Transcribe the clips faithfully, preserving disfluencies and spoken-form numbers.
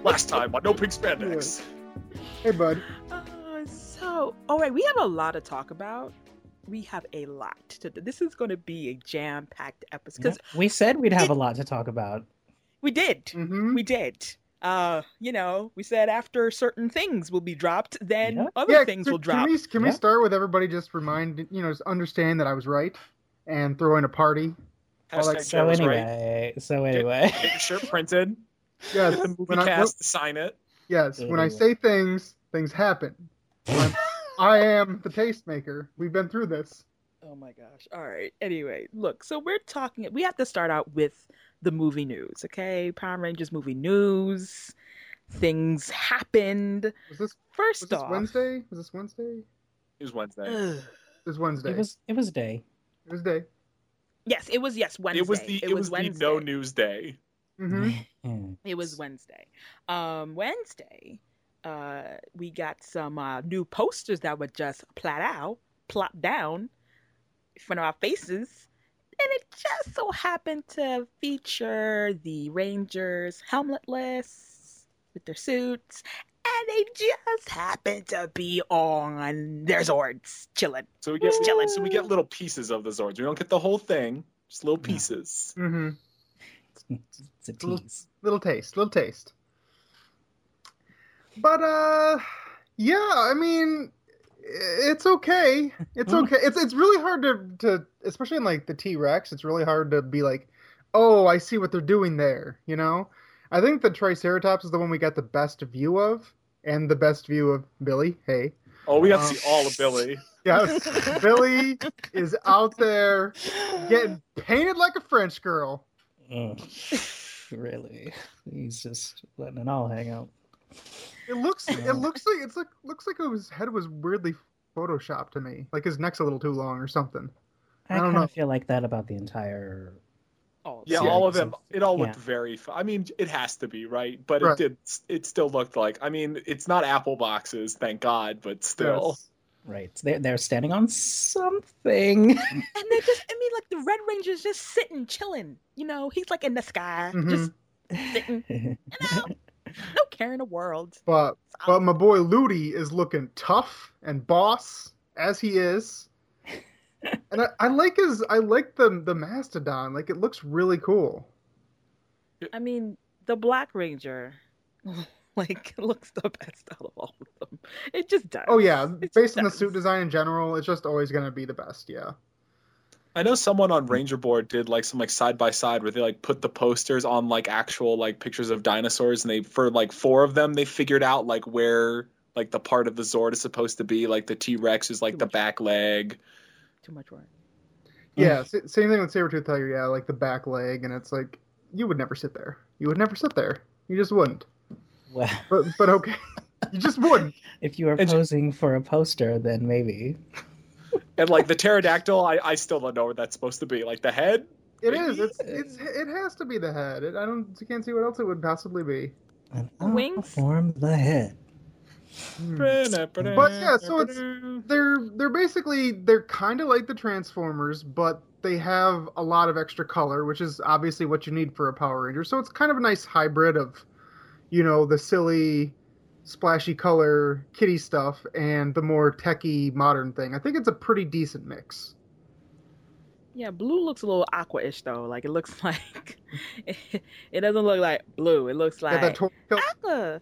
Last time on No Pink Spandex. Hey, bud. Uh, so, all right, we have a lot to talk about. We have a lot to do. This is going to be a jam-packed episode. Because we said we'd have it, a lot to talk about. We did. Mm-hmm. We did. Uh, you know, we said after certain things will be dropped, then yeah. other yeah, things so will drop. Can we, can yeah. we start with everybody just remind, you know, understand that I was right and throw in a party? Like, so anyway, right. so anyway. Get, get your shirt printed. Yes. Get the movie cast I, to sign it. Yes, anyway. When I say things, things happen. I am the tastemaker. We've been through this. Oh my gosh. All right. Anyway, look, so we're talking, we have to start out with the movie news, okay? Power Rangers movie news. Things happened. Was this first was this off Wednesday? Was this Wednesday? It was Wednesday. Ugh. It was Wednesday. It was it was day. It was day. Yes, it was yes, Wednesday. It was the it, it was, was Wednesday. the no news day. Mm-hmm. It was Wednesday. Um Wednesday, uh we got some uh, new posters that were just plot out, plot down in front of our faces. And it just so happened to feature the Rangers helmetless with their suits, and they just happened to be on their Zords, chilling. So we get chilling. So we get little pieces of the Zords. We don't get the whole thing, just little pieces. Mm-hmm. It's, it's a tease. Little, little taste, little taste. But uh, yeah, I mean. It's okay. It's okay. It's it's really hard to, to especially in like the T-Rex, it's really hard to be like, oh, I see what they're doing there, you know? I think the Triceratops is the one we got the best view of, and the best view of Billy. Hey. Oh, we got um, to see all of Billy. Yes. Billy is out there getting painted like a French girl. Oh, really? He's just letting it all hang out. It looks. It looks like it's like looks like his head was weirdly photoshopped to me. Like his neck's a little too long or something. I, I don't kind of feel like that about the entire. Oh, yeah, all of them. It all looked yeah. very. I mean, it has to be right, but right. it did. It still looked like. I mean, it's not apple boxes, thank God, but still. Yes. Right, they're they're standing on something, and they just. I mean, like the Red Ranger's just sitting, chilling. You know, he's like in the sky, mm-hmm. just sitting. You know. No care in the world. But but my boy Ludi is looking tough and boss as he is. And I, I like his I like the the mastodon. Like it looks really cool. I mean, the Black Ranger like looks the best out of all of them. It just does. Oh yeah, it based on does. the suit design in general, it's just always gonna be the best, yeah. I know someone on Ranger Board did like some like side by side where they like put the posters on like actual like pictures of dinosaurs, and they for like four of them they figured out like where like the part of the Zord is supposed to be. Like the T-Rex is like Too the much. back leg. Too much work. Yeah, mm. same thing with Sabretooth Tiger. Yeah, like the back leg, and it's like you would never sit there. You would never sit there. You just wouldn't. Well, but but okay, you just wouldn't. If you were and posing just... for a poster, then maybe. And like the pterodactyl, I, I still don't know where that's supposed to be. Like the head. It maybe? is. It's it's it has to be the head. It, I don't. I can't see what else it would possibly be. An wings form the head. Hmm. But yeah, so it's they're they're basically they're kind of like the Transformers, but they have a lot of extra color, which is obviously what you need for a Power Ranger. So it's kind of a nice hybrid of, you know, the silly, splashy color kitty stuff and the more techie modern thing. I think it's a pretty decent mix. Yeah, blue looks a little aqua-ish though. Like it looks like it, it doesn't look like blue. It looks like yeah, that tor- aqua.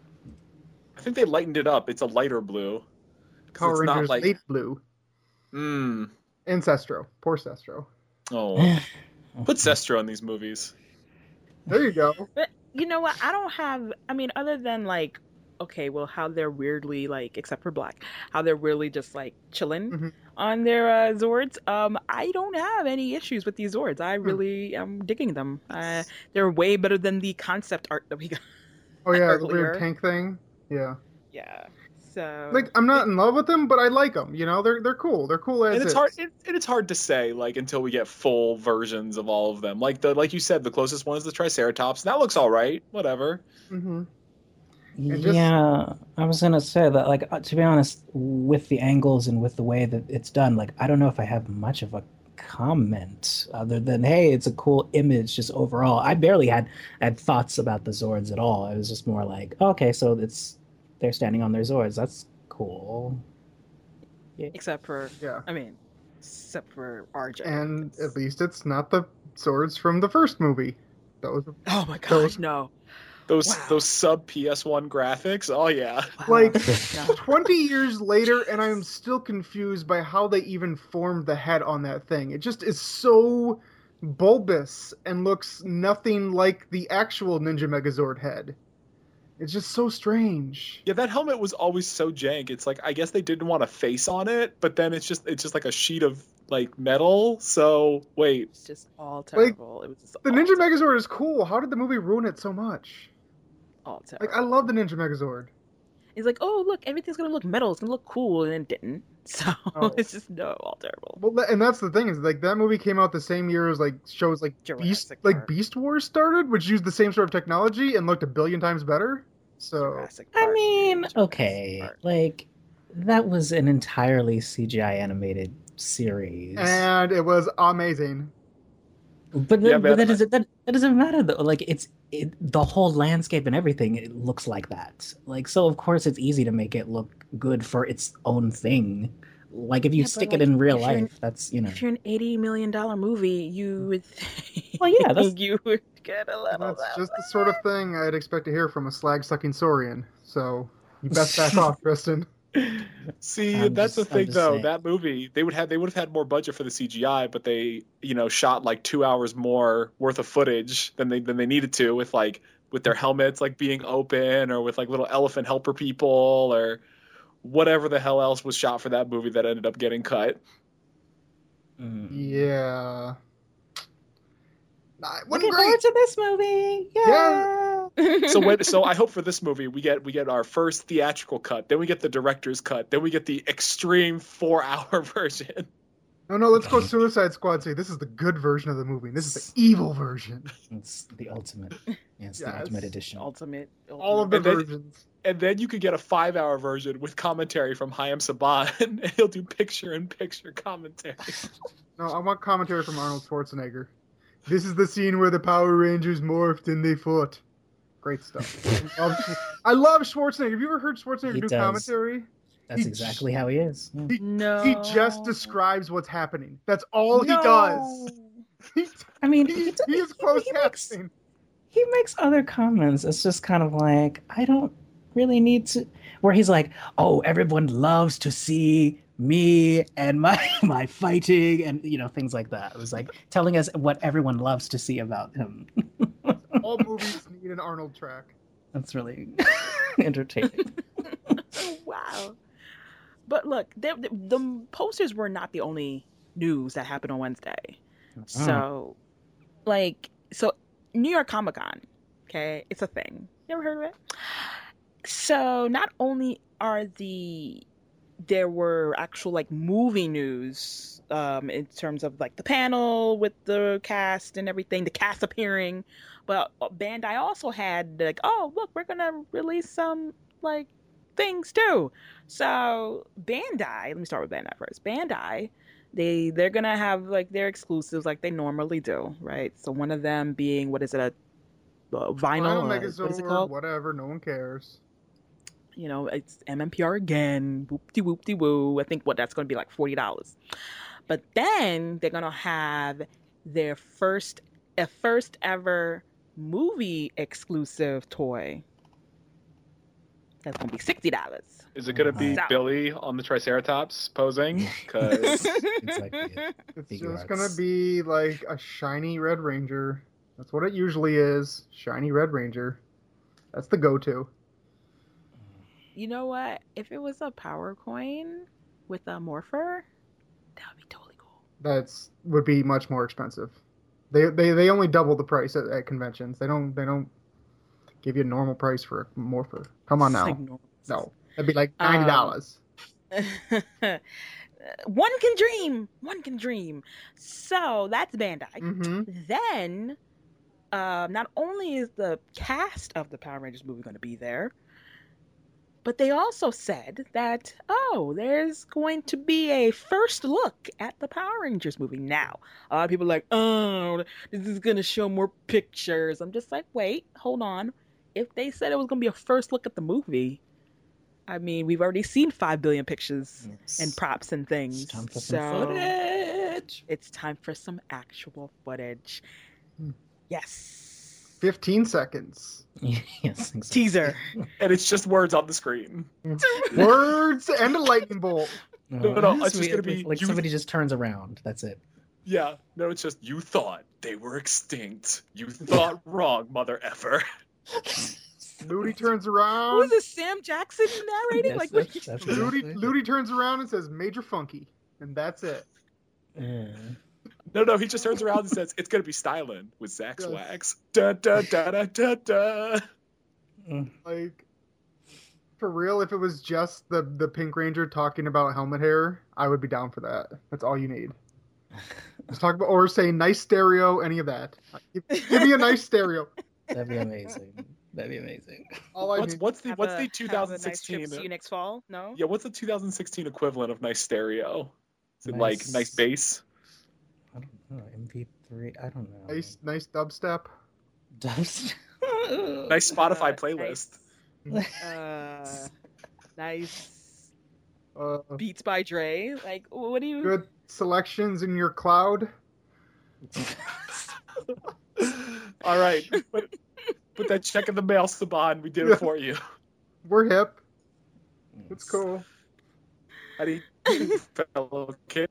I think they lightened it up. It's a lighter blue. Power it's Rangers not like... late blue. Mm. And Sestro. Poor Sestro. Oh. Put Sestro in these movies. There you go. But you know what? I don't have, I mean, other than like, okay, well, how they're weirdly like, except for Black, how they're really just like chilling mm-hmm. on their uh, Zords. Um, I don't have any issues with these Zords. I really mm. am digging them. Uh, they're way better than the concept art that we got. Oh yeah, earlier. The weird tank thing. Yeah. Yeah. So like I'm not in love with them, but I like them. You know, they're they're cool. They're cool as and it's is. hard. It, and it's hard to say like until we get full versions of all of them. Like the like you said, the closest one is the Triceratops. That looks all right. Whatever. Mm-hmm. Just... Yeah, I was gonna say that. Like uh, to be honest, with the angles and with the way that it's done, like I don't know if I have much of a comment other than, hey, it's a cool image just overall. I barely had had thoughts about the Zords at all. It was just more like, oh, okay, so it's they're standing on their Zords. That's cool. Yeah. Except for, yeah. I mean, except for R J. And it's... at least it's not the swords from the first movie. Those. Oh my gosh, those... no. Those wow. those sub P S one graphics, oh yeah. Like twenty years later, and I'm still confused by how they even formed the head on that thing. It just is so bulbous and looks nothing like the actual Ninja Megazord head. It's just so strange. Yeah, that helmet was always so jank. It's like I guess they didn't want a face on it, but then it's just it's just like a sheet of like metal. So wait, it's just all terrible. Like, it was just the all Ninja terrible. Megazord is cool. How did the movie ruin it so much? All terrible. Like I love the Ninja Megazord. It's like, oh look, everything's gonna look metal. It's gonna look cool, and it didn't. So oh. it's just no, all terrible. Well, and that's the thing is like that movie came out the same year as like shows like Jurassic Beast, Park. like Beast Wars started, which used the same sort of technology and looked a billion times better. So I mean, okay, Park. Like that was an entirely C G I animated series, and it was amazing. But, yeah, but that doesn't that, that doesn't matter though. Like it's it, the whole landscape and everything. It looks like that. Like so, of course, it's easy to make it look good for its own thing. Like if you yeah, stick like, it in real life, an, that's you know. If you're an eighty million dollar movie, you would. Think well, yeah, that's you would get a little. That's that just way. the sort of thing I'd expect to hear from a slag sucking Saurian. So you best back off, Tristan. See, I'm that's just, the thing though. saying. That movie, they would have they would have had more budget for the C G I, but they, you know, shot like two hours more worth of footage than they than they needed to with like with their helmets like being open or with like little elephant helper people or whatever the hell else was shot for that movie that ended up getting cut. Mm. Yeah. Looking forward to this movie. Yeah. yeah. so when, so I hope for this movie we get we get our first theatrical cut, then we get the director's cut, then we get the extreme four hour version. No, no, let's go Suicide Squad. Say this is the good version of the movie. This is the evil version. It's the ultimate. Yeah, it's yes. the ultimate edition. Ultimate. ultimate. All of the and then, versions. And then you could get a five hour version with commentary from Hayam Saban, and he'll do picture in picture commentary. No, I want commentary from Arnold Schwarzenegger. This is the scene where the Power Rangers morphed and they fought. Great stuff. I love, I love Schwarzenegger. Have you ever heard Schwarzenegger he do does. commentary? That's he, exactly how he is. He, no. he just describes what's happening. That's all no. he does. He, I mean, he, he, he is closed captioning. He makes other comments. It's just kind of like, I don't really need to... Where he's like, oh, everyone loves to see me and my my fighting and, you know, things like that. It was like telling us what everyone loves to see about him. All movies need an Arnold track. That's really entertaining. Wow. But look, the, the, the posters were not the only news that happened on Wednesday. Oh. So, like, so New York Comic Con, okay, it's a thing. You ever heard of it? So not only are the there were actual like movie news um, in terms of like the panel with the cast and everything, the cast appearing, but Bandai also had like, oh look, we're gonna release some like things too. So Bandai, let me start with Bandai first. Bandai, they they're gonna have like their exclusives like they normally do, right? So one of them being, what is it, a, a vinyl, vinyl uh, Megazord, what is it called? Whatever, no one cares. You know, it's M M P R again, whoop-de whoop-de woo. I think what that's going to be like forty dollars. But then they're going to have their first, a first ever movie exclusive toy. That's going to be sixty dollars. Is it going to be So- Billy on the Triceratops posing? Because Exactly it. It's Figure just arts. gonna be like a shiny Red Ranger. That's what it usually is. Shiny Red Ranger. That's the go-to. You know what? If it was a power coin with a morpher, that would be totally cool. That's would be much more expensive. They they, they only double the price at, at conventions. They don't they don't give you a normal price for a morpher. Come on now. Like normal. No. That'd be like ninety dollars. Um, one can dream. One can dream. So that's Bandai. Mm-hmm. Then, uh, not only is the cast of the Power Rangers movie going to be there, but they also said that, oh, there's going to be a first look at the Power Rangers movie. Now, a lot of people are like, oh, this is going to show more pictures. I'm just like, wait, hold on. If they said it was going to be a first look at the movie, I mean, we've already seen five billion pictures yes. and props and things. It's time for so some footage. It's time for some actual footage. Hmm. Yes. fifteen seconds. yes, exactly. Teaser. And it's just words on the screen. Words and a lightning bolt. No, no, no. It's just going to be... Like you... somebody just turns around. That's it. Yeah. No, it's just, you thought they were extinct. You thought wrong, mother effer. Ludi turns around. Who is this, Sam Jackson narrating? Yes, like that's, what? that's Ludi, exactly. Ludi turns around and says, Major Funky. And that's it. Yeah. No, no, he just turns around and says, it's going to be styling with Zach Swags. Da, da, da, da, da, da. Like, for real, if it was just the, the Pink Ranger talking about helmet hair, I would be down for that. That's all you need. Just talk about, or say nice stereo, any of that. Give, give me a nice stereo. That'd be amazing. That'd be amazing. All I What's, need. what's the Have what's a- the have a twenty sixteen? Nice trip, see you next fall? No? Yeah, what's the two thousand sixteen equivalent of nice stereo? Is it Nice- like nice bass? I don't know. M P three. I don't know. Nice, nice dubstep. Dust. Nice Spotify Uh, playlist. Uh, nice Uh, Beats by Dre. Like, what do you... good selections in your cloud. All right, put, put that check in the mail, Saban. We did it for you. We're hip. It's cool. How do you, fellow kid?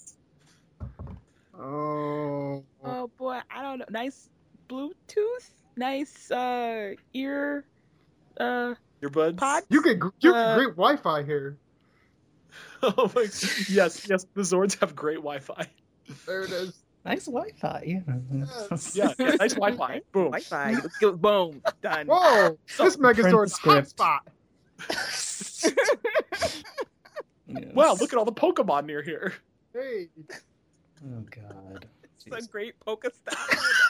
Oh. Oh boy, I don't know. Nice Bluetooth, nice uh ear uh Earbuds? pod. You get you Uh, get great Wi-Fi here. Oh my! Yes, yes. The Zords have great Wi-Fi. There it is. Nice Wi-Fi. Yeah. Yes. Yeah, yeah nice Wi-Fi. Boom. Wi-Fi. Let's go. Boom. Done. Whoa! This Megazord's print the hotspot. Yes. Wow! Look at all the Pokemon near here. Hey. Oh God. It's a great polka style.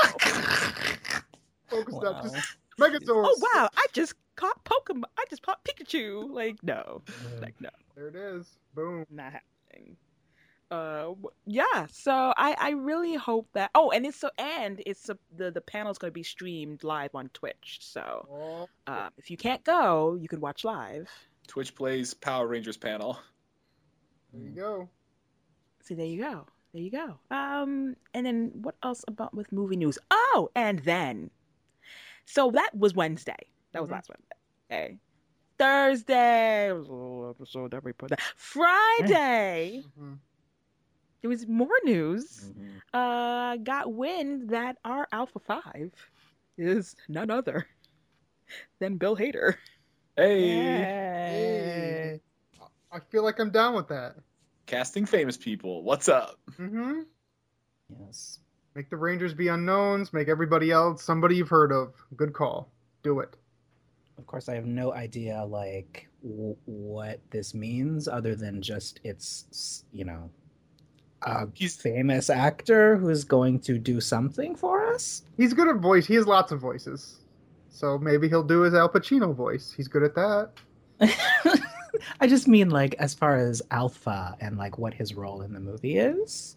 Focus Wow. up. Just Megazord. Oh wow! I just caught Pokemon. I just caught Pikachu. Like no, like no, There it is. Boom. not happening. Uh, w- yeah. So I, I really hope that. Oh, and it's so and it's a, the the panel's going to be streamed live on Twitch. So Oh, uh, if you can't go, you can watch live. Twitch plays Power Rangers panel. there you go. See, there you go. There you go. Um, and then what else about with movie news? Oh, and then, so that was Wednesday. That was Mhm. last Wednesday. Okay. Thursday was a little episode that we put. That. Friday, Mhm. there was more news. Mhm. Uh, got wind that our Alpha Five is none other than Bill Hader. Hey, Hey. I feel like I'm down with that. casting famous people. What's up? Mm-hmm. Yes. Make the Rangers be unknowns. Make everybody else somebody you've heard of. Good call. Do it. Of course, I have no idea like w- what this means, other than just it's you know a He's- famous actor who's going to do something for us. He's good at voice. He has lots of voices. So maybe he'll do his Al Pacino voice. He's good at that. I just mean like as far as Alpha and like what his role in the movie is.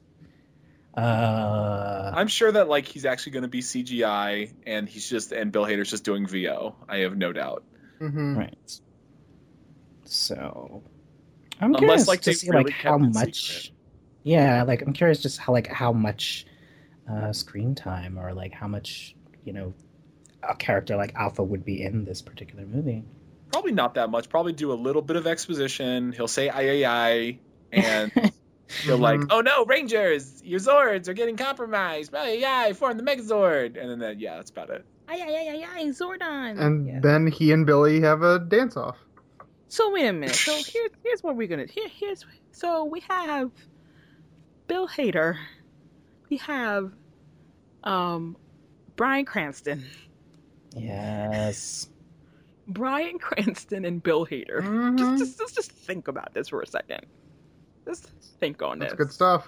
Uh, I'm sure that like he's actually going to be C G I, and he's just and Bill Hader's just doing V O. I have no doubt. Mm-hmm. right. So I'm Unless, curious like, to they see really like how kept it much. secret. Yeah, like I'm curious just how like how much uh, screen time or like how much you know a character like Alpha would be in this particular movie. Probably not that much. Probably do a little bit of exposition. He'll say "aye aye aye," and he'll like, Mhm. "Oh no, Rangers! Your Zords are getting compromised. Aye aye aye, form the Megazord." And then that, yeah, that's about it. Ay ay ay ay ay, Zordon. And Yeah. then he and Billy have a dance off. So wait a minute. So here's here's what we're gonna here here's so we have Bill Hader, we have um Bryan Cranston, Yes. Bryan Cranston and Bill Hader. Mhm. Just just let's just think about this for a second. Just think on That's this. good stuff.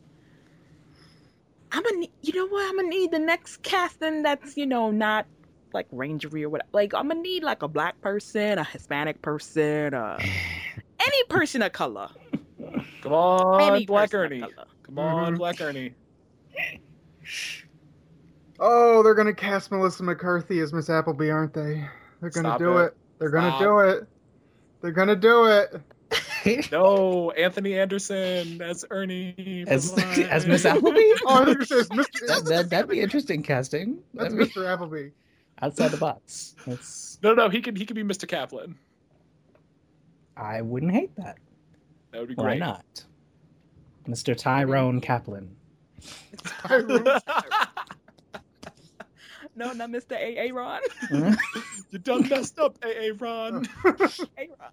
I'm gonna need, you know what? I'm gonna need the next casting that's you know not like rangery or whatever. Like I'm gonna need like a black person, a Hispanic person, uh, any person of color. Come on, Any Black person of Ernie. color. Come on, Mhm. Black Ernie. Oh, they're gonna cast Melissa McCarthy as Miss Appleby, aren't they? They're gonna Stop do it. it. They're gonna Stop. do it. They're gonna do it. No, Anthony Anderson as Ernie. as Bye-bye. as Miss Appleby. Oh, I think it says Mister that, that that'd be interesting casting. That's That'd be Mister Appleby. outside the box. That's No, no, he could he could be Mister Kaplan. I wouldn't hate that. That would be Why great. not, Mister Tyrone Kaplan? No, not Mister A. A. Ron. You done messed up, A A Ron. A. Ron.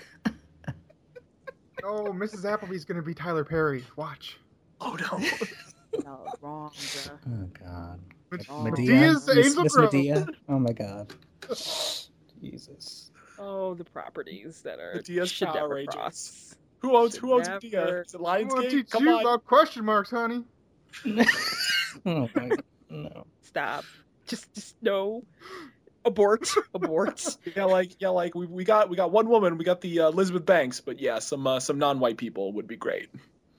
Oh, Missus Appleby's gonna be Tyler Perry. Watch. Oh no. No, wrong, bruh. Oh God. Oh. Medea. Medea's the Miss, Angel Miss Grove. Medea. Oh my God. Jesus. Oh, the properties that are Medea's should Power never Rangers. cross. Who owns who owns Never. Medea? Is it I'm gonna Lionsgate? teach Come you on. about question marks, honey. Oh my no. Stop. Just, just no. Abort. Abort. Yeah, like yeah, like we we got we got one woman. We got the uh, Elizabeth Banks, but yeah, some uh, some non-white people would be great.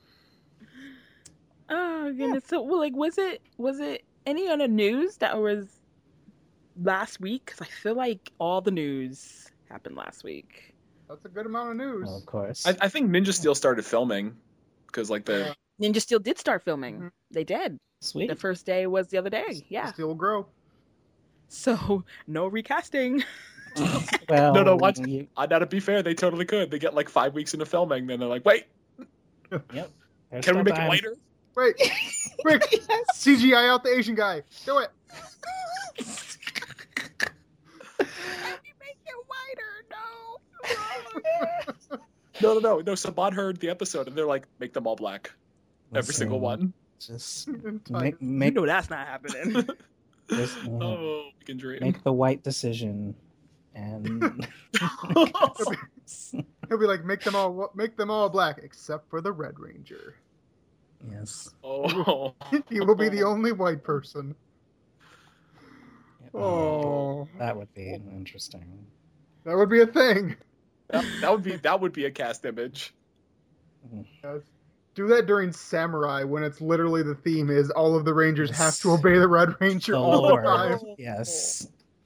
Oh goodness. So, well, like, was it was it any other news that was last week? Because I feel like all the news happened last week. That's a good amount of news. Well, of course. I, I think Ninja Steel started filming because like the Yeah. Ninja Steel did start filming. Mhm. They did. Sweet. The first day was the other day. Yeah. Still grow. So no recasting. Well, No, no, watch- you- uh, now to be fair, they totally could. They get like five weeks into filming, then they're like, wait, Yep. There's can we still make time. it whiter? Wait, quick! C G I out the Asian guy. Do it. You make it whiter. No. No, no, no, no. Saban heard the episode and they're like, make them all black, every Listen, single one. Just Entire- make You make know that's not happening. just, uh, Oh, we can dream. make the white decision, and He'll be like, make them all, make them all black except for the Red Ranger. yes. Oh, He will be the only white person. Oh, That would be interesting. that would be a thing. that, that would be that would be a cast image. Yes. Do that during Samurai when it's literally the theme is all of the Rangers have to obey the Red Ranger The all Lord. the time. Yes.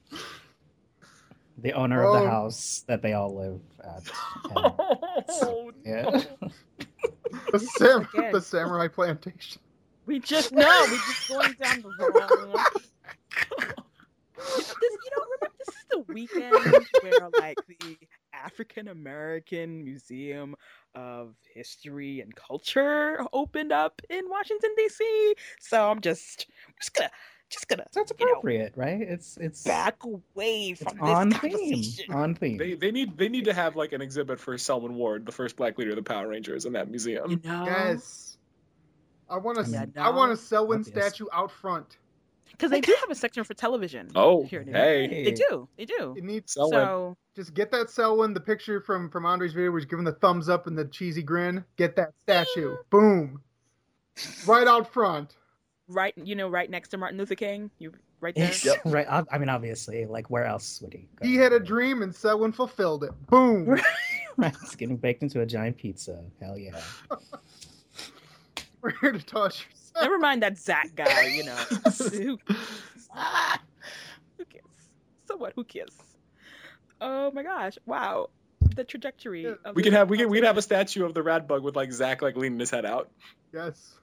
The owner of the Oh. house that they all live at. And- Oh, yeah. The, sam- Again. the Samurai Plantation. We just no, we just going down the wrong. This, you know, remember this is the weekend where like the African American Museum of History and Culture opened up in Washington D C. So I'm just, I'm just gonna, just gonna, That's you know, appropriate, right? It's it's back away it's from on this theme. conversation. On theme. They they need they need to have like an exhibit for Selwyn Ward, the first black leader of the Power Rangers, in that museum. You know, Yes. I want I a, mean, I want a Selwyn obvious. statue out front. because they do have a section for television. Oh, here in hey. They do, they do. It needs Selwyn. So just get that Selwyn, the picture from from Andre's video where he's giving the thumbs up and the cheesy grin. Get that statue. Boom. Right out front. right, you know, right next to Martin Luther King, you right there. Yes, right. I I mean, obviously, like where else would he go? He had a dream and Selwyn fulfilled it. Boom. Right, it's getting baked into a giant pizza. Hell yeah. We're here to toss your Never mind that Zach guy, you know. who, who cares? So what? Who cares? Oh my gosh! Wow, the trajectory. Yeah. Of We this can have we can we'd have a conversation. statue of the Rad Bug with like Zach like leaning his head out. Yes.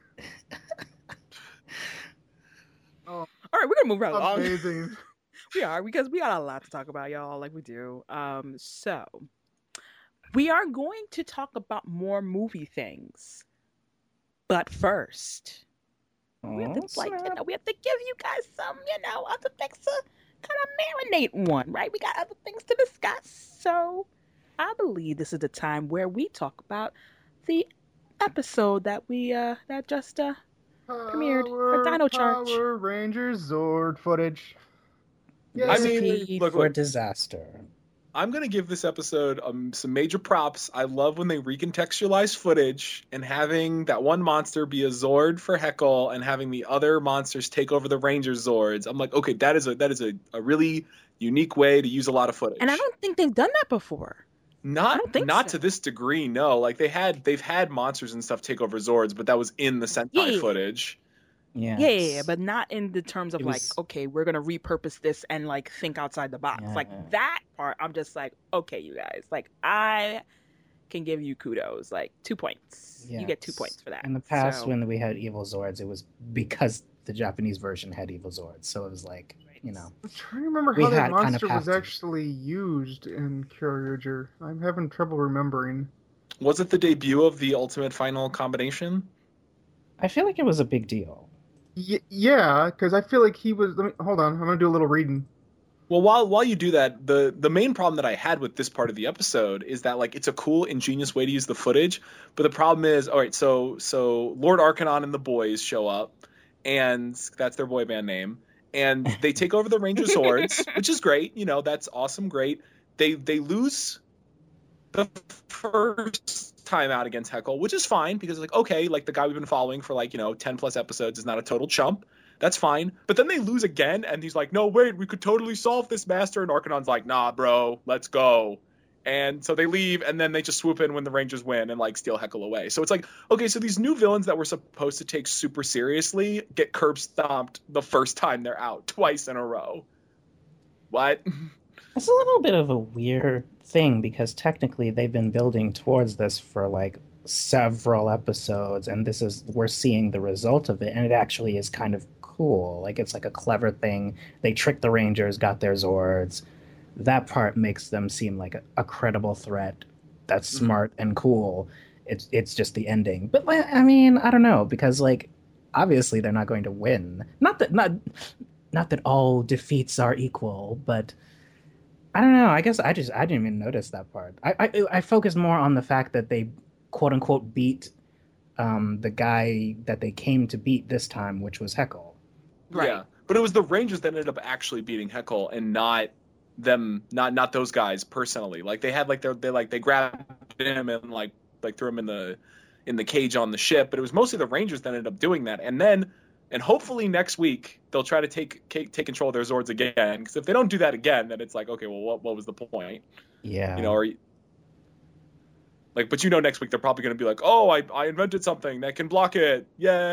All right, we're gonna move right along. Amazing. We are because we got a lot to talk about, y'all. Like we do. Um, so we are going to talk about more movie things, but first. We have to Oh, like, you snap. know, we have to give you guys some, you know, other things to kind of marinate one, right? We got other things to discuss. So I believe this is the time where we talk about the episode that we uh that just uh Premiered for Power- Dino Charge. Power Rangers Zord footage. Yeah. I mean, Recipe look, for look. disaster. I'm going to give this episode um, some major props. I love when they recontextualize footage and having that one monster be a Zord for Heckle and having the other monsters take over the Ranger Zords. I'm like, okay, that is a that is a, a really unique way to use a lot of footage. And I don't think they've done that before. Not not so. to this degree, no. Like they had they've had monsters and stuff take over Zords, but that was in the Sentai yeah. footage. Yeah. yeah, yeah, but not in the terms of It like, was... okay, we're gonna repurpose this and like think outside the box. Yeah. Like that part, I'm just like, okay, you guys, like I can give you kudos, like two points. Yeah. You get two points for that. In the past, so... when we had Evil Zords, it was because the Japanese version had Evil Zords, so it was like, you know. I'm trying to remember how that monster kind of was actually used in Kyoryuger. I'm having trouble remembering. Was it the debut of the Ultimate Final combination? I feel like it was a big deal. Y- yeah, because I feel like he was. Let me hold on. I'm gonna do a little reading. Well, while while you do that, the the main problem that I had with this part of the episode is that like it's a cool, ingenious way to use the footage, but the problem is, all right, so so Lord Arcanon and the boys show up, and that's their boy band name, and they take over the Ranger Zords, which is great. You know, that's awesome, great. They they lose the first time out against Heckle, which is fine because like okay, like the guy we've been following for like you know ten plus episodes is not a total chump. That's fine. But then they lose again, and he's like, no, wait, we could totally solve this, Master. And Arcanon's like, nah, bro, let's go. And so they leave, and then they just swoop in when the Rangers win and like steal Heckle away. So it's like, okay, so these new villains that we're supposed to take super seriously get curb stomped the first time they're out, twice in a row. What? It's a little bit of a weird thing because technically they've been building towards this for like several episodes, and this is we're seeing the result of it, and it actually is kind of cool. Like it's like a clever thing. They tricked the Rangers, got their Zords. That part makes them seem like a, a credible threat. That's smart mm-hmm. and cool. It's it's just the ending. But I mean, I don't know, because like obviously they're not going to win. Not that not not that all defeats are equal, but I don't know. I guess I just I didn't even notice that part. I I, I focus more on the fact that they quote unquote beat um, the guy that they came to beat this time, which was Heckle. Right. Yeah, but it was the Rangers that ended up actually beating Heckle, and not them, not not those guys personally. Like they had like they they like they grabbed him and like like threw him in the in the cage on the ship, but it was mostly the Rangers that ended up doing that. And then and hopefully next week they'll try to take take, take control of their Zords again. Because if they don't do that again, then it's like okay, well, what what was the point? Yeah, you know, or like, but you know, next week they're probably going to be like, oh, I I invented something that can block it,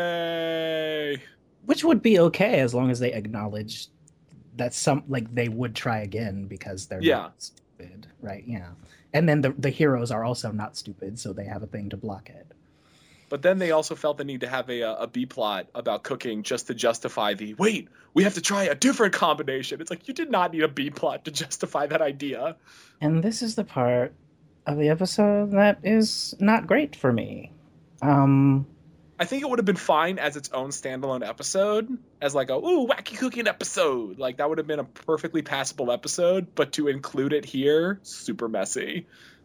yay! Which would be okay as long as they acknowledge that some like they would try again because they're yeah. not stupid, right? Yeah, and then the the heroes are also not stupid, so they have a thing to block it. But then they also felt the need to have a a B plot about cooking just to justify the wait. We have to try a different combination. It's like you did not need a B plot to justify that idea. And this is the part of the episode that is not great for me. Um, I think it would have been fine as its own standalone episode, as like a ooh wacky cooking episode. Like that would have been a perfectly passable episode. But to include it here, super messy.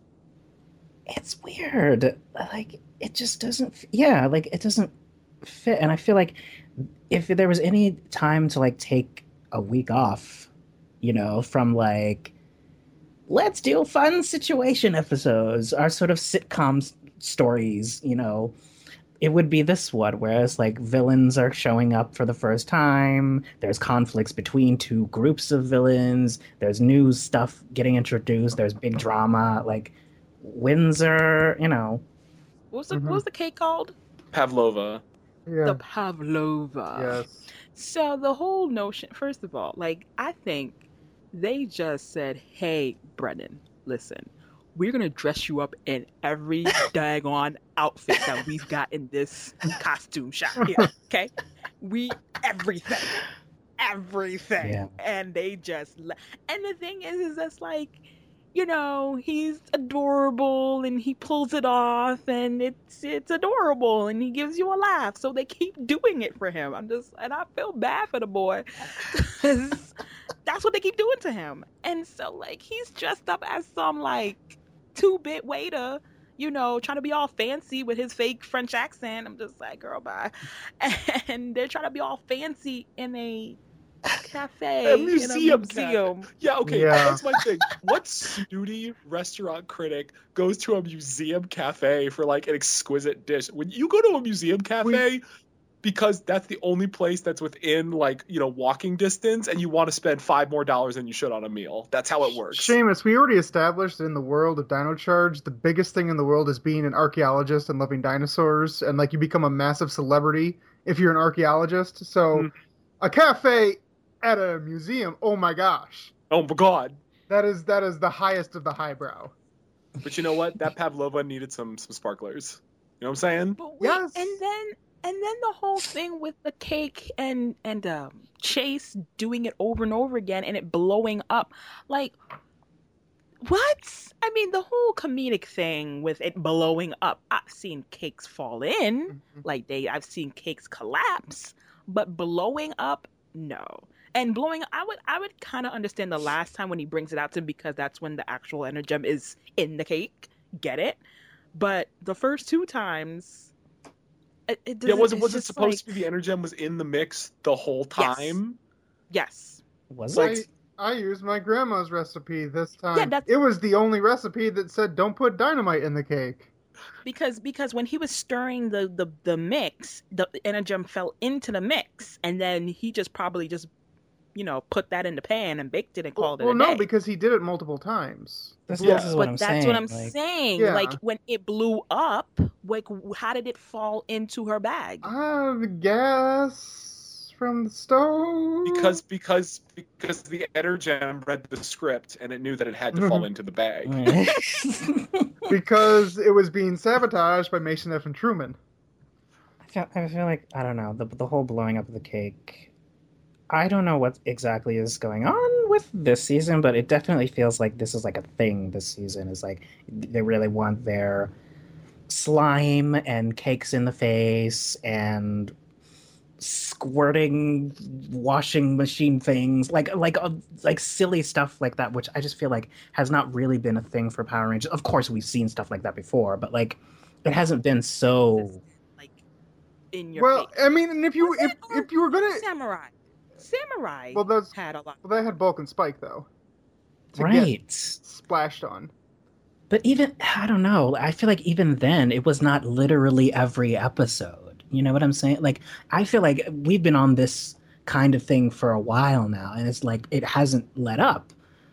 It's weird. Like it just doesn't. Yeah, like it doesn't fit. And I feel like if there was any time to like take a week off, you know, from like let's do fun situation episodes, our sort of sitcom stories, you know, it would be this one, whereas like villains are showing up for the first time, there's conflicts between two groups of villains, there's new stuff getting introduced, there's big drama, like Windsor, you know. What was the, mm-hmm. what was the cake called? Pavlova. Yeah. The Pavlova. Yes. So the whole notion, first of all, like I think they just said, hey, Brennan, listen, we're going to dress you up in every daggone outfit that we've got in this costume shop here, okay? We, everything. Everything. Yeah. And they just, and the thing is, is that's like, you know, he's adorable and he pulls it off and it's it's adorable and he gives you a laugh. So they keep doing it for him. I'm just, and I feel bad for the boy. That's what they keep doing to him. And so, like, he's dressed up as some, like, two-bit waiter, you know, trying to be all fancy with his fake French accent. I'm just like, girl, bye. And they're trying to be all fancy in a cafe A in museum a cafe. museum. Yeah, okay, Yeah. that's my thing. What snooty restaurant critic goes to a museum cafe for like an exquisite dish? When you go to a museum cafe, because that's the only place that's within like, you know, walking distance, and you want to spend five more dollars than you should on a meal. That's how it works. Seamus, we already established in the world of Dino Charge, the biggest thing in the world is being an archaeologist and loving dinosaurs, and like you become a massive celebrity if you're an archaeologist. So Mm. a cafe at a museum, oh my gosh. Oh my god. That is that is the highest of the highbrow. But you know what? That pavlova needed some some sparklers. You know what I'm saying? But wait, Yes. and then and then the whole thing with the cake and and um, Chase doing it over and over again and it blowing up, like what? I mean, the whole comedic thing with it blowing up. I've seen cakes fall in, Mm-hmm. like they. I've seen cakes collapse, but blowing up, no. And blowing, I would, I would kind of understand the last time when he brings it out to him because that's when the actual energem is in the cake. Get it? But the first two times, it, it Yeah, doesn't- was it it's was it just supposed like- to be the energem was in the mix the whole Yes. time? Yes. Was Like- it? I used my grandma's recipe this time. Yeah, that's- It was the only recipe that said don't put dynamite in the cake. Because because when he was stirring the, the, the mix, the energem fell into the mix, and then he just probably just, you know, put that in the pan and baked it and called well, it a no, day. because he did it multiple times. This, Yeah. this is but what I'm that's saying. what I'm like, saying. Yeah. Like when it blew up, like how did it fall into her bag? Ah, the gas from the stove. Because because because the energem read the script and it knew that it had to fall into the bag. because it was being sabotaged by Mason F. and Truman. I feel, I feel like I don't know the the whole blowing up of the cake. I don't know what exactly is going on with this season, but it definitely feels like this is like a thing this season. Is like they really want their slime and cakes in the face and squirting washing machine things like like uh, like silly stuff like that, which I just feel like has not really been a thing for Power Rangers. Of course, we've seen stuff like that before, but like it hasn't been so. Like in your Well, face. I mean, and if you Was if it? Or if you were gonna, Samurai. Samurai well, that's had a lot. well, they had Bulk and Spike though, to get Right. splashed on. But even, I don't know, I feel like even then, it was not literally every episode. You know what I'm saying? Like, I feel like we've been on this kind of thing for a while now, and it's like, it hasn't let up.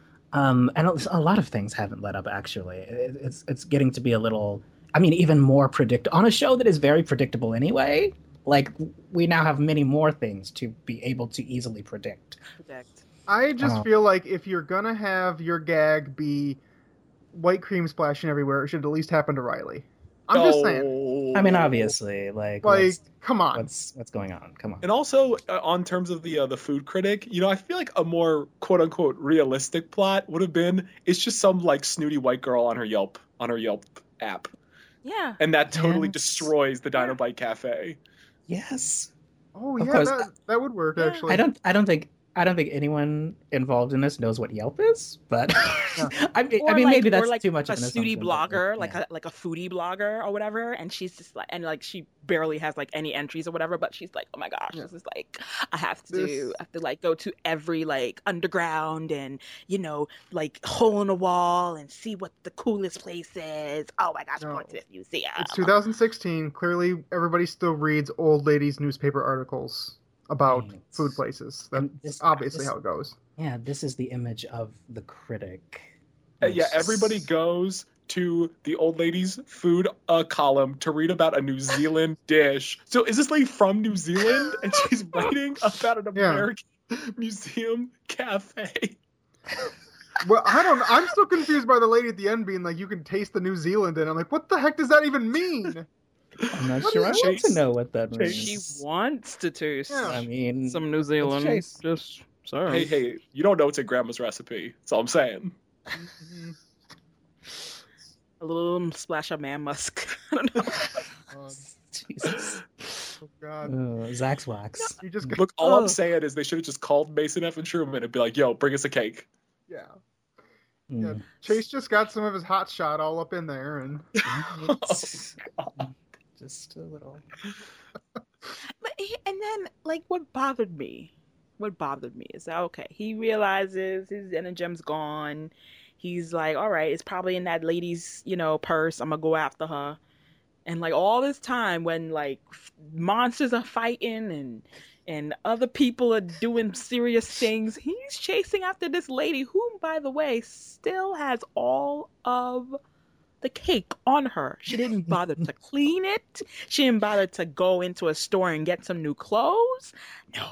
Um, and a lot of things haven't let up, actually. It, it's it's getting to be a little, I mean, even more predictable. On a show that is very predictable anyway, like, we now have many more things to be able to easily predict. Protect. I just Oh. feel like if you're gonna have your gag be white cream splashing everywhere, it should at least happen to Riley. I'm just saying. I mean, obviously, like, Like, what's, come on. what's, what's going on? Come on. And also, uh, on terms of the uh, the food critic, you know, I feel like a more quote unquote realistic plot would have been it's just some like snooty white girl on her Yelp on her Yelp app, Yeah. and that totally Yes. destroys the Dino Bite Cafe. Yes. Oh Of yeah, course. that, that would work Yeah. actually. I don't. I don't think. I don't think anyone involved in this knows what Yelp is. But I mean, I Or mean, like- maybe or that's like too much a of an snooty assumption, but, blogger, like yeah. a like a foodie blogger or whatever, and she's just like, and like she barely has like any entries or whatever, but she's like, oh my gosh, Yeah. this is like, I have to This- I have to like go to every like underground and you know like hole in the wall and see what the coolest place is. Oh my gosh, No. going to this museum. It's two thousand sixteen. Clearly, everybody still reads old ladies' newspaper articles about Right. food places. That's And this- obviously this- how it goes. Yeah, this is the image of the critic. Uh, yeah, Yes. everybody goes to the old lady's food uh, column to read about a New Zealand dish. So is this lady from New Zealand and she's writing about an Yeah. American museum cafe? Well, I don't. I'm still confused by the lady at the end being like, "You can taste the New Zealand," and I'm like, "What the heck does that even mean?" I'm not What sure. I is want to Chase? know what that Chase? means. She wants to taste Yeah. I mean, some New Zealand. Chase. Just sorry. Hey, hey, you don't know it's in Grandma's recipe. That's all I'm saying. Mhm. A little splash of man musk. I don't know. God. Jesus. Oh God. Oh, Zach's wax. You just got, Look, all I'm Ugh. saying is they should have just called Mason F. and Truman and be like, yo, bring us a cake. yeah. Mm. Yeah. Chase just got some of his hot shot all up in there, and It's- Just a little. But he, and then, like, what bothered me what bothered me is that okay, he realizes his energem's gone. He's like, all right, it's probably in that lady's, you know, purse. I'm gonna go after her. And like all this time when like monsters are fighting and and other people are doing serious things, he's chasing after this lady who, by the way, still has all of the cake on her. She didn't bother to clean it. She didn't bother to go into a store and get some new clothes. No.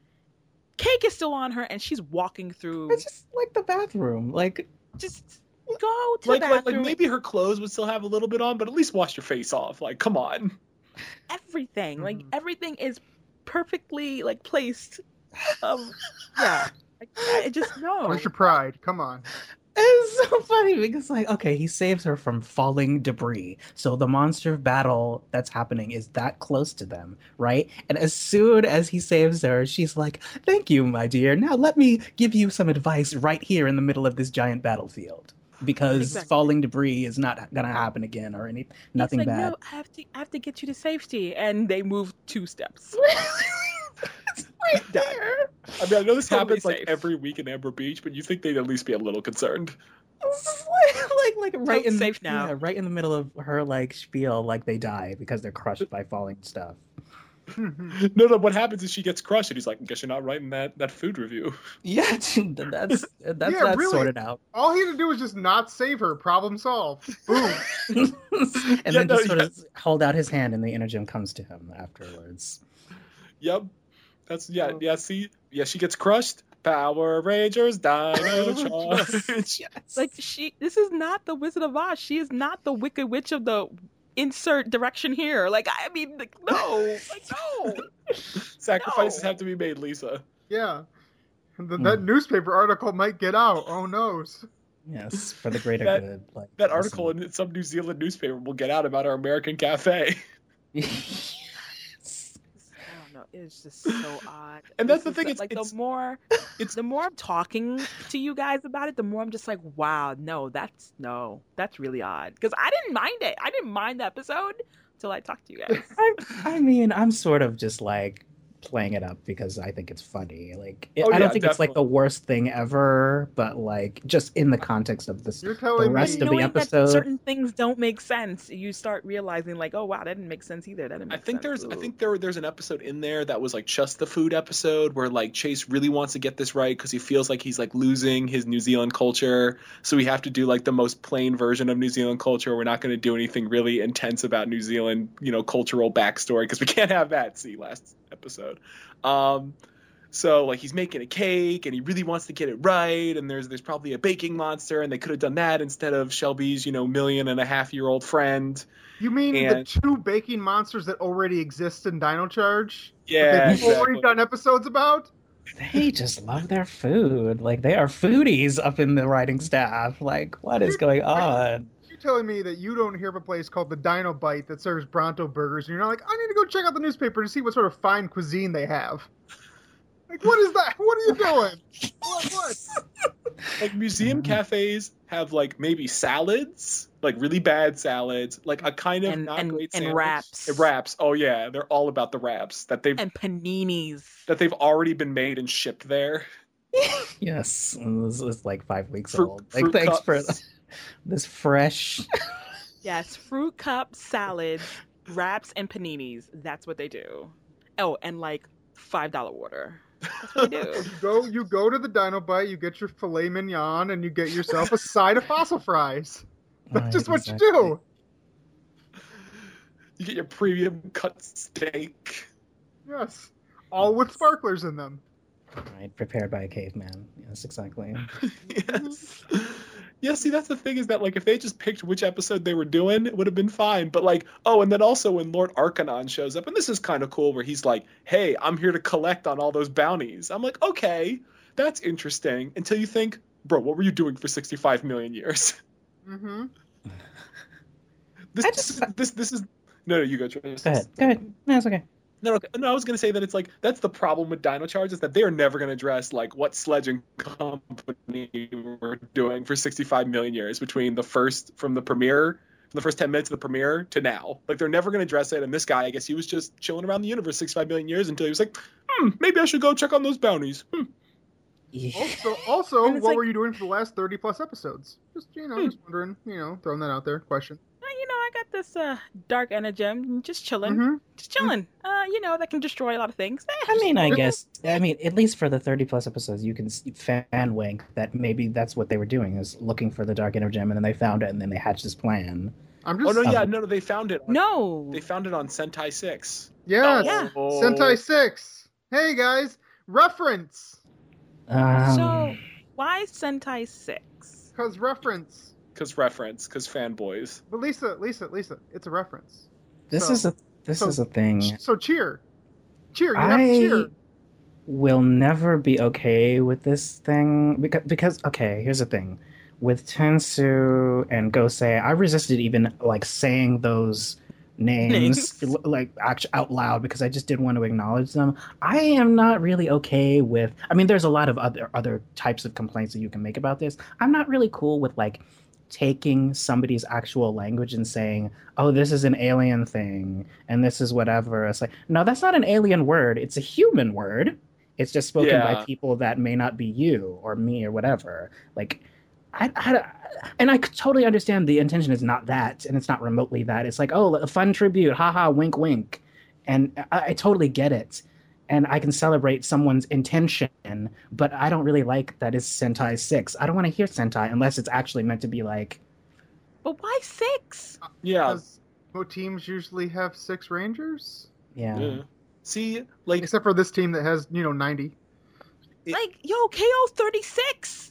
Cake is still on her and she's walking through. It's just like the bathroom. Like, just go to like, the like, bathroom. like maybe her clothes would still have a little bit on, but at least wash your face off. Like, come on. Everything. Mhm. Like, everything is perfectly, like, placed. Um, yeah. Like, I just know. Where's your pride? Come on. it's so funny because, like, okay, he saves her from falling debris. So the monster battle that's happening is that close to them, right? And as soon as he saves her, she's like, thank you, my dear. Now let me give you some advice right here in the middle of this giant battlefield. Because Exactly. falling debris is not gonna happen again or any nothing He's like, bad. no, I have to, I have to get you to safety. And they move two steps. It's right Done. there. I mean, I know this Totally happens like safe. every week in Amber Beach, but you think they'd at least be a little concerned. It's just like, like, like right Totally in safe now. yeah, right in the middle of her like spiel, like they die because they're crushed by falling stuff. No, no, what happens is she gets crushed, and he's like, I guess you're not writing that, that food review. Yeah, dude, that's that's Yeah, that's really. sorted out. All he had to do was just not save her. Problem solved. Boom. and Yeah, then no, just sort yeah. of hold out his hand, and the energem comes to him afterwards. Yep. That's, yeah, Oh. yeah, see? Yeah, she gets crushed. Power Rangers, Dino Charge. Yes. Like, she, this is not the Wizard of Oz. She is not the Wicked Witch of the insert direction here. Like, I mean, like, no. Like, no. Sacrifices No. have to be made, Lisa. Yeah. The, Hmm. That newspaper article might get out. Oh, noes. yes, for the greater That- good. Like That article in some New Zealand newspaper will get out about our American cafe. yes. I don't know. It's just so odd. And that's This the is thing, it's- like it's- the more, it's- the more I'm talking to you guys about it, the more I'm just like, wow, no, that's no, that's really odd. Because I didn't mind it. I didn't mind the episode until I talked to you guys. I, I mean, I'm sort of just like playing it up because I think it's funny. Like, it, Oh, I don't yeah, think it's like the definitely. worst thing ever, but like just in the context of this, You're the telling rest me. of the Knowing episode. that certain things don't make sense, you start realizing like, oh wow, that didn't make sense either. That didn't I make think sense. there's I Ooh. think there there's an episode in there that was like just the food episode where like Chase really wants to get this right because he feels like he's like losing his New Zealand culture, so we have to do like the most plain version of New Zealand culture. We're not going to do anything really intense about New Zealand, you know, cultural backstory because we can't have that. See last episode. Um, so like he's making a cake and he really wants to get it right, and there's there's probably a baking monster, and they could have done that instead of Shelby's, you know, million and a half year old friend. You mean And- the two baking monsters that already exist in Dino Charge? Yeah, That they've already exactly. done episodes about? They just love their food. Like they are foodies up in the writing staff. Like, what is going on? You're telling me that you don't hear of a place called the Dino Bite that serves Bronto burgers, and you're not like, I need to go check out the newspaper to see what sort of fine cuisine they have. Like, what is that? What are you doing? What? What? Like museum cafes have like maybe salads, like really bad salads, like a kind of And- not and- great and sandwich. wraps. And wraps. Oh yeah, they're all about the wraps that they've and paninis. that they've already been made and shipped there. Yes, and this is like five weeks Fruit- old. Like, fruit thanks for cups. this fresh. Yes, fruit cup salads, wraps, and paninis. That's what they do. Oh, and like five dollar water. That's what they do. You go, you go to the Dino Bite, you get your filet mignon, and you get yourself a side of fossil fries. That's Right, just what exactly. you do. You get your premium cut steak. Yes. All with sparklers in them. Right, prepared by a caveman. Yes, exactly. Yes. Yeah, see, that's the thing is that, like, if they just picked which episode they were doing, it would have been fine. But, like, oh, and then also when Lord Arcanon shows up, and this is kind of cool, where he's like, hey, I'm here to collect on all those bounties. I'm like, okay, that's interesting. Until you think, bro, what were you doing for sixty-five million years? Mm-hmm. This, I this, just- is, this, this is, no, no, you go, Travis. Go ahead. Go ahead. No, it's okay. No, no, no, I was going to say that it's like, that's the problem with Dino Charge is that they are never going to address, like, what Sledge and Company were doing for sixty-five million years between the first, from the premiere, from the first ten minutes of the premiere to now. Like, they're never going to address it. And this guy, I guess he was just chilling around the universe sixty-five million years until he was like, hmm, maybe I should go check on those bounties. Hmm. Yeah. Also, also, And what it's like- were you doing for the last thirty plus episodes? Just you know, Hmm. just wondering. You know, throwing that out there. Question. Uh, You know, I got this uh, dark energem, just chilling, Mm-hmm. just chilling. Uh, you know, that can destroy a lot of things. Eh, I mean, I Yeah. guess. I mean, at least for the thirty plus episodes, you can see fan wink that maybe that's what they were doing, is looking for the dark energy gem, and then they found it, and then they hatched this plan. I'm Oh just. no, yeah, Um, no, no, they found it. On, no. They found it on Sentai Six. Yes. Yeah. Oh. Sentai Six. Hey guys, reference. Um, So why Sentai Six? Cause reference. Cause reference, cause fanboys. But Lisa, Lisa, Lisa, it's a reference. this so- is a this so- is a thing. So cheer, cheer. You have to I cheer. will never be okay with this thing because because okay, here's the thing. With Tensu and Gosei, I resisted even like saying those names Names. like actually out loud because I just didn't want to acknowledge them. I am not really okay with I mean there's a lot of other other types of complaints that you can make about this. I'm not really cool with like taking somebody's actual language and saying, "Oh, this is an alien thing and this is whatever." It's like, "No, that's not an alien word. It's a human word. It's just spoken Yeah. by people that may not be you or me or whatever." Like I, I, and I could totally understand the intention is not that, and it's not remotely that. It's like, oh, a fun tribute, haha, wink, wink, and I, I totally get it, and I can celebrate someone's intention, but I don't really like that it's Sentai Six. I don't want to hear Sentai unless it's actually meant to be like, But why six? Yeah. Because most teams usually have six rangers, yeah, yeah. See, like, except for this team that has you know ninety. It- Like, yo, K O's thirty-six.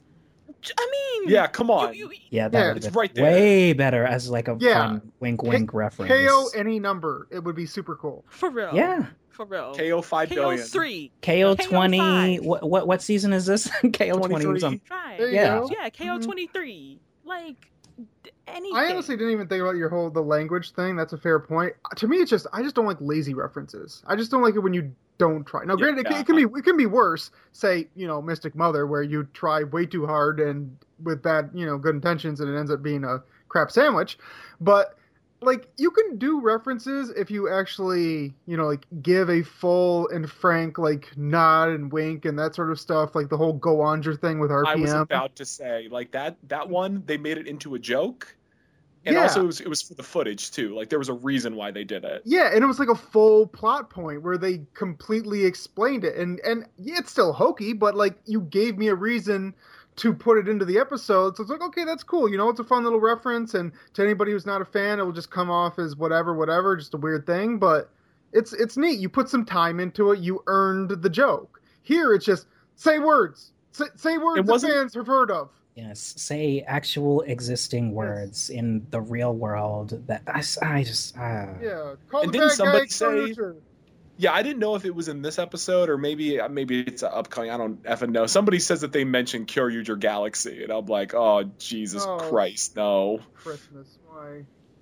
I mean, yeah, come on. You, you, yeah, that Yeah. would It's have been right there. way better as like a Yeah. fun wink, wink reference. K O any number, it would be super cool. for real. Yeah, For real. K O five K O's billion. three. K O K O twenty. five. What what what season is this? K O twenty twenty-three. something. Right. There you Yeah. go. Yeah, K O Mhm. twenty-three. Like, d- anything. I honestly didn't even think about your whole the language thing. That's a fair point. To me, it's just I just don't like lazy references. I just don't like it when you don't try. Now, granted, it, can, Yeah. it can be it can be worse. Say, you know, Mystic Mother, where you try way too hard and with bad, you know, good intentions, and it ends up being a crap sandwich. But like, you can do references if you actually, you know, like give a full and frank like nod and wink and that sort of stuff. Like the whole Go Onger thing with R P M. I was about to say, like that that one, they made it into a joke. And Yeah. also it was, it was for the footage too. Like there was a reason why they did it. Yeah, and it was like a full plot point where they completely explained it, and and yeah, it's still hokey, but like you gave me a reason to put it into the episode, so it's like okay, that's cool. You know, it's a fun little reference, and to anybody who's not a fan, it will just come off as whatever, whatever, just a weird thing. But it's it's neat. You put some time into it. You earned the joke. Here, it's just say words, say, say words It that wasn't- fans have heard of. Yes, say actual existing words in the real world. That I, s- I just uh, Yeah, call And the didn't bad somebody guy say- Kyoryuger. Yeah, I didn't know if it was in this episode or maybe maybe it's upcoming. I don't effing know. Somebody says that they mentioned Kyoryuger Galaxy, and I'm like, oh Jesus Oh. Christ, no! Christmas, why?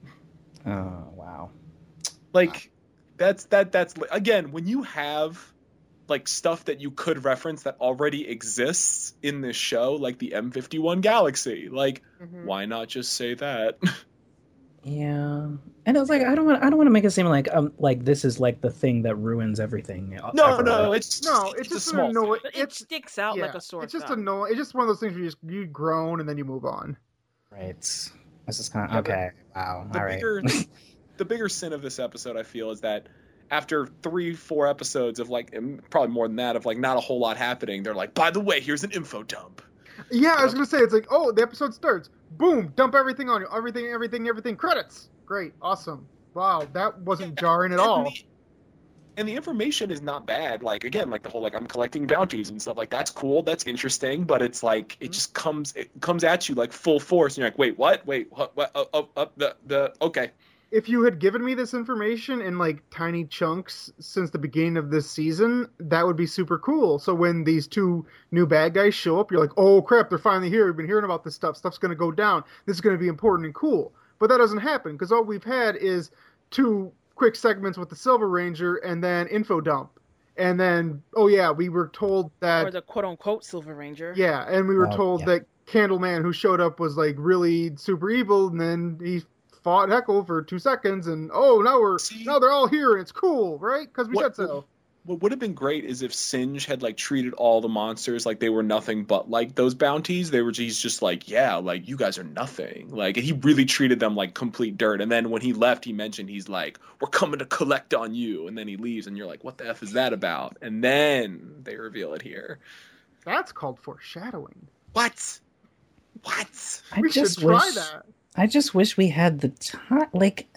oh wow. Like that's that that's again when you have like stuff that you could reference that already exists in this show, like the M fifty-one Galaxy. Like, Mhm. why not just say that? Yeah, and it was like I don't want I don't want to make it seem like um like this is like the thing that ruins everything. no, ever. no, it's No, it's, it's a just small an annoying. But it It's sticks out like yeah, a sore It's just thumb. annoying. It's just one of those things where you just you groan and then you move on. Right. This is kind Yeah, of the- okay. Wow. the All right. bigger the bigger sin of this episode, I feel, is that after three, four episodes of like, and probably more than that, of like not a whole lot happening, they're like, by the way, here's an info dump. Yeah, I was gonna say it's like, oh, the episode starts, boom, dump everything on you, everything, everything, everything, credits. Great, awesome, wow, that wasn't jarring at And all. the- And the information is not bad. Like again, like the whole like I'm collecting bounties and stuff. Like that's cool, that's interesting. But it's like it just comes it comes at you like full force, and you're like, wait, what? Wait, what? what oh, oh, oh, the the okay. If you had given me this information in like tiny chunks since the beginning of this season, that would be super cool. So when these two new bad guys show up, you're like, oh crap, they're finally here. We've been hearing about this stuff. Stuff's gonna go down. This is gonna be important and cool. But that doesn't happen because all we've had is two quick segments with the Silver Ranger and then info dump. And then, oh yeah, we were told that Or the quote unquote Silver Ranger. yeah, and we were Oh, told yeah. that Candleman who showed up was like really super evil, and then he fought Heckle for two seconds, and oh, now we're See? now they're all here and it's cool, right? Because we What- said so. what would have been great is if Singe had like treated all the monsters like they were nothing but like those bounties. They were he's just like, yeah, like you guys are nothing. Like he really treated them like complete dirt. And then when he left, he mentioned he's like, we're coming to collect on you. And then he leaves, and you're like, what the F is that about? And then they reveal it here. That's called foreshadowing. What? What? I we just should try wish, that. I just wish we had the time, like,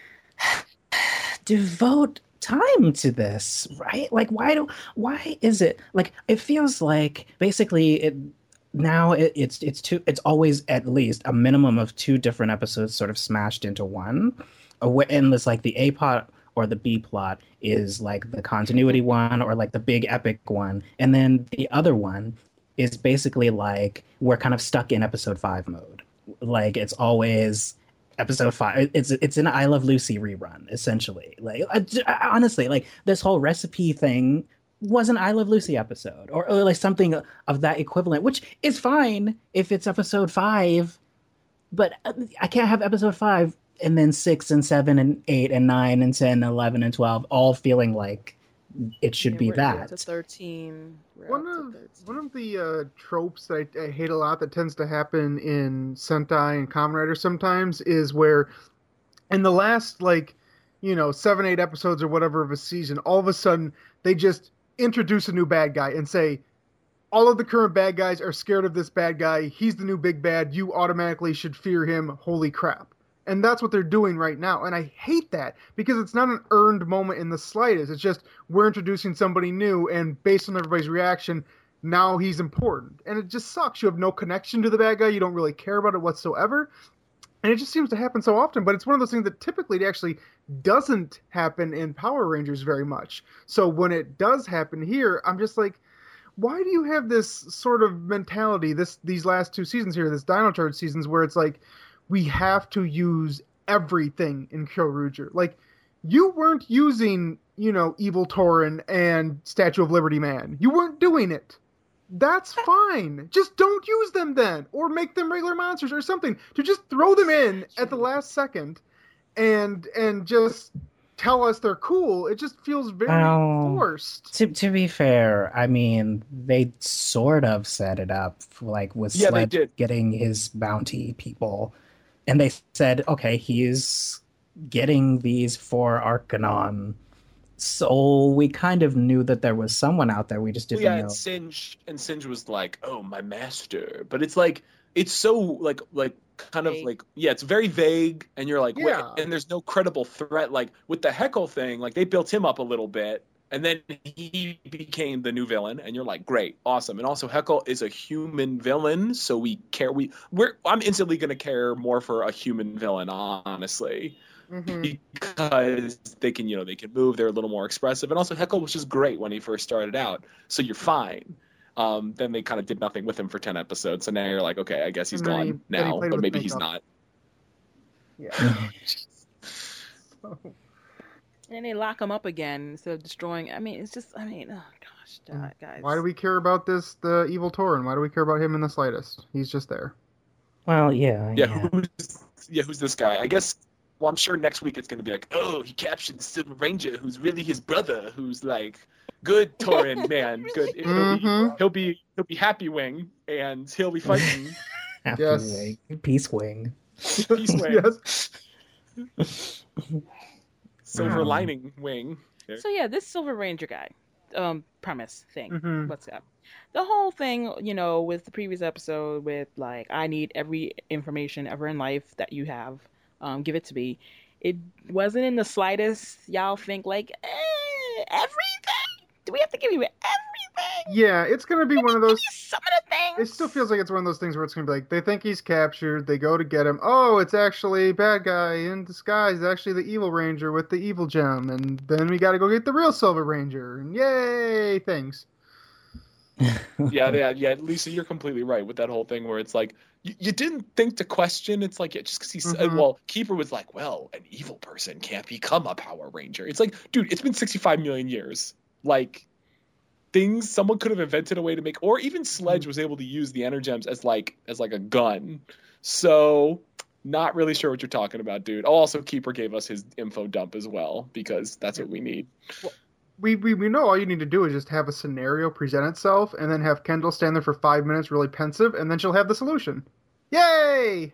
devote time to this, right? Like, why do, why is it like? It feels like basically it now. It, it's it's two. It's always at least a minimum of two different episodes, sort of smashed into one. And it's like the A plot or the B plot is like the continuity one, or like the big epic one, and then the other one is basically like we're kind of stuck in episode five mode. Like it's always episode five. It's it's an I Love Lucy rerun essentially. Like I, honestly, like this whole recipe thing was an I Love Lucy episode, or, or like something of that equivalent, which is fine if it's episode five. But I can't have episode five and then six and seven and eight and nine and ten and eleven and twelve all feeling like it should Yeah, be we're that. To thirteen. We're One up of to thirteen. one of the uh, tropes that I, I hate a lot that tends to happen in Sentai and Kamen Rider sometimes is where in the last like you know seven eight episodes or whatever of a season, all of a sudden they just introduce a new bad guy and say all of the current bad guys are scared of this bad guy. He's the new big bad. You automatically should fear him. Holy crap. And that's what they're doing right now. And I hate that because it's not an earned moment in the slightest. It's just we're introducing somebody new, and based on everybody's reaction, now he's important. And it just sucks. You have no connection to the bad guy. You don't really care about it whatsoever. And it just seems to happen so often. But it's one of those things that typically actually doesn't happen in Power Rangers very much. So when it does happen here, I'm just like, why do you have this sort of mentality, this these last two seasons here, this Dino Charge seasons, where it's like, we have to use everything in Kyoryuger. Like, you weren't using, you know, Evil Torin and Statue of Liberty Man. You weren't doing it. That's fine. Just don't use them then. Or make them regular monsters or something. To just throw them in at the last second and and just tell us they're cool, it just feels very Well, forced. To to be fair, I mean, they sort of set it up, like with Yeah, they Sledge did. getting his bounty people. And they said, okay, he's getting these for Arcanon. So we kind of knew that there was someone out there. We just Well, didn't yeah, know. and Singe and Singe was like, "Oh, my master," but it's like it's so like like kind of Vague. like yeah, it's very vague, and you're like, Yeah. wait, and there's no credible threat. Like with the Heckle thing, like they built him up a little bit, and then he became the new villain, and you're like, great, awesome. And also Heckle is a human villain, so we care. We we're I'm instantly gonna care more for a human villain, honestly. Mm-hmm. Because they can, you know, they can move. They're a little more expressive, and also Heckle was just great when he first started out. So you're fine. Um, then they kind of did nothing with him for ten episodes, so now you're like, okay, I guess he's And then he- gone then he now, played but with maybe he's makeup. not. Yeah. So, And they lock him up again instead of destroying. I mean, it's just. I mean, oh gosh, God, guys. why do we care about this, the Evil Torin? Why do we care about him in the slightest? He's just there. Well, yeah. Yeah, yeah. who's yeah, who's this guy? I guess. Well, I'm sure next week it's going to be like, oh, he captured the Silver Ranger, who's really his brother, who's like, good Torin, man, good. He'll, Mhm. be, he'll be he'll be Happy Wing, and he'll be fighting Happy Yes. Wing. Peace Wing. Peace Wing, Yes. Silver Um, Lining Wing. So yeah, this Silver Ranger guy, um, premise thing. Mhm. What's up? The whole thing, you know, with the previous episode, with like, I need every information ever in life that you have. Um, give it to me. It wasn't in the slightest. Y'all think like eh, everything? Do we have to give you everything? Yeah, it's gonna be one of those. Give you some of the things. It still feels like it's one of those things where it's gonna be like they think he's captured, they go to get him. Oh, it's actually bad guy in disguise. Actually, the evil ranger with the evil gem, and then we got to go get the real Silver Ranger. And yay, things. yeah, yeah, yeah. Lisa, you're completely right with that whole thing where it's like you, you didn't think to question. It's like yeah, just because he's Mhm. well, Keeper was like, well, an evil person can't become a Power Ranger. It's like, dude, it's been sixty-five million years. Like things, someone could have invented a way to make, or even Sledge was able to use the Energems as like as like a gun. So not really sure what you're talking about, dude. Oh, also Keeper gave us his info dump as well because that's what we need. we, we we know all you need to do is just have a scenario present itself, and then have Kendall stand there for five minutes, really pensive, and then she'll have the solution. Yay!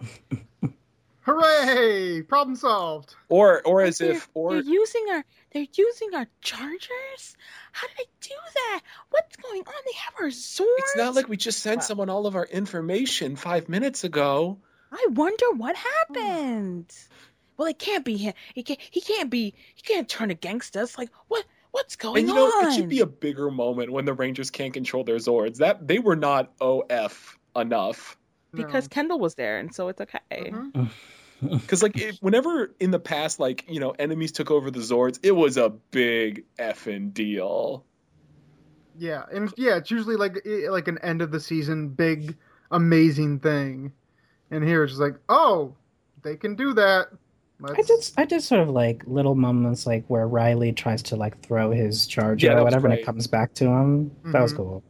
Hooray! Problem solved. Or or as they're, if or they're using our they're using our chargers. How did they do that? What's going on? They have our swords. it's not like we just sent Wow. someone all of our information five minutes ago. I wonder what happened. Well, it can't be him. He can't. He can't be. He can't turn against us. Like what? What's going And you know, on? it should be a bigger moment when the Rangers can't control their Zords. That they were not O F enough. because No. Kendall was there, and so it's okay. Mhm. Because like it, whenever in the past, like you know, enemies took over the Zords, it was a big effing deal. Yeah, and yeah, it's usually like eh, like an end of the season big amazing thing, and here it's just like, oh, they can do that. I Let's... did. I did sort of like little moments, like where Riley tries to like throw his charger Yeah, that or was whatever, and it great. comes back to him. That was Mhm. cool.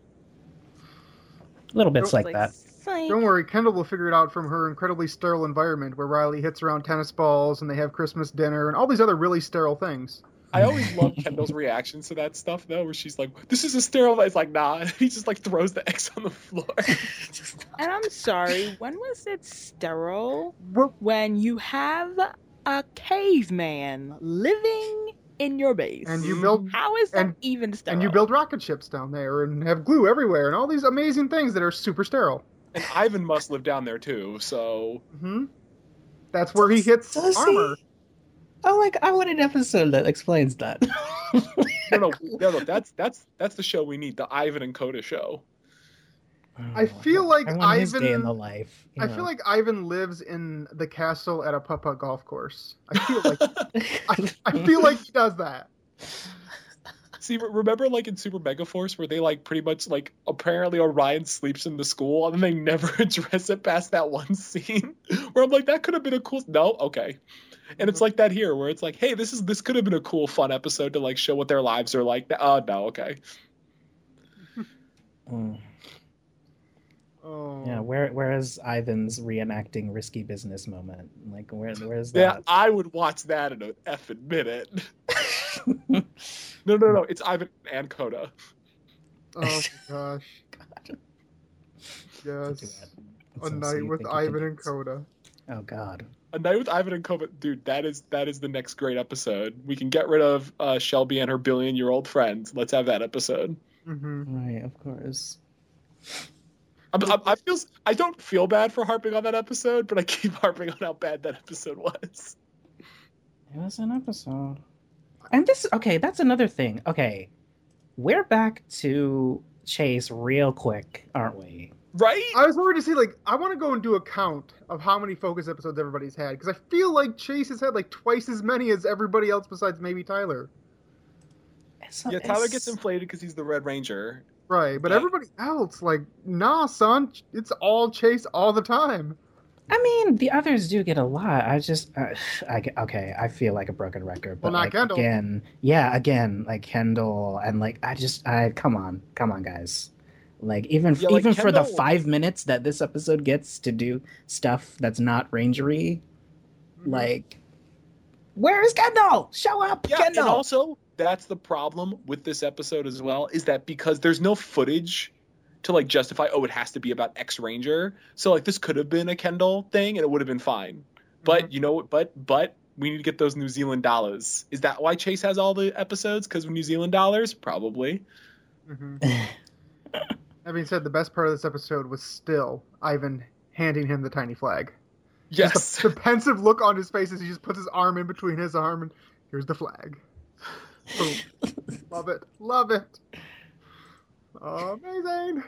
Little bits Don't- like that. psych. Don't worry, Kendall will figure it out from her incredibly sterile environment where Riley hits around tennis balls and they have Christmas dinner and all these other really sterile things. I always love Kendall's reactions to that stuff though, where she's like, "This is a sterile." It's like, nah. He just like throws the X on the floor. And I'm sorry. When was it sterile? Well, When you have a caveman living in your base. and you build How is that and- even sterile? and you build rocket ships down there and have glue everywhere and all these amazing things that are super sterile. And Ivan must live down there too, so hmm That's where he hits Does he? armor. Oh, like I want an episode that explains that. no, no, no, no. That's that's that's the show we need, the Ivan and Coda show. I feel like I want his Ivan- day in the life. you I know. feel like Ivan lives in the castle at a putt-putt golf course. I feel like I, I feel like he does that. See, re- remember like in Super Mega Force where they like pretty much like apparently Orion sleeps in the school and then they never address it past that one scene where I'm like, that could have been a cool. No, okay. And it's like that here where it's like, hey, this is this could have been a cool, fun episode to like show what their lives are like. Oh no, okay. Mm. Oh. Yeah, where where's Ivan's reenacting risky business moment? Like where where's Yeah, that? I would watch that in an effing minute. No, no, no. It's Ivan and Coda. Oh my gosh. God. Yes. That's A all so night you with think you Ivan can- and Coda. Oh God. A Night with Ivan and Coda, dude. That is that is the next great episode. We can get rid of uh, Shelby and her billion-year-old friends. Let's have that episode. hmm Right, of course. I'm, I'm, I feel I don't feel bad for harping on that episode, but I keep harping on how bad that episode was. It was an episode. And this, okay, that's another thing. Okay, we're back to Chase real quick, aren't we? Right? I was worried to see, like, I want to go and do a count of how many Focus episodes everybody's had, because I feel like Chase has had, like, twice as many as everybody else besides maybe Tyler. It's, Yeah, Tyler it's- gets inflated because he's the Red Ranger. Right, but Yeah. everybody else, like, nah, son, it's all Chase all the time. I mean, the others do get a lot. I just, uh, I, okay, I feel like a broken record. But Well, not like, Kendall. again, yeah, again, like Kendall, and like, I just, I come on, come on, guys. Like even Yeah, like even for the Kendall- five minutes that this episode gets to do stuff that's not rangery, Mm-hmm. like, where is Kendall? Show up, Yeah, Kendall. and also that's the problem with this episode as well, is that because there's no footage to like justify, oh, it has to be about X Ranger. So like this could have been a Kendall thing and it would have been fine. But Mhm. you know, but but we need to get those New Zealand dollars. Is that why Chase has all the episodes? Because of New Zealand dollars? Probably. Mhm. That being said, the best part of this episode was still Ivan handing him the tiny flag. Yes. Just the, the pensive look on his face as he just puts his arm in between his arm and here's the flag. Boom. Love it. Love it. Amazing.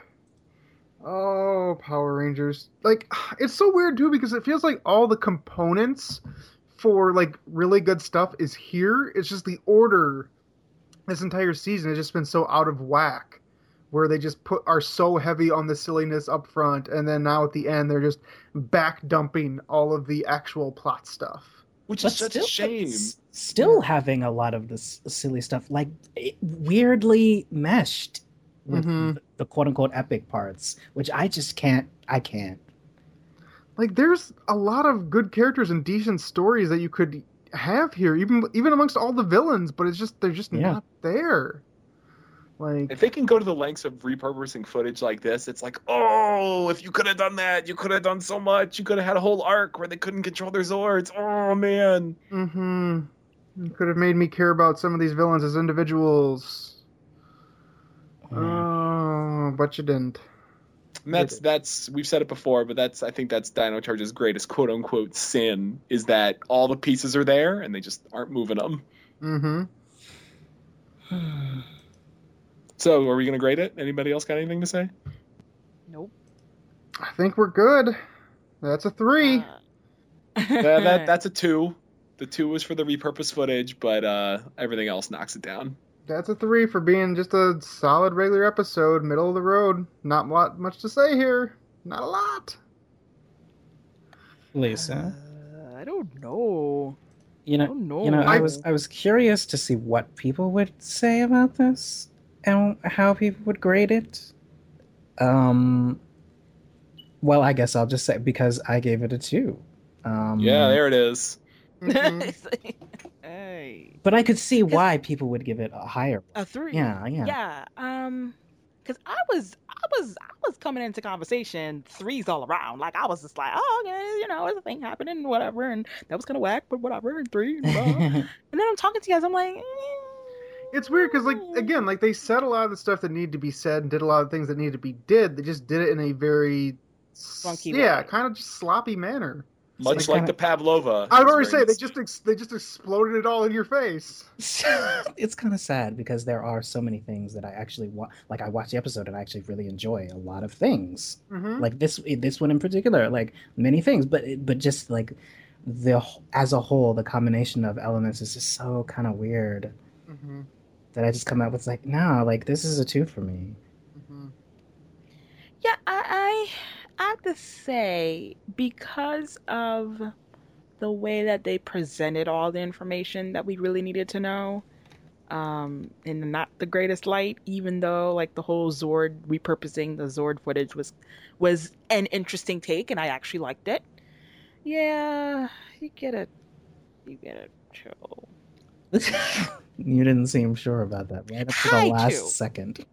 Oh, Power Rangers. Like, it's so weird too because it feels like all the components for like really good stuff is here. It's just the order this entire season has just been so out of whack, where they just put are so heavy on the silliness up front, and then now at the end they're just back dumping all of the actual plot stuff. Which But is such still, a shame. s- still having a lot of this silly stuff, like it weirdly meshed with Mhm. the, the quote unquote epic parts, which I just can't. I can't. Like, there's a lot of good characters and decent stories that you could have here, even even amongst all the villains. But it's just they're just Yeah. not there. Like If they can go to the lengths of repurposing footage like this, it's like, oh, if you could have done that, you could have done so much. You could have had a whole arc where they couldn't control their Zords. Oh, man. Mm-hmm. You could have made me care about some of these villains as individuals. Oh, but you didn't. And that's, that's, we've said it before, but that's, I think that's Dino Charge's greatest quote unquote sin is that all the pieces are there and they just aren't moving them. Mm-hmm. So, are we going to grade it? Anybody else got anything to say? Nope. I think we're good. That's a three. Uh, Yeah, that, that's a two. The two was for the repurposed footage, but uh, everything else knocks it down. That's a three for being just a solid regular episode, middle of the road. Not a lot much to say here. Not a lot. Lisa, uh, I don't know. you know, I don't know. you know, I was I was curious to see what people would say about this and how people would grade it. Um, well, I guess I'll just say because I gave it a two. Um, Yeah, there it is. Mhm. Hey. But I could see why people would give it a higher. A three. Yeah, yeah. Yeah. Um, because I was, I was, I was coming into conversation threes all around. Like I was just like, oh, okay, you know, there's a thing happening, whatever, and that was kind of whack, but whatever, and three. And, blah. And then I'm talking to you guys, I'm like, eh. It's weird because, like, again, like they said a lot of the stuff that needed to be said and did a lot of things that needed to be did. They just did it in a very, Funky yeah, way. kind of just sloppy manner. Much like like the Pavlova. I would It's already say very they just ex- they just exploded it all in your face. It's kind of sad because there are so many things that I actually want. Like I watched the episode and I actually really enjoy a lot of things. Mm-hmm. Like this, this one in particular, like many things. But it- but just like the as a whole, the combination of elements is just so kind of weird Mm-hmm. that I just come out with like, no, like this is a two for me. Mm-hmm. Yeah, I, I, I have to say, because of the way that they presented all the information that we really needed to know, um, in not the greatest light, even though like the whole Zord repurposing the Zord footage was was an interesting take, and I actually liked it. Yeah, you get a, you get a chill. You didn't seem sure about that right up to the Hi, last Chu. second.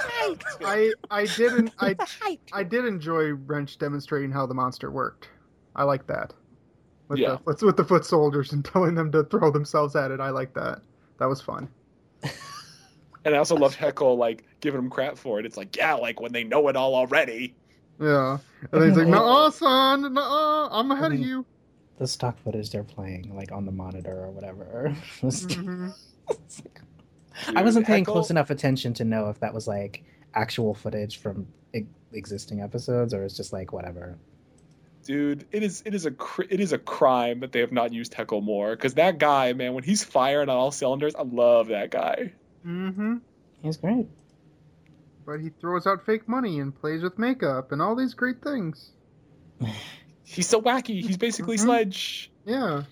I I didn't I Hi, I did enjoy Wrench demonstrating how the monster worked. I like that. With Yeah. the with, with the foot soldiers and telling them to throw themselves at it. I like that. That was fun. And I also loved Heckle, like, giving him crap for it. It's like, yeah, like, when they know it all already. Yeah. And he's like, "No, son, no, I'm ahead of you." The stock footage they're playing, like on the monitor or whatever. was- Mhm. it's like- I Dude, wasn't paying Heckle- close enough attention to know if that was like actual footage from e- existing episodes or it's just like whatever. Dude, it is it is a cr- it is a crime that they have not used Heckle more. Because that guy, man, when he's firing on all cylinders, I love that guy. Mhm. He's great. But he throws out fake money and plays with makeup and all these great things. He's so wacky. He's basically Mhm. Sledge. Yeah.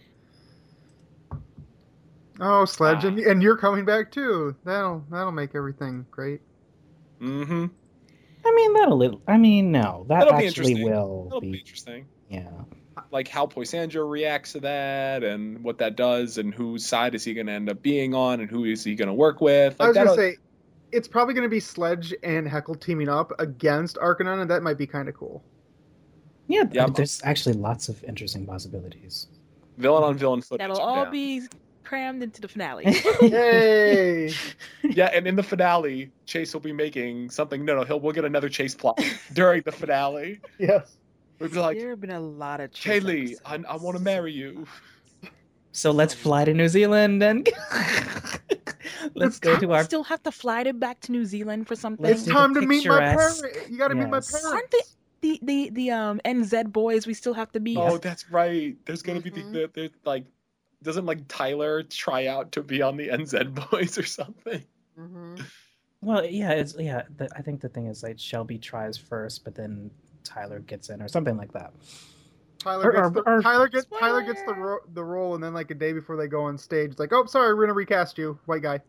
Oh, Sledge, Ah. and, and you're coming back too. That'll that'll make everything great. Mm-hmm. I mean, that'll. li- I mean, no, that That'll be actually interesting. will That'll be. be interesting. Yeah. Like how Poisandro reacts to that and what that does and whose side is he going to end up being on and who is he going to work with. I Like was gonna that'll- say, it's probably gonna be Sledge and Heckle teaming up against Arcanon, and that might be kind of cool. Yeah. Yeah. There's actually lots of interesting possibilities. villain on villain footage. that'll I'm all down. be crammed into the finale. Yay! Yeah, and in the finale, Chase will be making something. No, no, he'll we'll get another Chase plot during the finale. Yes. We'll be like, There have been a lot of Chase Kaylee, I, I episodes. want to marry you. So let's fly to New Zealand and let's go to We our. still have to fly to back to New Zealand for something. Let's It's do the time to meet my picturesque- parents. You got to meet my Yes. parents. Aren't they the the the um N Z boys? We still have to be. Oh, that's right. There's gonna be the, Mhm. the, the like, doesn't like Tyler try out to be on the N Z Boys or something? Mhm. Well, yeah, it's yeah. The, I think the thing is like Shelby tries first, but then Tyler gets in or something like that. Tyler Or- gets or- the, or- Tyler gets Tyler Spoiler! gets the ro- the role, and then like a day before they go on stage, it's like, oh, sorry, we're gonna recast you, white guy.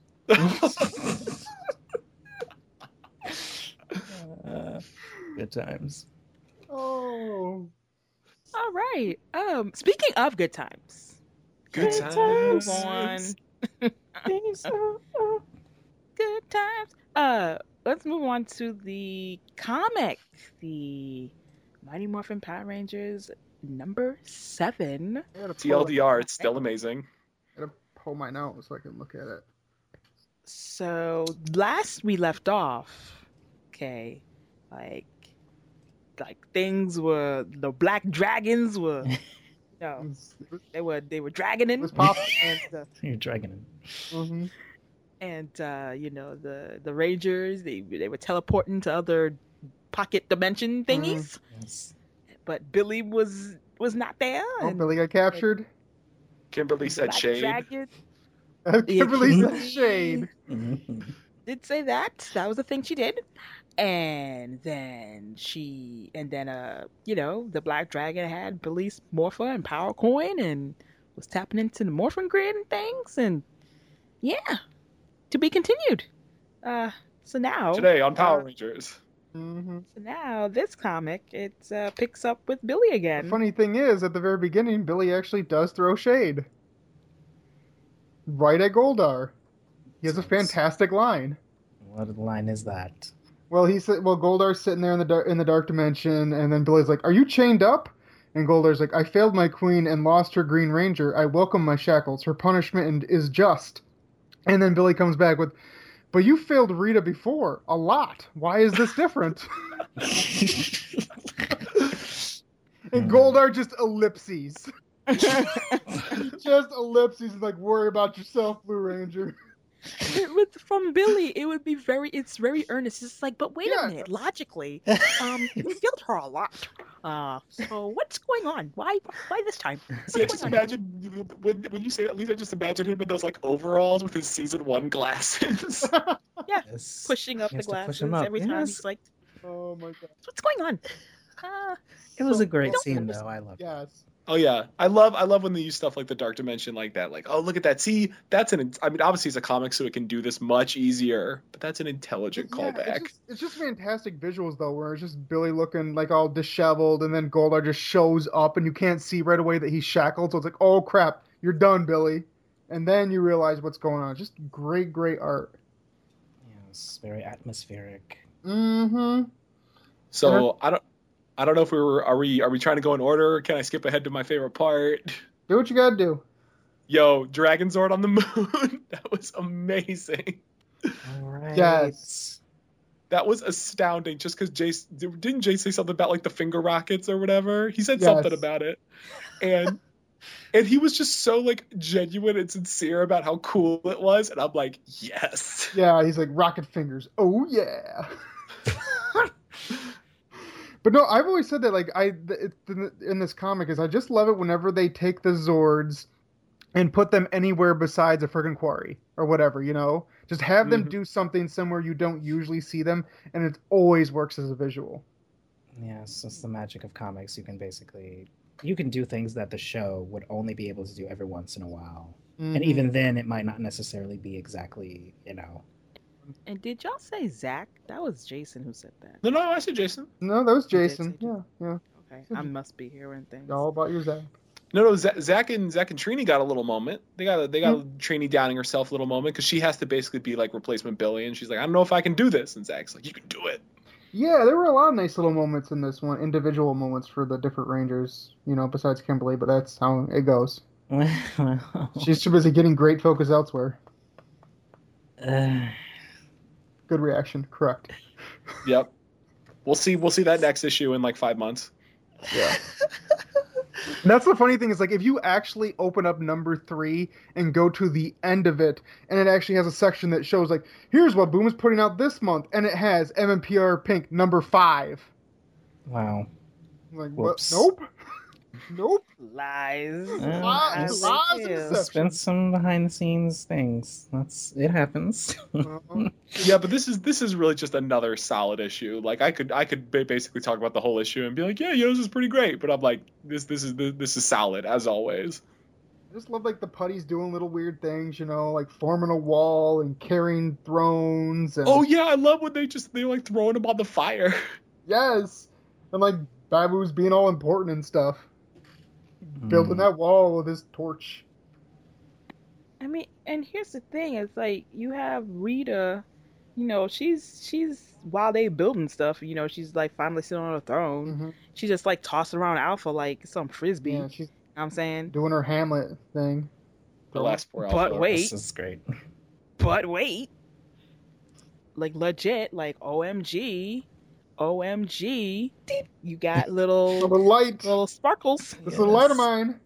Uh, good times. Oh. All right. Um, speaking of good times, Good Let's times. move on. Things are up. Good times. Uh, let's move on to the comic, the Mighty Morphin Power Rangers number seven. I gotta T pull L D R, it- it's still amazing. I gotta pull mine out so I can look at it. So last we left off, okay, like, like things were the black dragons were, you know, they were they were dragging It in, was popping. and uh, You're dragging him. Mm-hmm. and uh, you know the the Rangers they they were teleporting to other pocket dimension thingies, Yes. but Billy was was not there. Oh, and Billy got captured. Kimberly the said Black shade. Dragon Kimberly Yeah. said shade. Mhm. did say that. That was the thing she did. And then she, and then, uh, you know, the Black Dragon had Billy's Morpha and Power Coin and was tapping into the Morphin Grid and things. And yeah, to be continued. Uh, so now, Today on Power uh, Rangers. Mm-hmm. so now this comic, it uh, picks up with Billy The again. funny thing is, at the very beginning, Billy actually does throw shade. Right at Goldar. He has a fantastic line. What line is that? Well, he said, "Well, Goldar's sitting there in the dark, in the dark dimension," and then Billy's like, "Are you chained up?" And Goldar's like, "I failed my queen and lost her Green Ranger. I welcome my shackles. Her punishment is just." And then Billy comes back with, "But you failed Rita before a lot. Why is this different?" And Goldar just ellipses, just ellipses, and like, "Worry about yourself, Blue Ranger." It would, from Billy, it would be very, it's very earnest. It's like, but wait Yeah. a minute, logically, um, you failed her a lot. Uh, so what's going on? Why, why this time? See, I What's just going on? imagine when when you say that, at least I just imagine him in those like overalls with his season one glasses. Yeah, Yes. pushing up He the has to push glasses him up. every time. Yes. He's like, Oh my god. what's going on? Uh, It was So a great well scene, done. though. I loved it. Yes. Oh yeah, I love I love when they use stuff like the Dark Dimension like that. Like, oh look at that. See, that's an. I mean, obviously it's a comic, so it can do this much easier. But that's an intelligent Yeah, callback. It's just, it's just fantastic visuals though, where it's just Billy looking like all disheveled, and then Goldar just shows up, and you can't see right away that he's shackled. So it's like, oh crap, you're done, Billy. And then you realize what's going on. Just great, great art. Yes, very atmospheric. Mm-hmm. So I don't. I don't know if we were. Are we? Are we trying to go in order? Can I skip ahead to my favorite part? Do what you gotta do. Yo, Dragon Zord on the moon. That was amazing. All right. Yes. That was astounding. Just because Jace didn't Jace say something about like the finger rockets or whatever. He said Yes. something about it, and and he was just so like genuine and sincere about how cool it was. And I'm like, yes. Yeah, he's like rocket fingers. Oh yeah. But no, I've always said that. Like I, it, in this comic, is I just love it whenever they take the Zords and put them anywhere besides a friggin' quarry or whatever. You know, just have them Mhm. do something somewhere you don't usually see them, and it always works as a visual. Yes, it's the magic of comics. You can basically you can do things that the show would only be able to do every once in a while, and Mhm. even then, it might not necessarily be exactly you know. and did y'all say Zach? That was Jason who said that. No, no, I said Jason. No, that was You did Jason. say Yeah, yeah. Okay, I must be hearing things. All about your Zach. No, no, Zach, Zach and Zach and Trini got a little moment. They got a, they got a Trini downing herself a little moment because she has to basically be like replacement Billy, and she's like, I don't know if I can do this, and Zach's like, you can do it. Yeah, there were a lot of nice little moments in this one, individual moments for the different Rangers, you know, besides Kimberly, but that's how it goes. Well, She's too busy getting great focus elsewhere. uh, Good reaction, correct. Yep. We'll see. We'll see that next issue in like five months. Yeah. And that's the funny thing is, like, if you actually open up number three and go to the end of it, and it actually has a section that shows, like, here's what Boom is putting out this month, and it has M M P R Pink number five. wow. I'm like, Whoops. what? Nope. Nope. Lies. Uh, Lies, As lies they and do. deception. Spent some behind the scenes things. That's it happens. Uh-huh. Yeah, but this is this is really just another solid issue. Like I could I could ba- basically talk about the whole issue and be like, yeah, you know, this is pretty great. But I'm like, this this is this is solid as always. I just love, like, the putties doing little weird things, you know, like forming a wall and carrying thrones. And Oh yeah, I love when they just they like throwing them on the fire. yes. And, like, Babu's being all important and stuff. Building Mm. that wall with his torch. I mean, and here's the thing: it's like you have Rita. You know, she's she's while they building stuff. You know, she's like finally sitting on a throne. Mm-hmm. She just like tossing around Alpha like some frisbee. Yeah, she's You know what I'm saying, doing her Hamlet thing. The last four. But alpha. wait. This is great. but wait, like legit, like O M G, O M G, you got little Little light. little sparkles. This little light of Yes. mine.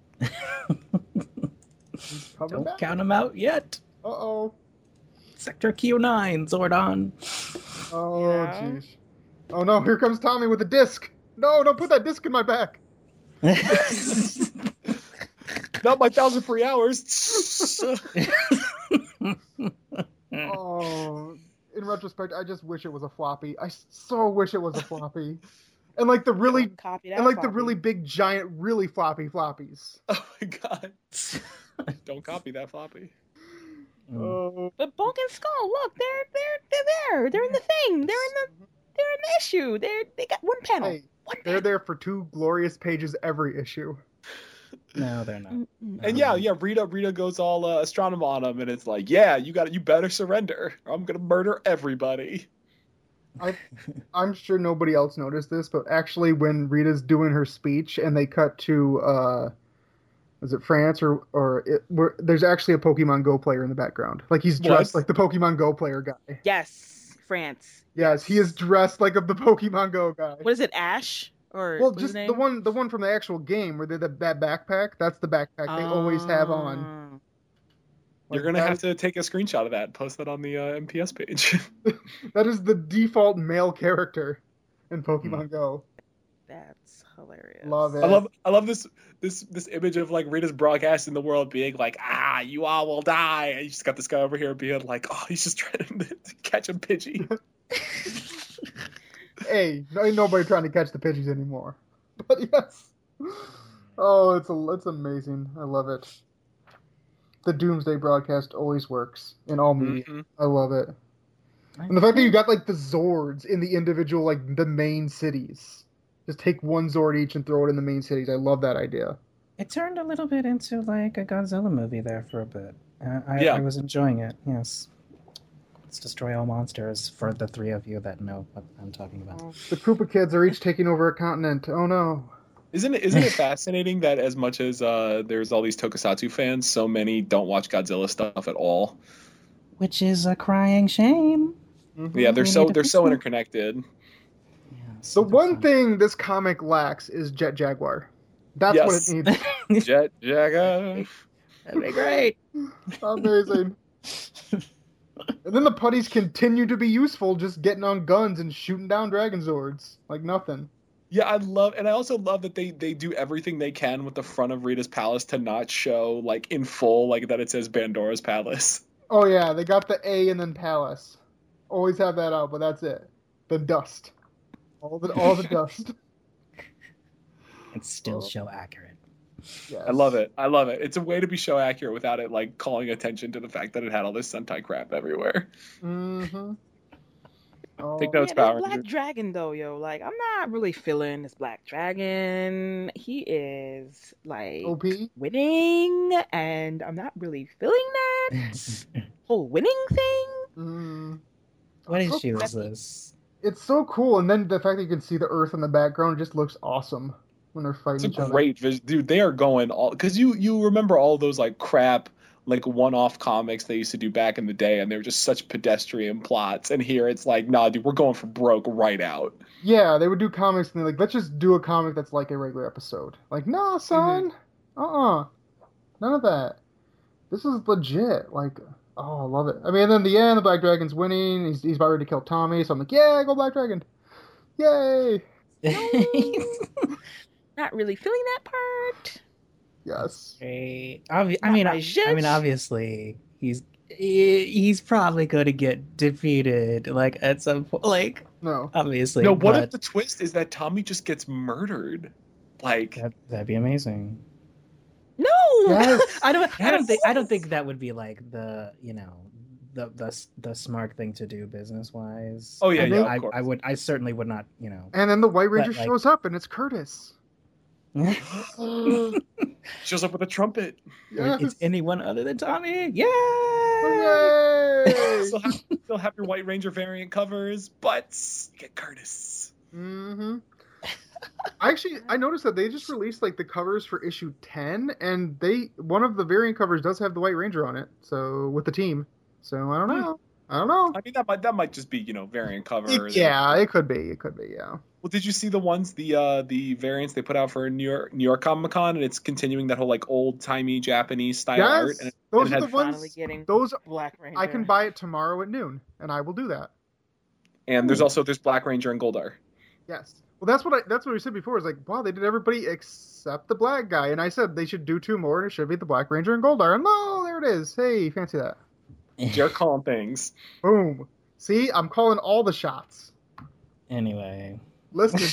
Coming Don't back. count them out yet. Uh oh. Sector Q nine, Zordon. Oh Yeah. jeez. Oh no! Here comes Tommy with a disc. No! Don't put that disc in my back. Not my thousand free hours. Oh, in retrospect, I just wish it was a floppy. I so wish it was a floppy, and like the really, Copy that and like the floppy. really big, giant, really floppy floppies. Oh my god! Don't copy that floppy. Mm. Oh, But Bulk and Skull, look, they're they're they're there. They're in the thing. They're in the they're in the issue. They're they got one panel. hey, one they're panel. there for two glorious pages every issue. No, they're not. Mm-mm. And yeah, yeah, Rita, Rita goes all uh, astronomer on him, and it's like, yeah, you got, you better surrender, or I'm gonna murder everybody. I'm sure nobody else noticed this, but actually, when Rita's doing her speech and they cut to, uh, is it France or or it, where, there's actually a Pokemon Go player in the background. Like he's dressed What? like the Pokemon Go player guy. Yes, France. Yes, he is dressed like of the Pokemon Go guy. What is it, Ash? Or Well, what's his just name? the one, the one from the actual game where they the that backpack. That's the backpack they always have on. Oh. You're Like, gonna that have is- to take a screenshot of that and post that on the uh, M P S page. That is the default male character in Pokemon Go. That's hilarious. Love it. I love, I love this, this, this image of like Rita's broadcasting the world being like, ah, you all will die. And you just got this guy over here being like, oh, he's just trying to catch a Pidgey. Hey, no, ain't nobody trying to catch the Pidgeys anymore. But yes. Oh, it's a, it's amazing. I love it. The Doomsday broadcast always works in all media. Mhm. I love it. And the fact that you got like the Zords in the individual, like the main cities. Just take one Zord each and throw it in the main cities. I love that idea. It turned a little bit into like a Godzilla movie there for a bit. Uh, I, Yeah. I was enjoying it. Yes. Let's destroy all monsters. For the three of you that know what I'm talking about. The Koopa kids are each taking over a continent. Oh no. Isn't it, isn't it fascinating that as much as uh, there's all these Tokusatsu fans, so many don't watch Godzilla stuff at all. Which is a crying shame. Yeah, they're We so need to they're fix so that. interconnected. Yeah, The super one fun. thing this comic lacks is Jet Jaguar. That's Yes. what it needs. Jet Jaga. That'd be great. Amazing. And then the putties continue to be useful, just getting on guns and shooting down Dragon Zords like nothing. Yeah, I love, and I also love that they they do everything they can with the front of Rita's palace to not show like in full like that it says Pandora's Palace. Oh yeah, they got the A and then Palace. Always have that out, but that's it. The dust. All the all the dust. It's still show accurate. Yes. I love it. I love it. It's a way to be show accurate without it like calling attention to the fact that it had all this Sentai crap everywhere. Mm-hmm. Oh, Take notes, Yeah, this Power Black Rangers. Dragon though, yo, like I'm not really feeling this Black Dragon. He is like O P? winning, and I'm not really feeling that whole winning thing. Mm. What So issue is cool. this? It's so cool, and then the fact that you can see the Earth in the background just looks awesome when they're fighting It's each a other. great vis- dude. They are going all because you you remember all those like crap like one-off comics they used to do back in the day, and they were just such pedestrian plots. And here it's like, nah, dude, we're going for broke right out. Yeah, they would do comics and they're like, let's just do a comic that's like a regular episode. Like, no, son. Uh-uh. None of that. This is legit. Like, oh, I love it. I mean, and then in the end, the Black Dragon's winning. He's, he's about ready to kill Tommy. So I'm like, yeah, go Black Dragon. Yay. Not really feeling that part. Yes. Great. Obvi- I Not mean, my I, I shit. mean, obviously, he's he- he's probably going to get defeated. Like at some point, like No. obviously. No, what but if the twist is that Tommy just gets murdered? Like, that, that'd be amazing. No. Yes. I don't. I don't Yes. think. I don't think that would be like the you know the the the smart thing to do business wise. Oh, yeah, I, yeah, of I, course. I would. I certainly would not. You know. And then the White Ranger But, like- shows up and it's Curtis. Shows up with a trumpet. Yes. It's anyone other than Tommy. Yay! Hooray! Still have, still have your White Ranger variant covers, but you get Curtis. Mm-hmm. Actually, I noticed that they just released like the covers for issue ten, and they one of the variant covers does have the White Ranger on it. So with the team, so I don't know. I don't know. I mean, that might that might just be, you know, variant cover. It- yeah, it could be. It could be. Yeah. Well, did you see the ones the uh the variants they put out for New York New York Comic Con, and it's continuing that whole like old timey Japanese style art. Yes, And it, those it are had- the ones. Finally getting Those Black Ranger. I can buy it tomorrow at noon, and I will do that. and there's also there's Black Ranger and Goldar. Yes. Well, that's what I that's what we said before. Is like, wow, they did everybody except the black guy, and I said they should do two more, and it should be the Black Ranger and Goldar. And no, there it is. Hey, fancy that. They're calling things. Boom. See, I'm calling all the shots. Anyway. Listen.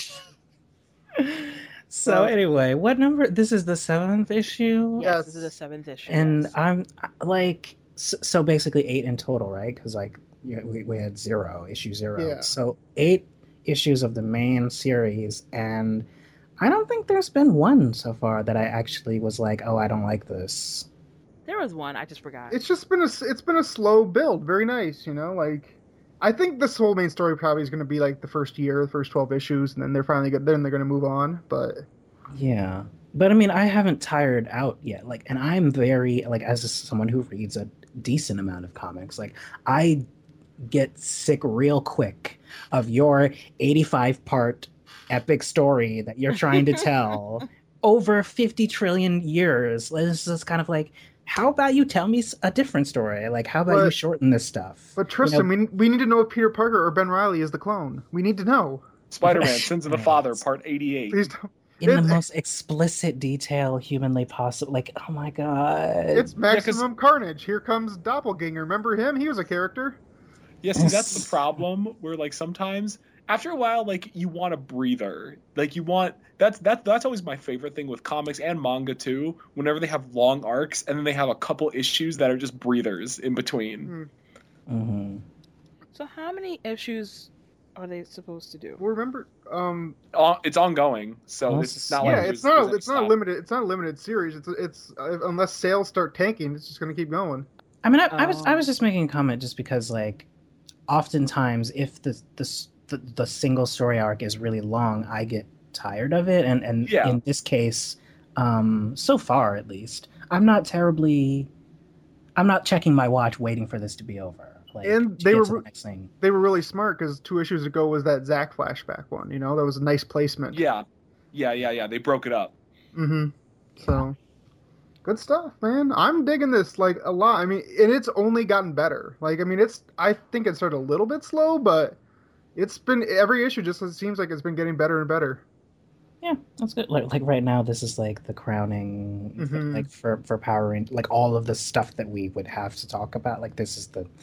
So Uh, anyway, what number? This is the seventh issue, Yes, Yes. this is the seventh issue. and yes. I'm like, so, so basically eight in total, right? Because like you know, we we had zero issue zero, Yeah. so eight issues of the main series, and I don't think there's been one so far that I actually was like, oh, I don't like this. There was one, I just forgot. It's just been a it's been a slow build. Very nice, you know. Like, I think this whole main story probably is going to be like the first year, the first twelve issues, and then they're finally good. Then they're going to move on. But Yeah. But I mean, I haven't tired out yet. Like, and I'm very, like, as someone who reads a decent amount of comics, like, I get sick real quick of your eighty-five part epic story that you're trying to tell over fifty trillion years. It's just kind of like, how about you tell me s- a different story? Like, how about you But- shorten this stuff? but Tristan, You know, we we need to know if Peter Parker or Ben Riley is the clone. We need to know. Spider-Man: Sins of the Right. Father, Part eighty-eight. Please don't. in the it's- most explicit detail humanly possible. Like, oh my god. It's Maximum Carnage. Here comes Doppelganger. Remember him? He was a character. Yeah, see, that's the problem. Where like sometimes after a while, like you want a breather. Like you want that's that's that's always my favorite thing with comics and manga too. Whenever they have long arcs and then they have a couple issues that are just breathers in between. Hmm. hmm So how many issues are they supposed to do? Well, remember, um, Uh, It's ongoing, so Well, it's not like yeah, there's- it's not there's a, any it's not a stop. limited it's not a limited series. It's it's uh, unless sales start tanking, it's just going to keep going. I mean, I, I was I Um, was just making a comment just because, like, oftentimes if the the s- the, the single story arc is really long, I get tired of it, and and Yeah. in this case, um, so far at least, I'm not terribly, I'm not checking my watch waiting for this to be over. Like, And to they get were to the re- next thing. They were really smart because two issues ago was that Zack flashback one. You know, that was a nice placement. Yeah, yeah, yeah, yeah. They broke it up. Mm-hmm. So, good stuff, man. I'm digging this like a lot. I mean, and it's only gotten better. Like, I mean, it's I think it started a little bit slow, but it's been every issue just seems like it's been getting better and better. Yeah, that's good. Like like right now, this is like the crowning, Mhm. like for for Power Rangers, like all of the stuff that we would have to talk about. Like this is the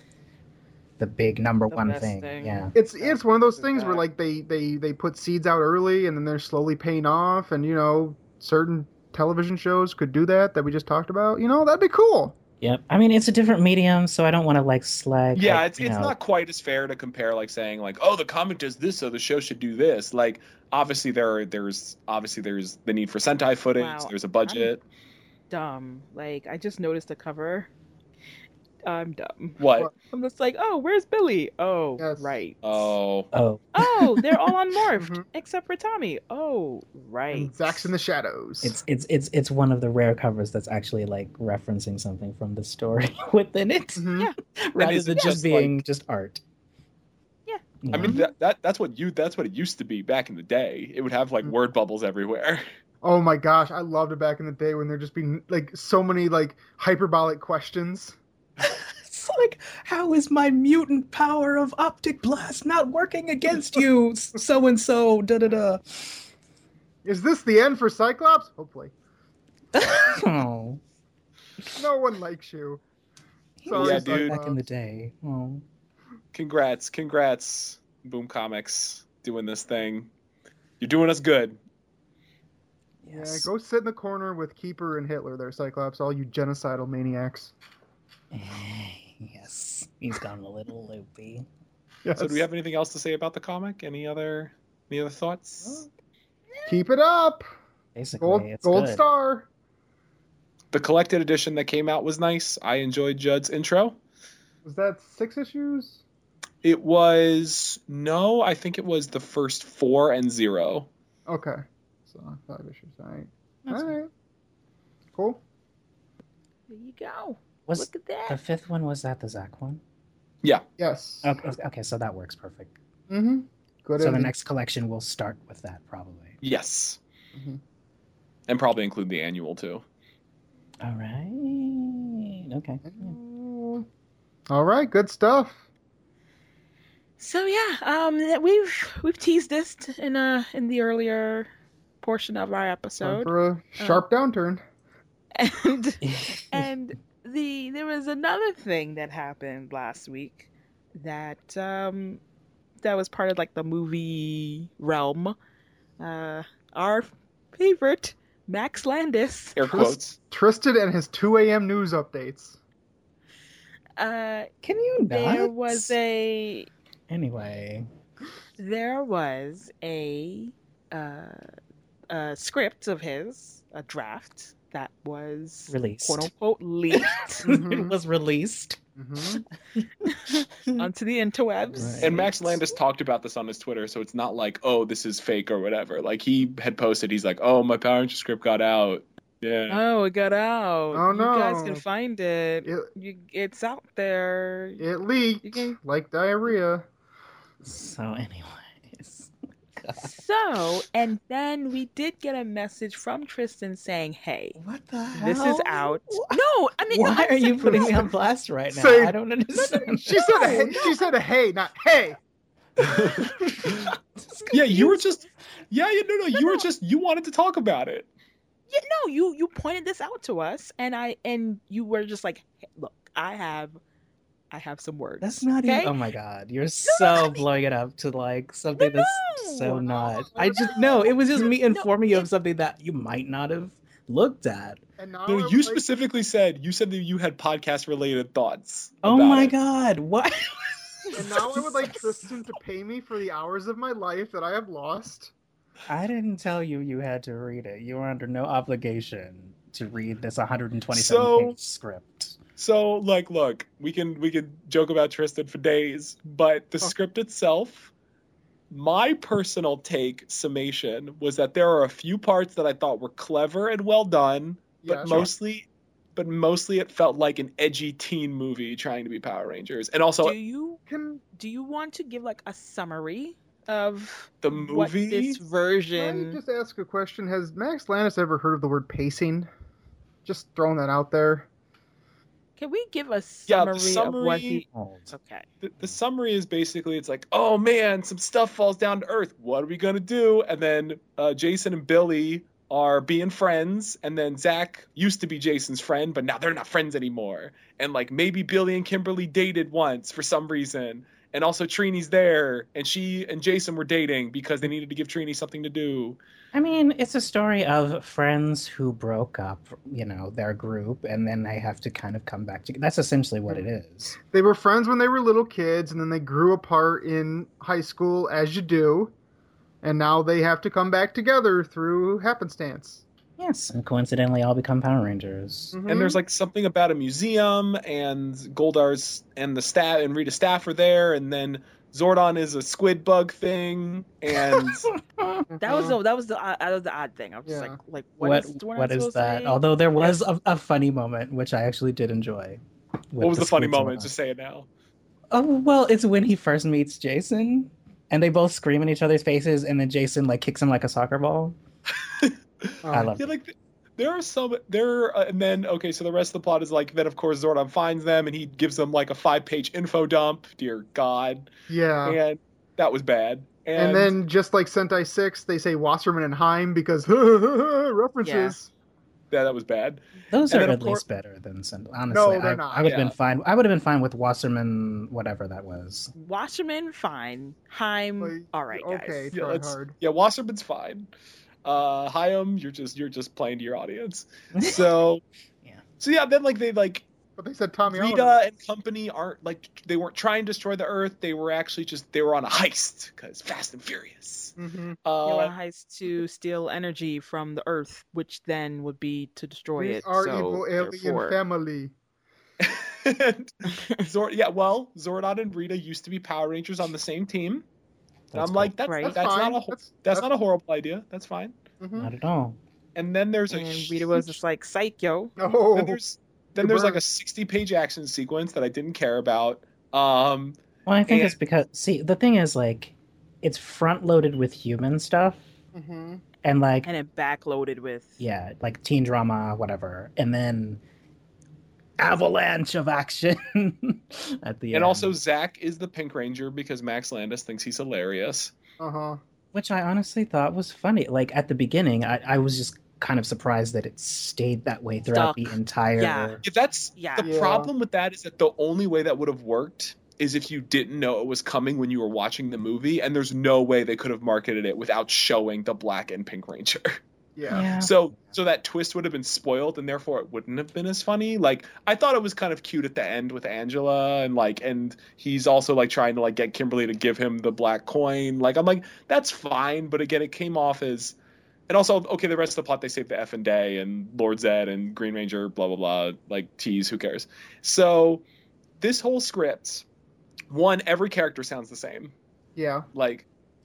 the big number The one best thing. thing. Yeah. It's That's it's one of those good things where back. like they they they put seeds out early and then they're slowly paying off, and you know certain television shows could do that that we just talked about. You know, that'd be cool. Yep. I mean, it's a different medium, so I don't want to like slag. Yeah, like, it's you it's know, not quite as fair to compare like saying like, oh, the comic does this, so the show should do this. Like, obviously there are, there's obviously there's the need for Sentai footage. Wow, There's a budget. Dumb. Like I just noticed the cover. I'm dumb. What? What? I'm just like, oh, where's Billy? Oh, Yes. right. Oh, Oh, Oh, they're all on Morphed Mhm. except for Tommy. Oh, right. And Zack's in the shadows. it's it's it's it's one of the rare covers that's actually like referencing something from the story within it, Mhm. Yeah. rather is than it just just, being like- just art. Yeah. You I mean know? that, that that's what you that's what it used to be back in the day. It would have like Mhm. word bubbles everywhere. Oh my gosh, I loved it back in the day when there'd just be like so many like hyperbolic questions. It's like, how is my mutant power of optic blast not working against you, so and so? Da da da. Is this the end for Cyclops? Hopefully. Oh, No one likes you. Sorry, Yeah, Just like dude. back in the day. Oh. Congrats, congrats, Boom Comics doing this thing. You're doing us good. Yes. Yeah, go sit in the corner with Keeper and Hitler there, Cyclops, all you genocidal maniacs. Yes, he's gone a little loopy. Yes. So do we have anything else to say about the comic? Any other any other thoughts? Keep it up! Basically, Gold, it's gold good. star. The collected edition that came out was nice. I enjoyed Judd's intro. Was that six issues? It was no, I think it was the first four and zero. Okay, so five issues. All right, That's all right, cool. There you go. Was Look at that. the fifth one, was that the Zach one? Yeah. Yes. Okay, okay, so that works perfect. Mm-hmm. Good. So the ending. next collection will start with that, probably. Yes. Mm-hmm. And probably include the annual too. All right. Okay. Yeah. All right, good stuff. So yeah, um, we've we've teased this in a in the earlier portion of our Time episode, for a sharp downturn. and and the there was another thing that happened last week that um that was part of like the movie realm. Uh, our favorite Max Landis. Air quotes. Tristan and his two a.m. news updates. Uh, Can you not? there was a Anyway. there was a uh, a script of his, a draft that was Released. quote unquote leaked Mhm. It was released. Mm-hmm. onto the interwebs. Right. And Max Landis talked about this on his Twitter, so it's not like, oh, this is fake or whatever. Like, he had posted, he's like, oh, my Power Ranger script got out. Yeah. Oh, it got out. Oh, You guys no. can find it. It, You, it's out there. it leaked You can- like diarrhea. So, anyways. So, and then we did get a message from Tristan saying, "Hey, What the hell? this is out." No, I mean, Why I'm are you saying- putting me on blast right now? Say- I don't understand. She said, a hey, she said a hey, not hey. Yeah, you were just, yeah, yeah, no, no, you were just, you wanted to talk about it. Yeah, no, you you pointed this out to us, and I and you were just like, hey, "Look, I have, I have some words." That's not okay? even. Oh my god, you're so blowing it up to like something No, that's so no, not. no, I just no. It was just me no, informing you it- of something that you might not have looked at. And now No, I'm you like, specifically said, you said that you had podcast related thoughts. Oh about my it. god, what? and now I would like Tristan to pay me for the hours of my life that I have lost. I didn't tell you you had to read it. You were under no obligation to read this one hundred twenty-seven So- page script. So, like, look, we can we can joke about Tristan for days, but the Oh. script itself, my personal take summation was that there are a few parts that I thought were clever and well done, but Yeah, sure. mostly, but mostly it felt like an edgy teen movie trying to be Power Rangers, and also do you Can do you want to give like a summary of the what movie. this Can I version? just ask a question? Has Max Landis ever heard of the word pacing? Just throwing that out there. Can we give a Yeah, the summary, of what he? Hold. Okay. The, the summary is basically it's like, oh man, some stuff falls down to earth. What are we gonna do? And then uh, Jason and Billy are being friends, and then Zach used to be Jason's friend, but now they're not friends anymore. And like maybe Billy and Kimberly dated once for some reason, and also Trini's there, and she and Jason were dating because they needed to give Trini something to do. I mean, it's a story of friends who broke up, you know, their group, and then they have to kind of come back together. That's essentially what it is. They were friends when they were little kids, and then they grew apart in high school, as you do. And now they have to come back together through happenstance. Yes, and coincidentally, all become Power Rangers. Mhm. And there's like something about a museum, and Goldar's and the staff and Rita Staff are there, and then Zordon is a squid bug thing, and That was the that was the odd- that was the odd thing. I was just Yeah. like like What what what, is, what am I what is supposed to that? say? Although there was a, a funny moment, which I actually did enjoy. with what was the funny squid moment? Zordon. Just say it now. Oh, well, it's when he first meets Jason, and they both scream in each other's faces, and then Jason like kicks him like a soccer ball. I love Yeah, it. like there are some there, uh, and then okay, so the rest of the plot is like then of course Zordon finds them and he gives them like a five page info dump. Dear God, Yeah. and that was bad. And, And then, just like Sentai six, they say Wasserman and Heim because references. yeah, that was bad. Those And are then, at of least cour- better than Send. Honestly, No, they're I, not. I would have Yeah. been fine. I would have been fine with Wasserman, whatever that was. Wasserman, fine. Heim, Like, all right, guys. Okay, Yeah, try let's- hard. Yeah, Wasserman's fine. Uh, Hyam, you're just you're just playing to your audience. So Yeah. So yeah, then like they like But they said Tommy Rita Oliver. and company aren't like they weren't trying to destroy the Earth. They were actually just they were on a heist because Fast and Furious. Mm-hmm. Uh, They were on a heist to steal energy from the Earth, which then would be to destroy We it. are so, evil alien therefore- family. and Zord, yeah, well, Zordon and Rita used to be Power Rangers on the same team. And That's I'm like, that's Right. that's, That's not fine. a ho- That's- that's, that's- not a horrible idea. That's fine. Mhm. Not at all. And then there's a And Rita was huge- just like, psych, yo. Oh, then there's then Good there's burn. like a sixty page action sequence that I didn't care about. Um, Well, I think And- it's because see the thing is like it's front loaded with human stuff hmm and like And it backloaded with. yeah, like teen drama, whatever, and then avalanche of action at the end. and also Zach is the Pink Ranger because Max Landis thinks he's hilarious. uh-huh. which I honestly thought was funny. Like at the beginning, I, I was just kind of surprised that it stayed that way throughout Stuck. the entire. Yeah. If that's Yeah. the Yeah. problem with that is that the only way that would have worked is if you didn't know it was coming when you were watching the movie, and there's no way they could have marketed it without showing the Black and Pink Ranger. Yeah. Yeah. So so that twist would have been spoiled, and therefore it wouldn't have been as funny. Like I thought it was kind of cute at the end with Angela, and like and he's also like trying to like get Kimberly to give him the black coin. Like I'm like that's fine, but again it came off as and also okay the rest of the plot they saved the effing day and Lord Zed and Green Ranger blah blah blah like tease who cares. So this whole script, one every character sounds the same. Yeah. Like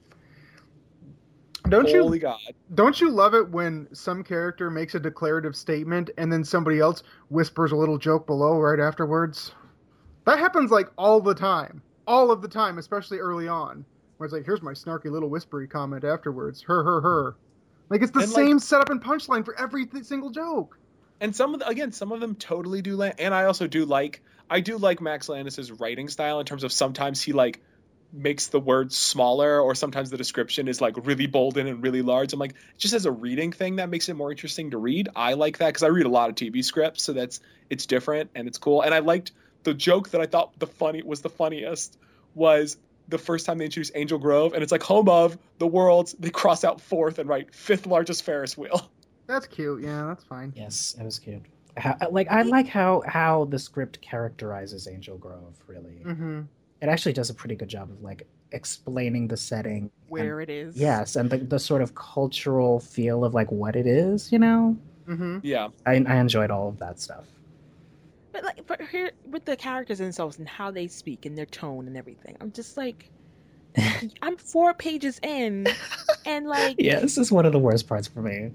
Don't you holy god. don't you love it when some character makes a declarative statement and then somebody else whispers a little joke below right afterwards? That happens like all the time. All of the time, especially early on. Where it's like, here's my snarky little whispery comment afterwards. Her, her, her. Like it's the And, like- same setup and punchline for every th- single joke. And some of the, again, some of them totally do land, and I also do like I do like Max Landis's writing style in terms of sometimes he like makes the words smaller, or sometimes the description is like really bold and really large. I'm like, just as a reading thing, that makes it more interesting to read. I like that because I read a lot of T V scripts, so that's it's different and it's cool. And I liked the joke that I thought the funny was the funniest was the first time they introduced Angel Grove, and it's like home of the world's. They cross out fourth and write fifth largest Ferris wheel. That's cute. Yeah, that's fine. Yes, it was cute. How, like I like how how the script characterizes Angel Grove. Really, Mm-hmm. it actually does a pretty good job of like explaining the setting. Where and, it is. yes, and the, the sort of cultural feel of like what it is. You know, Mm-hmm. Yeah, I I enjoyed all of that stuff. But like, but here with the characters themselves and how they speak and their tone and everything, I'm just like, I'm four pages in, and like, Yeah, this is one of the worst parts for me.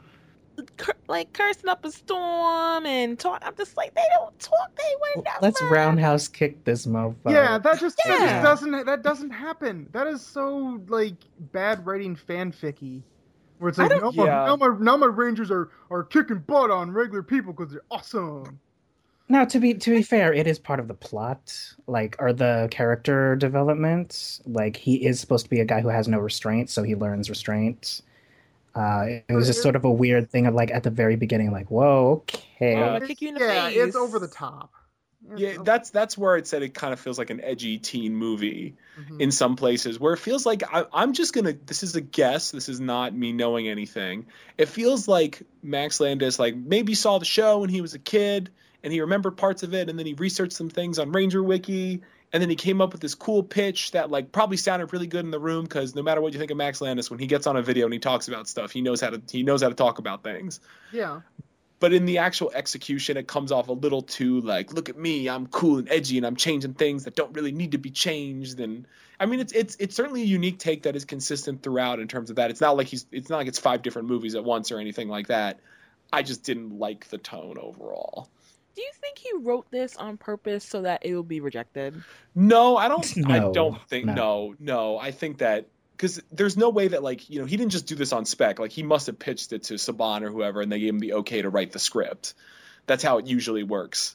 cur- like cursing up a storm and talk. I'm just like, they don't talk. They were never. Let's roundhouse kick this mofo. Yeah, that just, that just Yeah. doesn't that doesn't happen. That is so like bad writing fanficky. Where it's I like don't- now, Yeah. my, now my now my Rangers are, are kicking butt on regular people because they're awesome. Now, to be to be fair, it is part of the plot, like, or the character development. Like, he is supposed to be a guy who has no restraint, so he learns restraint. Uh, it was just sort of a weird thing of like at the very beginning, like, whoa, okay. Well, I'll kick you in the yeah, face. it's over the top. It's yeah. over- That's that's where it said it kind of feels like an edgy teen movie. Mhm. In some places where it feels like I, I'm just gonna this is a guess, this is not me knowing anything. It feels like Max Landis like maybe saw the show when he was a kid and he remembered parts of it, and then he researched some things on Ranger Wiki, and then he came up with this cool pitch that like probably sounded really good in the room, because no matter what you think of Max Landis, when he gets on a video and he talks about stuff, he knows how to he knows how to talk about things. Yeah. But in the actual execution, it comes off a little too like, look at me, I'm cool and edgy, and I'm changing things that don't really need to be changed. And I mean, it's it's it's certainly a unique take that is consistent throughout in terms of that. It's not like he's it's not like it's five different movies at once or anything like that. I just didn't like the tone overall. Do you think he wrote this on purpose so that it will be rejected? No, I don't. I No, don't think. no. No, no. I think that because there's no way that like you know he didn't just do this on spec. Like he must have pitched it to Saban or whoever, and they gave him the okay to write the script. That's how it usually works.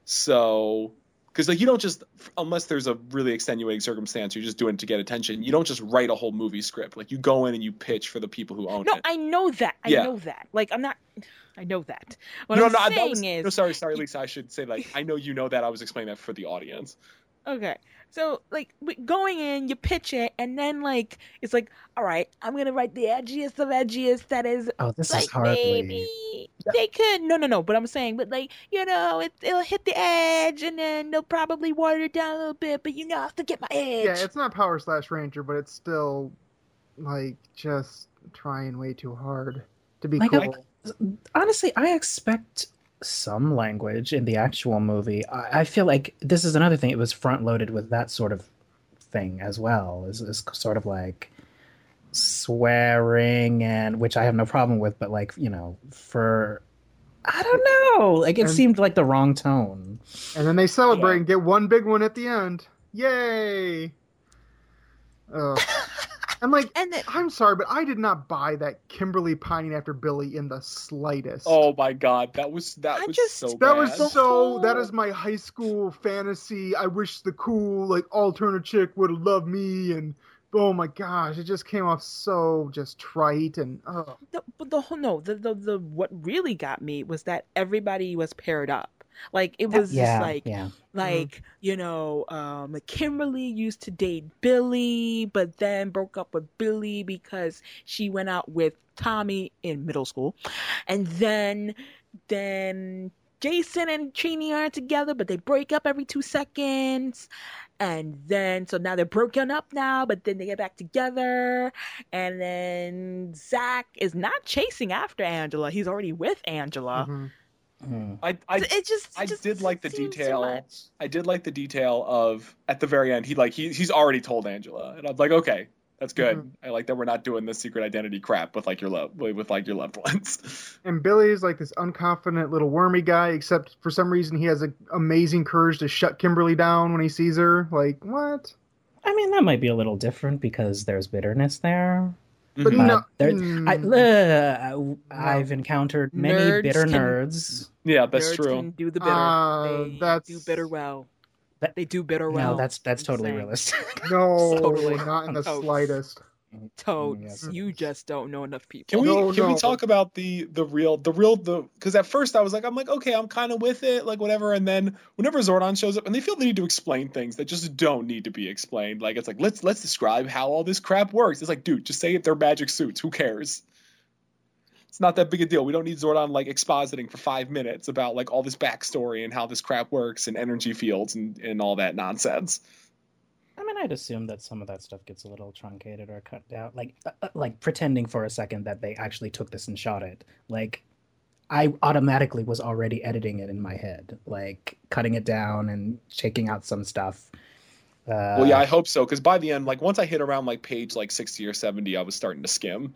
So because like you don't just unless there's a really extenuating circumstance, you're just doing it to get attention. You don't just write a whole movie script. Like you go in and you pitch for the people who own No, it. I know that. I Yeah. know that. Like, I'm not. I know that. What no, I'm no, saying that was, is, no. Sorry, sorry, Lisa. I should say like I know you know that. I was explaining that for the audience. Okay. So, like, w- going in, you pitch it, and then, like, it's like, all right, I'm gonna write the edgiest of edgiest that is, Oh, this is like, hardly. maybe they could. No, no, no. But I'm saying, but, like, you know, it, it'll hit the edge, and then they'll probably water it down a little bit, but you know, I have to get my edge. Yeah, it's not Power Slash Ranger, but it's still, like, just trying way too hard to be Like, cool. I, honestly, I expect some language in the actual movie. I, I feel like this is another thing. It was front loaded with that sort of thing as well. Is is sort of like swearing, and which I have no problem with, but like, you know, for I don't know, like it And- seemed like the wrong tone. And then they celebrate Yeah. and get one big one at the end. Yay! Ugh. I'm like, And then, I'm sorry, but I did not buy that Kimberly pining after Billy in the slightest. Oh my god, that was that I was just- so That bad. was The so. whole- That is my high school fantasy. I wish the cool, like, alternate chick would have loved me, and oh my gosh, it just came off so just trite and oh. the, but the whole no, the, the the what really got me was that everybody was paired up. Like it was yeah, just like yeah. like you know, um, Kimberly used to date Billy, but then broke up with Billy because she went out with Tommy in middle school, and then then Jason and Trini aren't together, but they break up every two seconds. And then, so now they're broken up now, but then they get back together. And then Zach is not chasing after Angela. He's already with Angela. Mhm. Mm. I I It just, I just did like the seems too detail. much. I did like the detail of at the very end he like he he's already told Angela, and I'm like, okay, that's good. Mhm. I like that we're not doing this secret identity crap with like your love with like your loved ones. And Billy's like this unconfident little wormy guy, except for some reason he has an amazing courage to shut Kimberly down when he sees her. Like, what? I mean, that might be a little different because there's bitterness there. But Mhm. But no, there, mm, I, uh, I've encountered many Nerds bitter can- nerds. Yeah, that's Nerds true. can do the bitter. Uh, they that's- do bitter well. That- They do bitter well. No, that's that's I'm totally saying. realistic. no, Totally. not in the Oh. slightest. Toads. Yes. You just don't know enough people. Can we No, can we no. talk about the the real the real the because at first I was like I'm like okay I'm kind of with it like whatever, and then whenever Zordon shows up and they feel the need to explain things that just don't need to be explained, like it's like let's let's describe how all this crap works. It's like, dude, just say it, they're magic suits, who cares? It's not that big a deal. We don't need Zordon like expositing for five minutes about like all this backstory and how this crap works and energy fields and and all that nonsense. I mean, I'd assume that some of that stuff gets a little truncated or cut down, like uh, uh, like pretending for a second that they actually took this and shot it. Like, I automatically was already editing it in my head, like cutting it down and shaking out some stuff. Uh, Well, yeah, I hope so, because by the end, like once I hit around like page like sixty or seventy, I was starting to skim.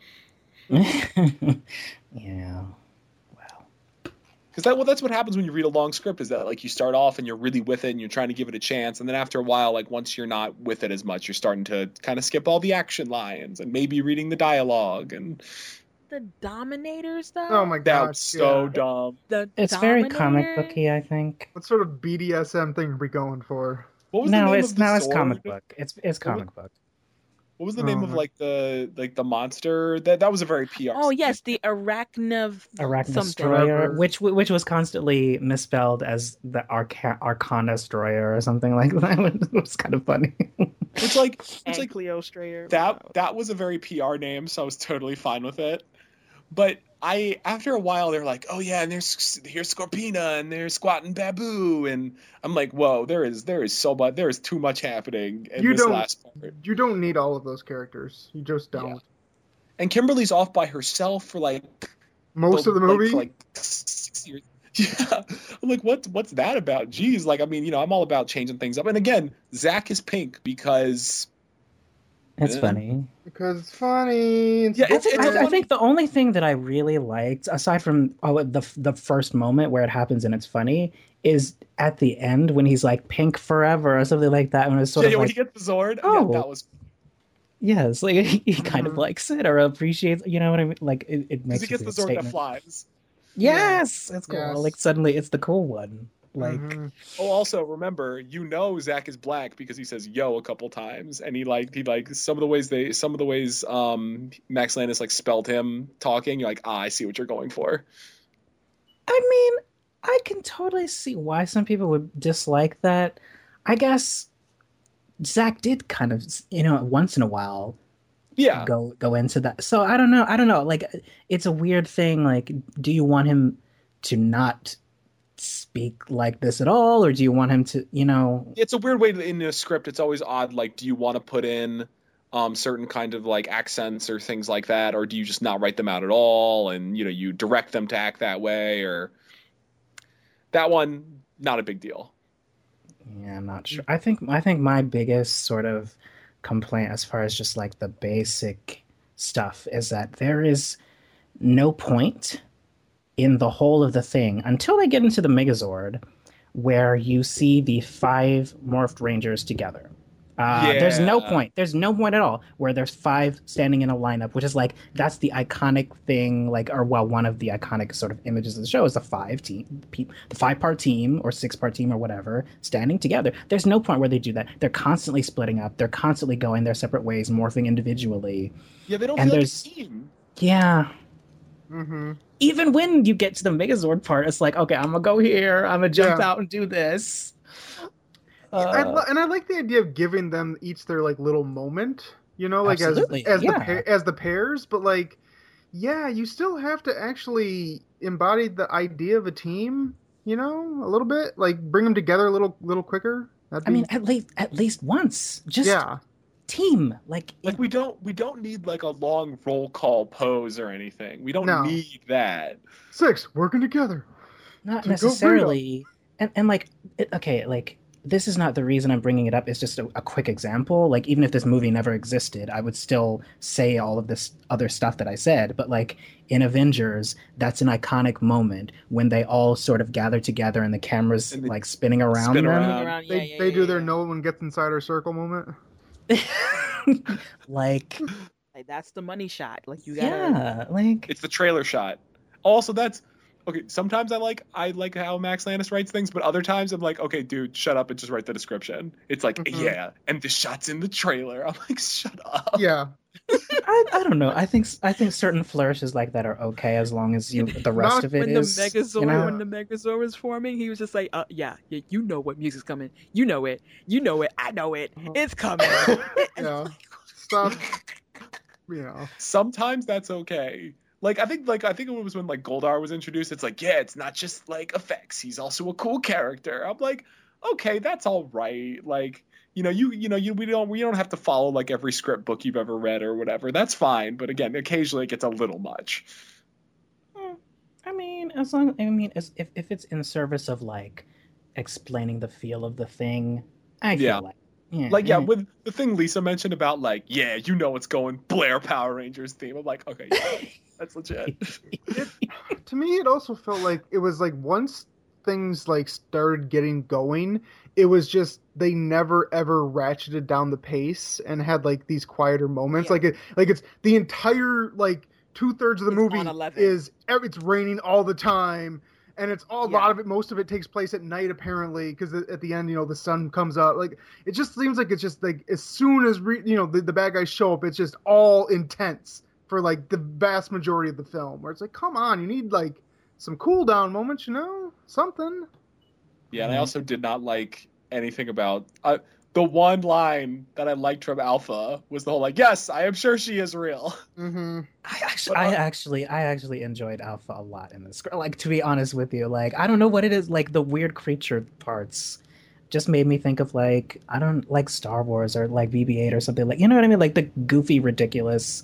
yeah. Because that, well, that's what happens when you read a long script, is that like you start off and you're really with it and you're trying to give it a chance, and then after a while, like once you're not with it as much, you're starting to kind of skip all the action lines and maybe reading the dialogue, and The Dominators, though. Oh my that gosh, was so yeah. dumb. The It's very comic Dominator? booky, I think. What sort of B D S M thing are we going for? What was the No, name it's of the now it's sword? comic book. It's it's What comic book. What was the Oh name of my- like the like the monster? That that was a very P R. Oh yes, the Arachnav Arachna something. Destroyer, Whatever. which which was constantly misspelled as the Arca- Arcana Destroyer or something like that. It was kind of funny. It's like it's and like Cleo Strayer. that that was a very P R name, so I was totally fine with it. But I, after a while, they're like, oh yeah, and there's here's Scorpina and there's Squatting Babu, and I'm like, whoa, there is there is so much, there is too much happening in You this don't- last part. You don't need all of those characters. You just don't. Yeah. And Kimberly's off by herself for like Most of the like, movie. for like six years. Yeah, I'm like, what what's that about? Jeez, like I mean, you know, I'm all about changing things up. And again, Zach is pink because It's Yeah. funny. Because it's funny. It's Yeah, it's- it's different. I, I think the only thing that I really liked, aside from oh, the the first moment where it happens and it's funny, is at the end when he's like pink forever or something like that, and it's sort yeah, of when like, he gets the Zord, Oh. yeah, that was yes, like he kind of Mhm. likes it or appreciates, you know what I mean? Like it, it because makes he gets a the good Zord statement. that flies. Yes, it's cool. Yes. Like suddenly it's the cool one. Like Mhm. Oh, also remember, you know Zach is black because he says "yo" a couple times, and he like he like some of the ways they some of the ways um Max Landis like spelled him talking. You're like, ah, I see what you're going for. I mean, I can totally see why some people would dislike that. I guess Zach did kind of, you know, once in a while Yeah. go go into that. So I don't know. I don't know. Like, it's a weird thing. Like, do you want him to not speak like this at all, or do you want him to, you know? It's a weird way to, in a script. It's always odd. Like, do you want to put in um, certain kind of like accents or things like that, or do you just not write them out at all, and you know you direct them to act that way? Or that one, not a big deal. Yeah, I'm not sure. I think I think my biggest sort of complaint as far as just like the basic stuff is that there is no point in the whole of the thing until they get into the Megazord where you see the five morphed Rangers together. Uh, Yeah. There's no point. There's no point at all where there's five standing in a lineup, which is like, that's the iconic thing, like, or well, one of the iconic sort of images of the show is the five team, pe- the five part team or six part team or whatever standing together. There's no point where they do that. They're constantly splitting up. They're constantly going their separate ways, morphing individually. Yeah, they don't And feel like there's- a team. Yeah. Mm-hmm. Even when you get to the Megazord part, it's like, okay, I'm gonna go here. I'm gonna jump Yeah. out and do this. I Uh, li- and I like the idea of giving them each their like little moment, you know, like Absolutely, as as yeah. the pa- as the pairs. But like, yeah, you still have to actually embody the idea of a team, you know, a little bit. Like bring them together a little little quicker. That'd I be, mean, at least at least once, just yeah, team. Like, Like it- we don't we don't need like a long roll call pose or anything. We don't No. need that. six working together. not to go necessarily. And and like, it, okay, like this is not the reason I'm bringing it up. It's just a, a quick example. Like, even if this movie never existed, I would still say all of this other stuff that I said. But like in Avengers, that's an iconic moment when they all sort of gather together and the camera's And they like spinning around spin them. around. Around, yeah, They yeah, they yeah, do their yeah. no one gets inside our circle moment. Like, Like that's the money shot. Like you gotta. yeah, like It's the trailer shot. Also, that's okay. Sometimes I like I like how Max Landis writes things, but other times I'm like, okay, dude, shut up and just write the description. It's like, Mhm. yeah, and the shot's in the trailer. I'm like, shut up. Yeah, I, I don't know. I think I think certain flourishes like that are okay as long as you the rest Not of it When is. the Megazord, you know? when the Megazord was forming, he was just like, uh, yeah, yeah, you know what music's coming. You know it. You know it. I know it. Uh-huh. It's coming. yeah. Stop. You know. Sometimes that's okay. Like I think like I think it was when like Goldar was introduced. It's like, yeah, it's not just like effects. He's also a cool character. I'm like, okay, that's all right. Like, you know, you you know, you we don't we don't have to follow like every script book you've ever read or whatever. That's fine. But again, occasionally it gets a little much. Hmm, I mean, as long I mean, as, if if it's in service of like explaining the feel of the thing, I feel Yeah. like yeah, Like, yeah, yeah. with the thing Lisa mentioned about like, yeah, you know what's going Blair Power Rangers theme. I'm like, okay, yeah, that's legit. To me, it also felt like it was like once things like started getting going, it was just they never ever ratcheted down the pace and had like these quieter moments. Yeah. Like it, like it's the entire like two thirds of the It's movie on eleven. is it's raining all the time, and it's all, a lot Yeah. of it. Most of it takes place at night apparently because at the end, you know, the sun comes out. Like it just seems like it's just like as soon as re, you know the, the bad guys show up, it's just all intense for like the vast majority of the film. Where it's like, come on, you need like some cool down moments, you know, something. Yeah, and I also did not like anything about uh, the one line that I liked from Alpha was the whole like, yes, I am sure she is real. Mm-hmm. I actually, But, I uh, actually, I actually enjoyed Alpha a lot in this. Like, to be honest with you, like, I don't know what it is. Like, the weird creature parts just made me think of like, I don't like Star Wars or like B B eight or something. Like, you know what I mean? Like the goofy, ridiculous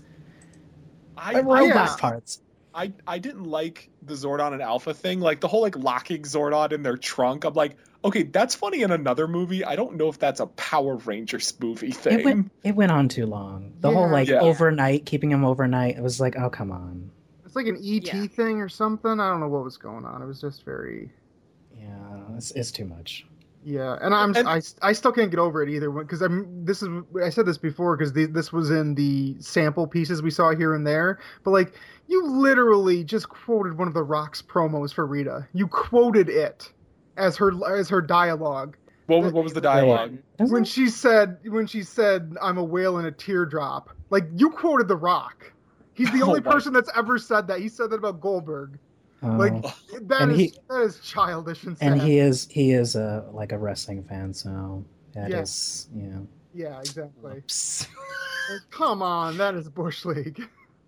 I, like, robot yeah. parts. I I didn't like the Zordon and Alpha thing, like the whole like locking Zordon in their trunk. I'm like, okay, that's funny in another movie. I don't know if that's a Power Rangers movie thing. It went, it went on too long. The whole Yeah. like Yeah. overnight, keeping him overnight. It was like, oh come on. It's like an E T Yeah. thing or something. I don't know what was going on. It was just very. Yeah, it's, it's too much. Yeah, and I'm And- I, I still can't get over it either because I'm this is I said this before because this was in the sample pieces we saw here and there, but like you literally just quoted one of the Rock's promos for Rita. You quoted it as her as her dialogue what was what was the dialogue? Doesn't when it? she said when she said I'm a whale in a teardrop. Like you quoted the Rock. He's the Oh only my- person that's ever said that. He said that about Goldberg. Oh. Like that And is he- that is childish and sad. and he is he is a like a wrestling fan, so that Yeah. is yeah. Yeah, exactly. Oops. Come on, that is Bush League.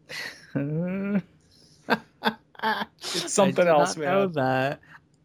It's something I did else, not know man. that.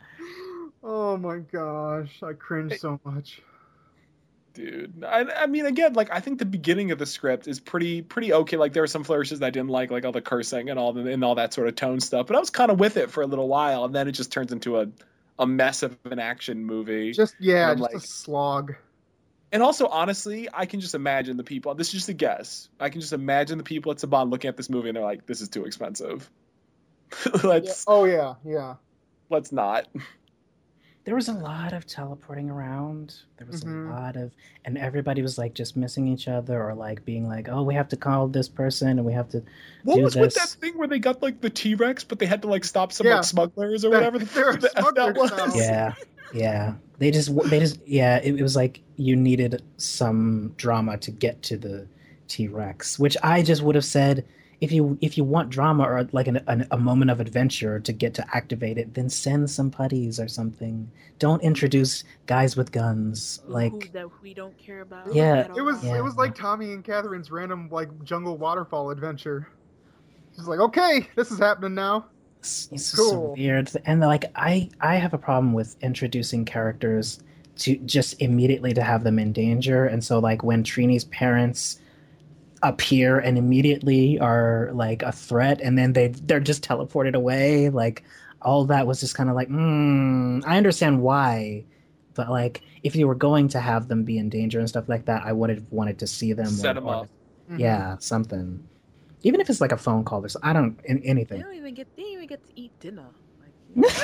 Oh my gosh, I cringe so much. Dude, I, I mean, again, like I think the beginning of the script is pretty, pretty okay. Like there were some flourishes that I didn't like, like all the cursing and all the and all that sort of tone stuff. But I was kind of with it for a little while, and then it just turns into a, a mess of an action movie. Just yeah, And just like, a slog. And also, honestly, I can just imagine the people. This is just a guess. I can just imagine the people at Saban looking at this movie and they're like, "This is too expensive. let's Yeah. Oh yeah, yeah. let's not." There was a lot of teleporting around. There was Mhm. a lot of, and everybody was like just missing each other or like being like, "Oh, we have to call this person and we have to What do was with that this." thing where they got like the T Rex, but they had to like stop some Yeah. like smugglers or That- whatever the they're fuck the F that smugglers was? now. Yeah, yeah. They just, they just, yeah. It, it was like you needed some drama to get to the T Rex, which I just would have said, if you if you want drama or like an, an, a moment of adventure to get to activate it, then send some putties or something. Don't introduce guys with guns. Who Like, that we don't care about. Yeah. at It was all. Yeah. it was like Tommy and Catherine's random like jungle waterfall adventure. She's like, okay, this is happening now. it's, it's Cool. so weird. And like, I I have a problem with introducing characters to just immediately to have them in danger. And so like when Trini's parents appear and immediately are like a threat, and then they they're just teleported away, like all that was just kind of like, mm, I understand why, but like if you were going to have them be in danger and stuff like that, I would have wanted to see them Set or- 'em or- up. Mhm. yeah, something, even if it's like a phone call or something. I don't in, They anything. don't even get. They don't even get to eat dinner. Like,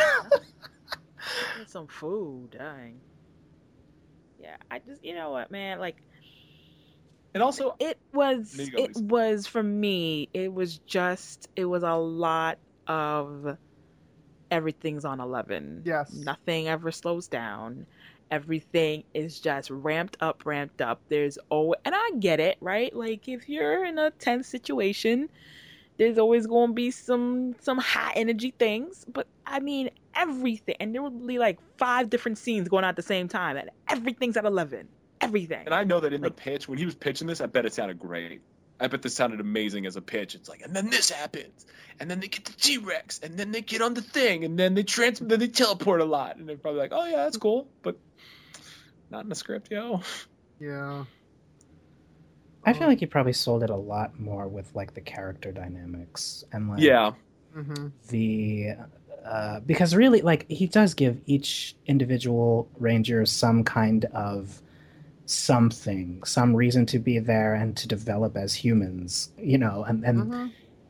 get some food. Dang. Yeah, I just you know what, man. Like And also, it was. There you go, It Lisa. was for me. It was just. It was a lot of everything's on eleven. Yes. Nothing ever slows down. Everything is just ramped up, ramped up. There's oh, and I get it, right? Like if you're in a tense situation, there's always going to be some some high energy things. But I mean everything, and there would be like five different scenes going on at the same time, and everything's at eleven. Everything. and I know that in Like- the pitch, when he was pitching this, I bet it sounded great. I bet this sounded amazing as a pitch. It's like, and then this happens, and then they get the T Rex, and then they get on the thing, and then they trans, then they teleport a lot, and they're probably like, oh yeah, that's cool, but not in the script, yo. Yeah. I feel like he probably sold it a lot more with like the character dynamics and like Yeah, Mm-hmm. the uh, because really like he does give each individual ranger some kind of something, some reason to be there and to develop as humans, you know, and and Mm-hmm.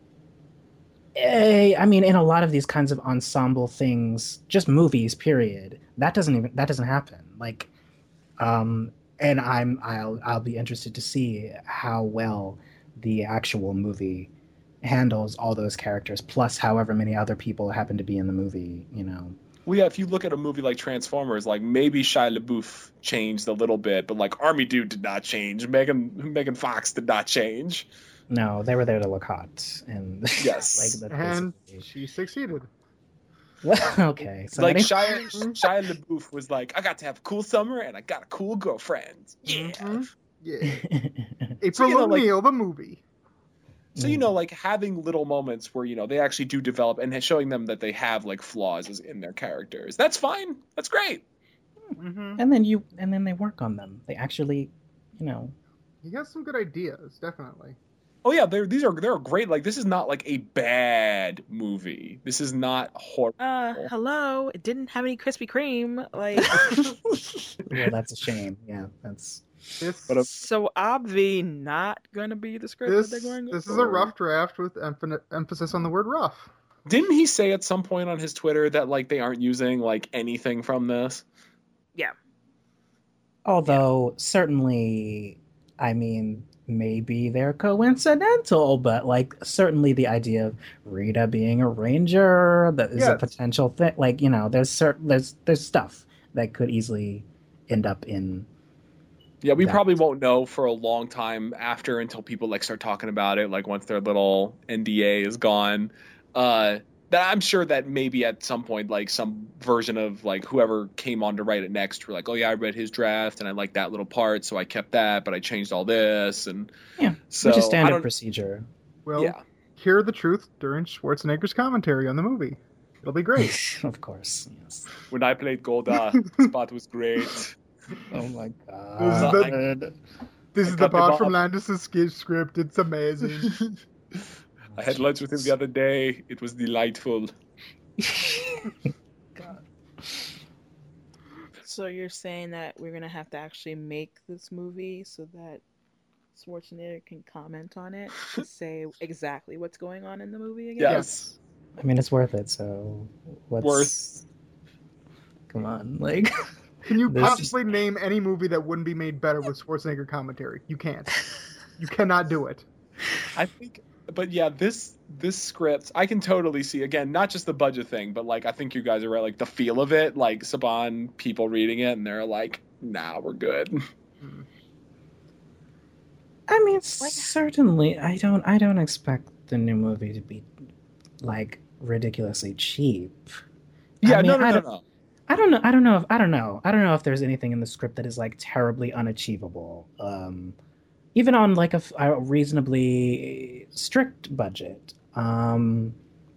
eh, I mean in a lot of these kinds of ensemble things, just movies period, that doesn't even that doesn't happen. Like um and I'm I'll I'll be interested to see how well the actual movie handles all those characters plus however many other people happen to be in the movie, you know. well, yeah. If you look at a movie like Transformers, like maybe Shia LaBeouf changed a little bit, but like Army Dude did not change. Megan Megan Fox did not change. No, they were there to look hot, and Yes. like that And basically- she succeeded. well, okay, so like anyway- Shia Shia LaBeouf was like, I got to have a cool summer and I got a cool girlfriend. Yeah. Mhm. Yeah. So, April you know, like- O'Neil, the movie. So you know, like having little moments where you know they actually do develop and showing them that they have like flaws as- in their characters. That's fine. That's great. Mm-hmm. and then you and then they work on them. They actually, you know, He has some good ideas, definitely. Oh yeah, they're these are they're great. Like this is not like a bad movie. This is not horrible. Uh, hello. It didn't have any Krispy Kreme. Like, well, that's a shame. Yeah, that's This But, uh, so obvi not gonna be the script this, that they're going to this go is a for. rough draft with emph- emphasis on the word rough. Didn't he say at some point on his Twitter that like they aren't using like anything from this? although certainly, I mean, maybe they're coincidental, but like certainly the idea of Rita being a ranger that is a Yes. potential thing. Like you know, there's certain there's there's stuff that could easily end up in. Yeah, we That- probably won't know for a long time after until people like start talking about it. Like once their little N D A is gone. Uh, that I'm sure that maybe at some point, like some version of like whoever came on to write it next were like, oh yeah, I read his draft and I liked that little part, so I kept that, but I changed all this, and yeah, so which is I standard don't- procedure. Well, yeah. hear the truth during Schwarzenegger's commentary on the this movie. It'll be great. Of course, yes. When I played Golda, Spot was great. Oh my This is god. the, this I is the got the part from Bob. Landis' sketch script. It's amazing. I had lunch with him the other day. It was delightful. God. So you're saying that we're gonna have to actually make this movie so that Schwarzenegger can comment on it to say exactly what's going on in the movie again? Yes. I mean, it's worth it. So what's Worth. Come on, like. Can you This- possibly name any movie that wouldn't be made better with Schwarzenegger commentary? You can't. You cannot do it. I think, but yeah, this this script, I can totally see, again, not just the budget thing, but like I think you guys are right, like the feel of it, like Saban people reading it and they're like, nah, we're good. I mean, certainly, I don't. I don't expect the new movie to be like ridiculously cheap. Yeah, I mean, no, no, I no, don't, no. I don't know. I don't know if I don't know. I don't know if there's anything in the script that is like terribly unachievable. Um, even on like a, f- a reasonably strict budget. Um,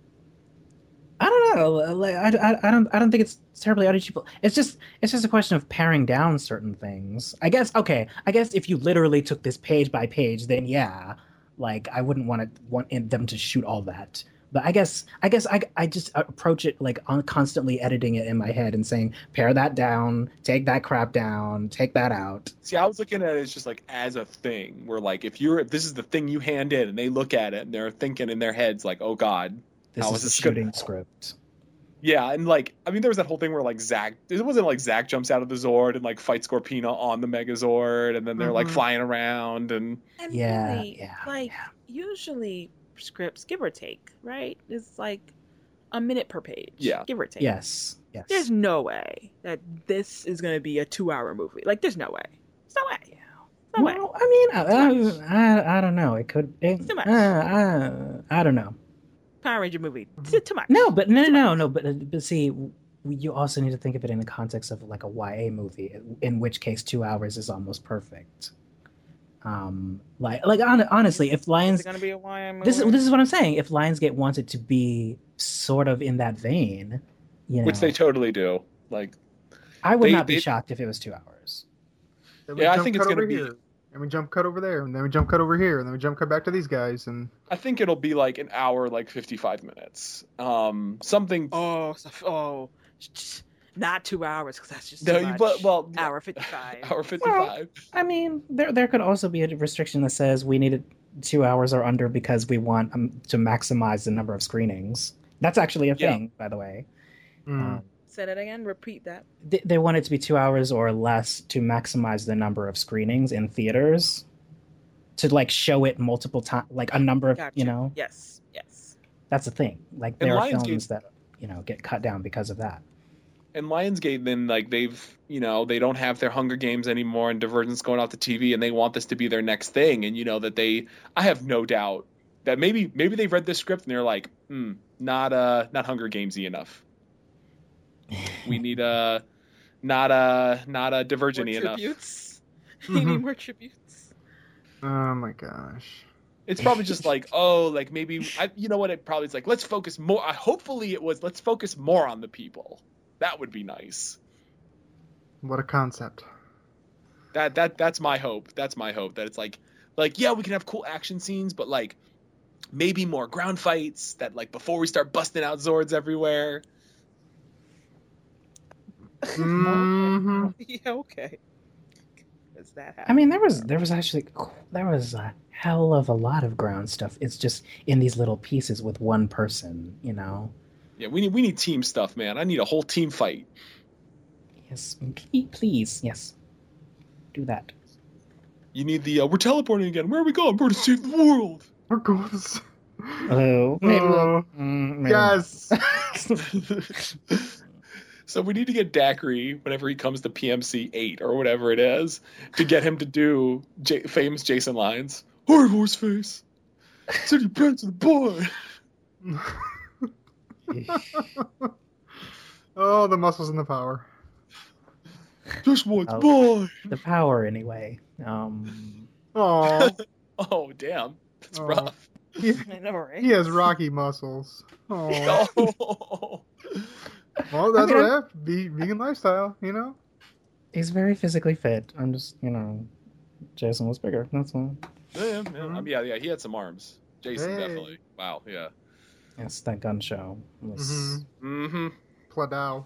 I don't know. Like, I, I, I don't. I don't think it's terribly unachievable. It's just. It's just a question of paring down certain things. I guess. Okay. I guess if you literally took this page by page, then yeah, like I wouldn't want to want them to shoot all that. But I guess I guess I, I just approach it like on constantly editing it in my head and saying, pare that down, take that crap down, take that out. See, I was looking at it as just like as a thing where like if you're if this is the thing you hand in and they look at it and they're thinking in their heads like, oh God, This how is is the this gonna- shooting script. yeah, and like I mean there was that whole thing where like Zack it wasn't like Zack jumps out of the Zord and like fights Scorpina on the Megazord and then they're like Mhm. flying around and And Yeah, really, yeah, like yeah. usually scripts, give or take, right? It's like a minute per page. Yeah. Give or take. Yes, yes. There's no way that this is gonna be a two hour movie. Like there's no way. There's no way. No way. Well, I mean, I, I, I don't know. It could. It, Too much. Uh, uh, I don't know. Power Ranger movie. Too, too much. No, but no, Too no, much. no. But but see, w- you also need to think of it in the context of like a Y A movie, in which case two hours is almost perfect. Um, like like hon- honestly, if Is Lions, it gonna be a Y A movie? this is this is what I'm saying. If Lionsgate wanted to be sort of in that vein, you know, which they totally do. Like I would they- not be they- shocked if it was two hours. Then we Yeah, I jump think cut it's gonna over be- here, and we jump cut over there, and then we jump cut over here, and then we jump cut back to these guys, and I think it'll be like an hour, like fifty-five minutes. Um, something. Oh, so- oh, just not two hours because that's just No, too you- much. but- well, hour fifty-five. hour fifty-five. I mean, there there could also be a restriction that says we need it two hours or under because we want um, to maximize the number of screenings. That's actually a Yeah. thing, by the way. mm. Um, Say that again. Repeat that. they, they want it to be two hours or less to maximize the number of screenings in theaters, to like show it multiple times, like a number of Gotcha. you know. Yes. Yes. That's the thing. Like And there are Lionsgate- films that you know get cut down because of that. And Lionsgate, then like they've, you know, they don't have their Hunger Games anymore, and Divergent's going off the T V, and they want this to be their next thing. And you know that they, I have no doubt that maybe maybe they've read this script and they're like, hmm, not uh not Hunger Gamesy enough. We need a not a not a More Divergent-y enough. tributes. You need more tributes. Oh my gosh. It's probably just like, oh, like maybe I, you know what? It probably is like, let's focus more. I hopefully it was let's focus more on the people. That would be nice. What a concept. That that that's my hope. That's my hope. That it's like like yeah, we can have cool action scenes, but like maybe more ground fights. That like before we start busting out Zords everywhere. hmm Yeah. Okay. Does that happen? I mean, there was there was actually there was a hell of a lot of ground stuff. It's just in these little pieces with one person, you know. Yeah, we need we need team stuff, man. I need a whole team fight. Yes, p- please, yes, do that. You need the uh, we're teleporting again. Where are we going? We're to save the world. We're going to s- Oh, maybe. Oh, mm, maybe not. yes. So we need to get Daiquiri whenever he comes to P M C eight or whatever it is to get him to do J- famous Jason lines. Hard horse face. Said you pants the boy. Oh, the muscles and the power. Just once Oh, more. The power, anyway. Um, Oh, Oh, damn. That's Oh. rough. he, I know, right? he has rocky muscles. Oh, Oh. well, that's I mean, what I'm- happened. Ve- vegan lifestyle, you know. he's very physically fit. I'm just, you know, Jason was bigger. That's all. Yeah, yeah, yeah. I mean, yeah, yeah, he had some arms. Jason, Hey. definitely. Wow, yeah. Yes, that gun show was. Mm-hmm. Pladow.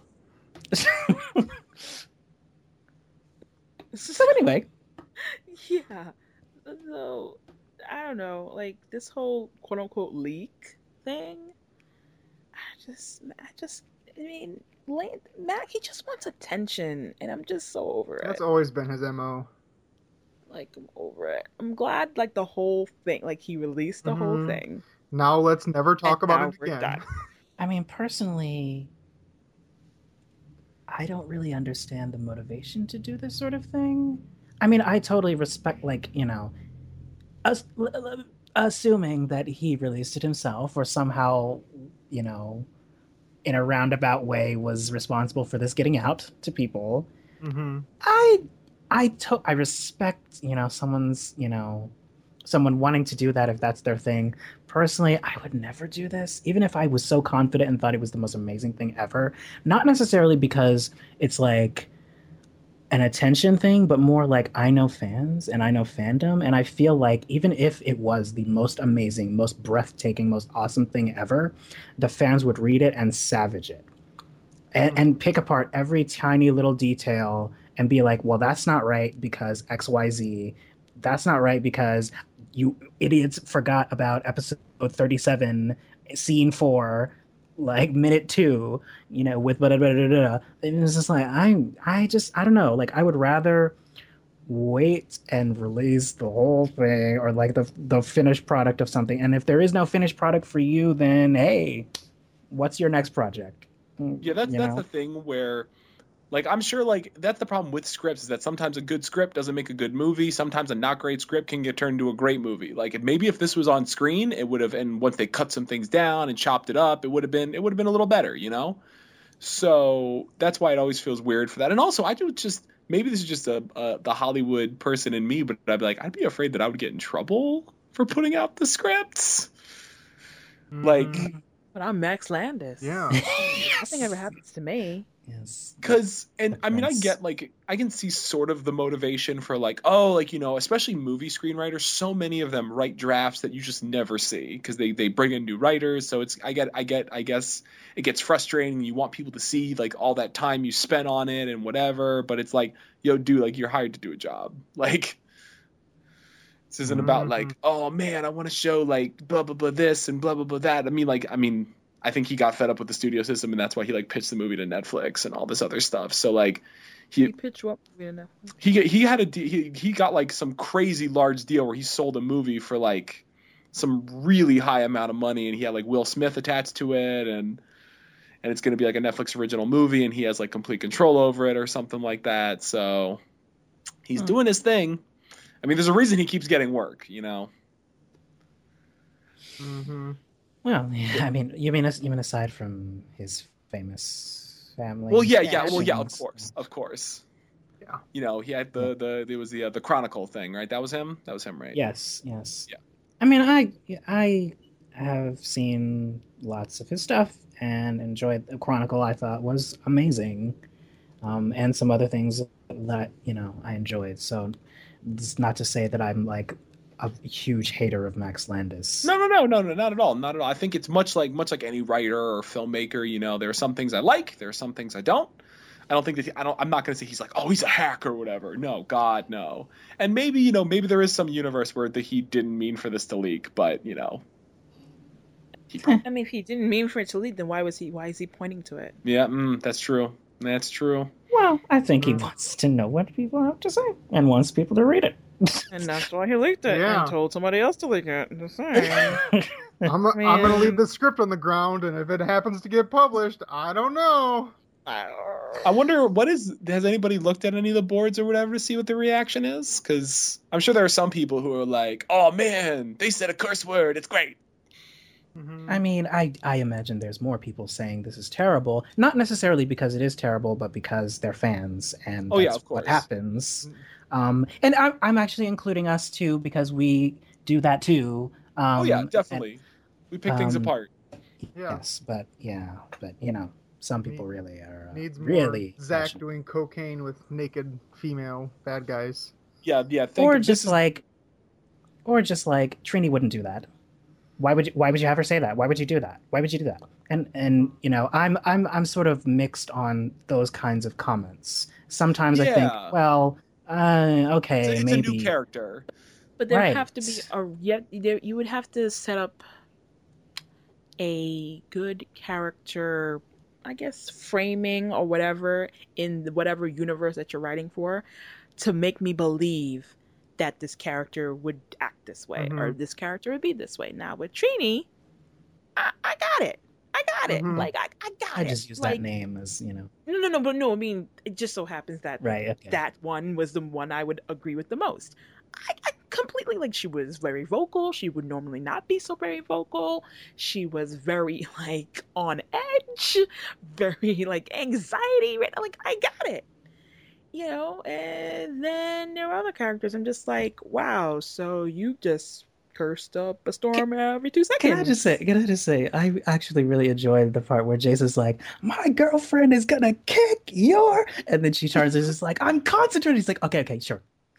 So anyway, Yeah. So I don't know, like this whole quote unquote leak thing. I just, I just, I mean, Lane, Mac, he just wants attention, and I'm just so over That's it. always been his M O. Like I'm over it. I'm glad, like the whole thing, like he released the whole Mhm. thing. Now let's never talk And about now it we're again. done. I mean, personally, I don't really understand the motivation to do this sort of thing. I mean, I totally respect, like, you know, us, l- l- assuming that he released it himself or somehow, you know, in a roundabout way was responsible for this getting out to people. Mm-hmm. I, I, to- I respect, you know, someone's, you know, someone wanting to do that if that's their thing. Personally, I would never do this, even if I was so confident and thought it was the most amazing thing ever. Not necessarily because it's like an attention thing, but more like I know fans and I know fandom, and I feel like even if it was the most amazing, most breathtaking, most awesome thing ever, the fans would read it and savage it. And, and pick apart every tiny little detail and be like, well, that's not right because X Y Z. That's not right because you idiots forgot about episode thirty-seven, scene four, like minute two, you know, with blah, blah, blah, blah, blah. And it's just like, I, I just, I don't know. Like, I would rather wait and release the whole thing or like the, the finished product of something. And if there is no finished product for you, then hey, what's your next project? Yeah, that's You that's know? the thing where, like, I'm sure, like, that's the problem with scripts is that sometimes a good script doesn't make a good movie. Sometimes a not great script can get turned into a great movie. Like, if, maybe if this was on screen, it would have, and once they cut some things down and chopped it up, it would have been, it would have been a little better, you know? So that's why it always feels weird for that. And also, I do just, maybe this is just a, a the Hollywood person in me, but I'd be like, I'd be afraid that I would get in trouble for putting out the scripts. Like, Mhm. But I'm Max Landis. Yeah. Nothing ever happens to me. Yes. Because, and I mean, I Prince. get, like, I can see sort of the motivation for, like, oh, like, you know, especially movie screenwriters, so many of them write drafts that you just never see because they, they bring in new writers. So it's, I get, I get, I guess it gets frustrating. You want people to see, like, all that time you spent on it and whatever. But it's like, yo, dude, like, you're hired to do a job. Like, this isn't about, like, Mhm. oh, man, I want to show, like, blah, blah, blah, this and blah, blah, blah, that. I mean, like, I mean, I think he got fed up with the studio system, and that's why he like pitched the movie to Netflix and all this other stuff. So like, he You pitch what movie in Netflix? he he had a de- he he got like some crazy large deal where he sold a movie for like some really high amount of money, and he had like Will Smith attached to it, and and it's going to be like a Netflix original movie, and he has like complete control over it or something like that. So he's Hmm. doing his thing. I mean, there's a reason he keeps getting work, you know. Mm-hmm. Well, yeah, I mean, you mean you mean aside from his famous family? Well, yeah, yeah, well, yeah, of connections? course, of course. Yeah. You know, he had the the there was the uh, the Chronicle thing, right? That was him. That was him, right? Yes, yes. Yeah. I mean, I I have seen lots of his stuff and enjoyed the Chronicle. I thought was amazing, um, and some other things that you know I enjoyed. So, it's not to say that I'm like a huge hater of Max Landis. No, no, no, no, no, not at all, not at all. I think it's much like much like any writer or filmmaker. You know, there are some things I like, there are some things I don't. I don't think that he, I don't. I'm not going to say he's like, oh, he's a hack or whatever. No, God, no. And maybe you know, maybe there is some universe where the, he didn't mean for this to leak, but you know, he. I mean, if he didn't mean for it to lead, then why was he? Why is he pointing to it? Yeah, mm, that's true. That's true. Well, I think he Mm. wants to know what people have to say and wants people to read it. And that's why he leaked it Yeah. and told somebody else to leak it. Just saying. I'm, I'm Man. gonna leave the script on the ground, and if it happens to get published, I don't know. I wonder what is. Has anybody looked at any of the boards or whatever to see what the reaction is? Because I'm sure there are some people who are like, "Oh man, they said a curse word. It's great." Mm-hmm. I mean, I I imagine there's more people saying this is terrible, not necessarily because it is terrible, but because they're fans, and Oh, yeah, that's of course. what happens. Um, and I'm I'm actually including us too because we do that too. Um, oh yeah, and, definitely. We pick things um, apart. Yeah. Yes, but yeah, but you know, some people Need- really are uh, Needs more really Zach passionate. doing cocaine with naked female bad guys. Yeah, yeah. Think Or this just is, like, or just like Trini wouldn't do that. Why would you, why would you have her say that? Why would you do that? Why would you do that? And and you know, I'm I'm I'm sort of mixed on those kinds of comments. Sometimes I think, Yeah. well, uh, it's, okay, a, it's a maybe new character. But there right. have to be a yet there you would have to set up a good character, I guess, framing or whatever in the, whatever universe that you're writing for, to make me believe that this character would act this way Mhm. or this character would be this way. Now with Trini, I, I got it. I got it. Mhm. Like I, I got I it. just use like, that name as you know, No, no, no, but no. I mean, it just so happens that right? Okay. that one was the one I would agree with the most. I, I completely like. She was very vocal. She would normally not be so very vocal. She was very like on edge, very like anxiety. Right? Like I got it, you know. And then there are other characters. I'm just like, wow. So you just cursed up a storm every two seconds. Can I just say? Can I just say? I actually really enjoyed the part where Jason's like, "My girlfriend is gonna kick your," and then she turns and is just like, "I'm concentrating." He's like, "Okay, okay, sure."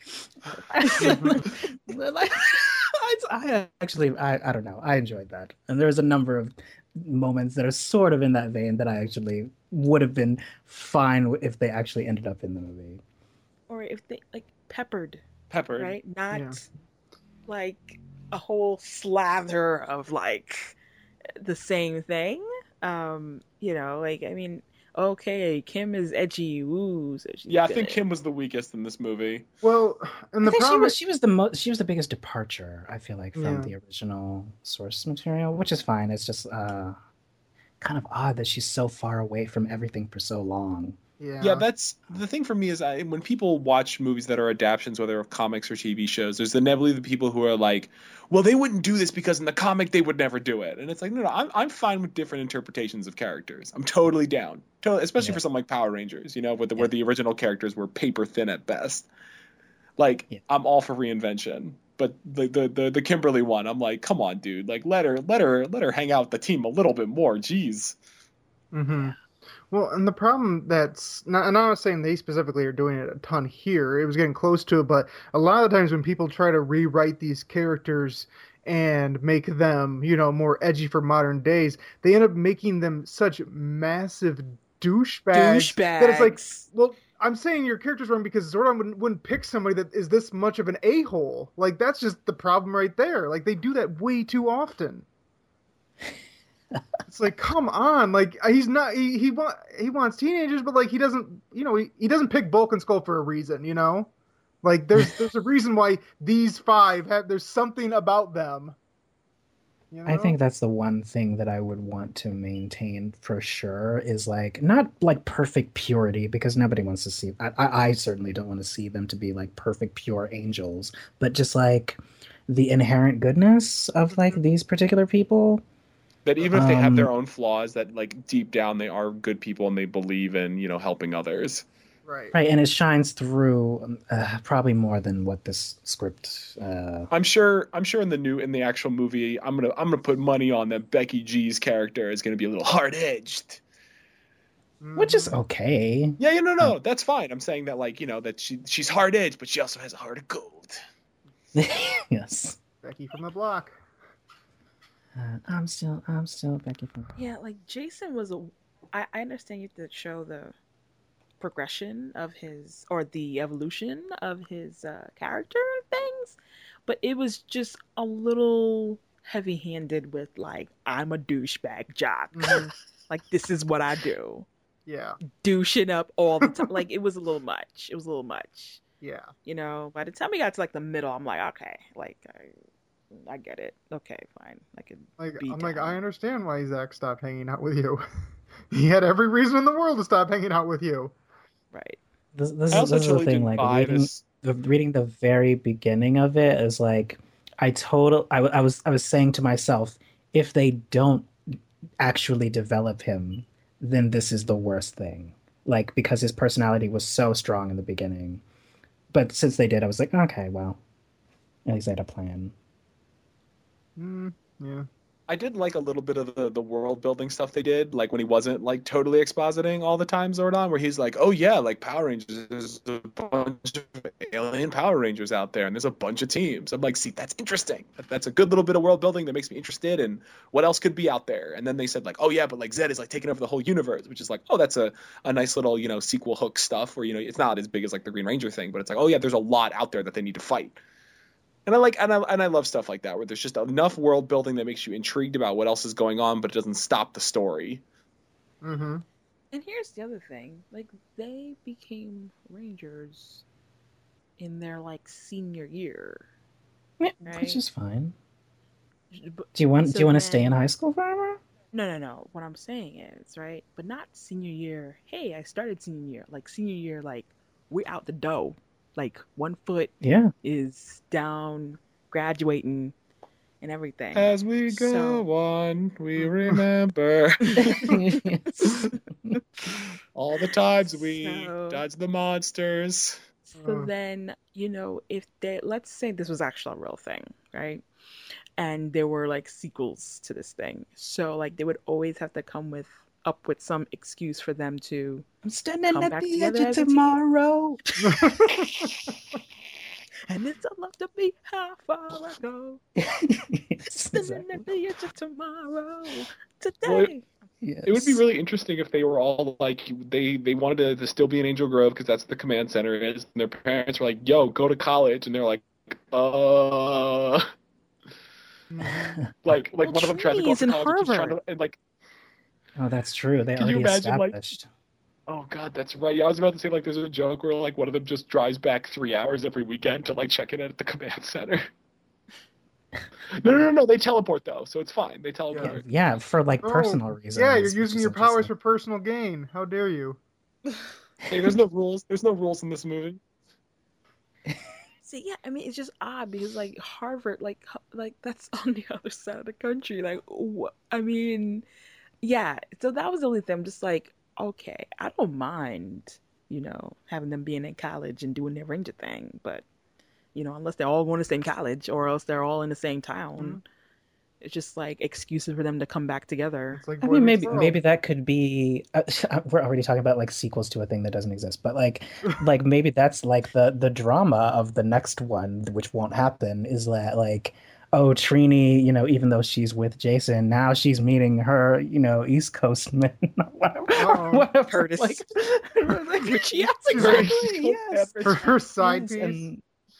Like, I, I actually, I, I don't know. I enjoyed that, and there's a number of moments that are sort of in that vein that I actually would have been fine if they actually ended up in the movie. Or if they like peppered, Peppered. right? Not Yeah. like a whole slather of like the same thing. Um, you know, like I mean, okay, Kim is edgy, woo, so she's Yeah, I think gonna- Kim was the weakest in this movie. Well, and the I think she problem was she was the most she was the biggest departure. I feel like from Yeah. the original source material, which is fine. It's just uh, kind of odd that she's so far away from everything for so long. yeah. Yeah, that's the thing for me is I, when people watch movies that are adaptations, whether of comics or T V shows, there's inevitably the people who are like, well, they wouldn't do this because in the comic they would never do it. And it's like, no, no, I'm, I'm fine with different interpretations of characters. I'm totally down, totally, especially Yeah. for something like Power Rangers, you know, with the, Yeah. where the original characters were paper thin at best. Like, Yeah. I'm all for reinvention. But the, the the the Kimberly one, I'm like, come on, dude. Like, let her let her let her hang out with the team a little bit more. Jeez. Mm-hmm. Well, and the problem that's not, and I'm not saying they specifically are doing it a ton here. It was getting close to it, but a lot of times when people try to rewrite these characters and make them, you know, more edgy for modern days, they end up making them such massive douchebags, that it's like, douchebags. well, I'm saying your character's wrong because Zordon wouldn't, wouldn't pick somebody that is this much of an a-hole. Like, that's just the problem right there. Like, they do that way too often. It's like, come on, like he's not he he, wa- he wants teenagers, but like he doesn't, you know, he, he doesn't pick Bulk and Skull for a reason, you know? Like there's there's a reason why these five have there's something about them. You know? I think that's the one thing that I would want to maintain for sure is like not like perfect purity because nobody wants to see. I, I, I certainly don't want to see them to be like perfect pure angels, but just like the inherent goodness of like these particular people. That even if they have their Um, own flaws, that like deep down they are good people and they believe in, you know, helping others. right. Right, and it shines through um, uh, probably more than what this script. Uh, I'm sure. I'm sure in the new in the actual movie, I'm gonna I'm gonna put money on that Becky G's character is gonna be a little hard edged. which is okay. Yeah, yeah, no, no, that's fine. I'm saying that like you know that she she's hard edged, but she also has a heart of gold. Yes. Becky from the block. Uh, I'm still, I'm still Becky from. Yeah, like Jason was a. I, I understand you have to show the progression of his or the evolution of his uh, character and things, but it was just a little heavy-handed with like I'm a douchebag jock. Mhm. Like this is what I do, Yeah, douching up all the time. Like it was a little much. It was a little much. yeah. You know. By the time we got to like the middle, I'm like, okay, like I, I get it. Okay, fine. I could. Like Be I'm like, down. I understand why Zach stopped hanging out with you. He had every reason in the world to stop hanging out with you. Right. This, this, I is, also this is the totally thing. didn't Like buy reading, this. the, reading the very beginning of it is like, I total. I, w- I was, I was saying to myself, if they don't actually develop him, then this is the worst thing. Like, because his personality was so strong in the beginning. But since they did, I was like, okay, well, at least they had a plan. Mm, yeah. I did like a little bit of the, the world building stuff they did, like when he wasn't like totally expositing all the time Zordon, where he's like, oh yeah, like Power Rangers, there's a bunch of alien Power Rangers out there and there's a bunch of teams. I'm like, see, that's interesting. That's a good little bit of world building that makes me interested in what else could be out there. And then they said like, oh yeah, but like Zed is like taking over the whole universe, which is like, oh, that's a, a nice little, you know, sequel hook stuff where, you know, it's not as big as like the Green Ranger thing, but it's like, oh yeah, there's a lot out there that they need to fight. And I like and I and I love stuff like that where there's just enough world building that makes you intrigued about what else is going on, but it doesn't stop the story. Mm-hmm. And here's the other thing: like they became Rangers in their like senior year, Yeah, right? which is fine. But, Do you want so do you want to then- stay in high school forever? No, no, no. What I'm saying is, right, but not senior year. Hey, I started senior year. Like senior year, like we're out the door. Like one foot Yeah. is down, graduating, and everything. As we go So- on, we remember Yes. all the times we So- dodged the monsters. So Uh. then, you know, if they, let's say this was actually a real thing, right? And there were like sequels to this thing. So like they would always have to come with up with some excuse for them to I'm standing Come at back the together edge of as a team. tomorrow. and it's a love to be how far I go. Yes, Standing exactly. at the edge of tomorrow. Today. Well, it- Yes. It would be really interesting if they were all like they they wanted to, to still be in Angel Grove because that's what the command center is, and their parents were like, "Yo, go to college," and they're like, "Uh." Like, like Well, one of them tries to go Trinity's to in college and keeps trying Harvard. to, and like, Oh, that's true. They Can you already imagine, like- established. oh god, that's right. Yeah, I was about to say like there's a joke where like one of them just drives back three hours every weekend to like check in at the command center. No, no, no, no. They teleport though, so it's fine. They teleport. Yeah, for like Oh, personal reasons. Yeah, you're which using is your powers interesting. for personal gain. How dare you? Hey, there's no rules. There's no rules in this movie. See, yeah, I mean, it's just odd because like Harvard, like, h- like that's on the other side of the country. Like, wh- I mean, yeah. So that was the only thing. I'm just like, okay, I don't mind, you know, having them being in college and doing their ranger thing, but you know, unless they're all going to the same college or else they're all in the same town, Mhm. it's just like excuses for them to come back together. It's like I Boy mean, Meets maybe World. maybe that could be. Uh, we're already talking about like sequels to a thing that doesn't exist, but like, like maybe that's like the the drama of the next one, which won't happen. Is that like, oh, Trini, you know, even though she's with Jason, now she's meeting her, you know, East Coast man, or whatever, or Uh-oh. whatever. Curtis. Like, like, yes, She's exactly. very- Yes. For her side Yes, piece. and-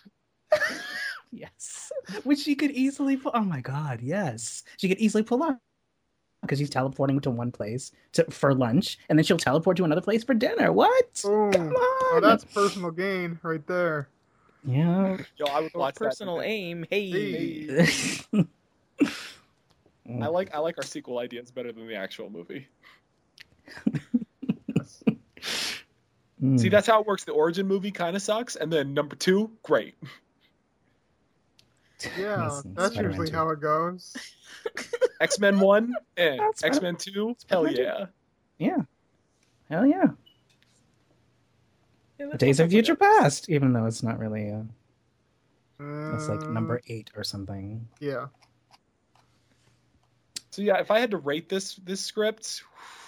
yes, which she could easily pull. Oh my God, yes, she could easily pull off because she's teleporting to one place to for lunch, and then she'll teleport to another place for dinner. What? Oh, Come oh, on. that's personal gain right there. Yeah. Yo, I would Or watch personal that. aim. Hey. Hey. I like I like our sequel ideas better than the actual movie. Yes. Mm. See, that's how it works. The origin movie kind of sucks, and then number two, great. Yeah, Listen, that's Spider-Man usually two. how it goes. X Men one and That's right. X Men two, hell Spider-Man two. yeah. Yeah. Hell yeah. Yeah, let's Days hope of I Future forgot. Past, even though it's not really. Uh, that's like Uh, number eight or something. Yeah. So yeah, if I had to rate this this script,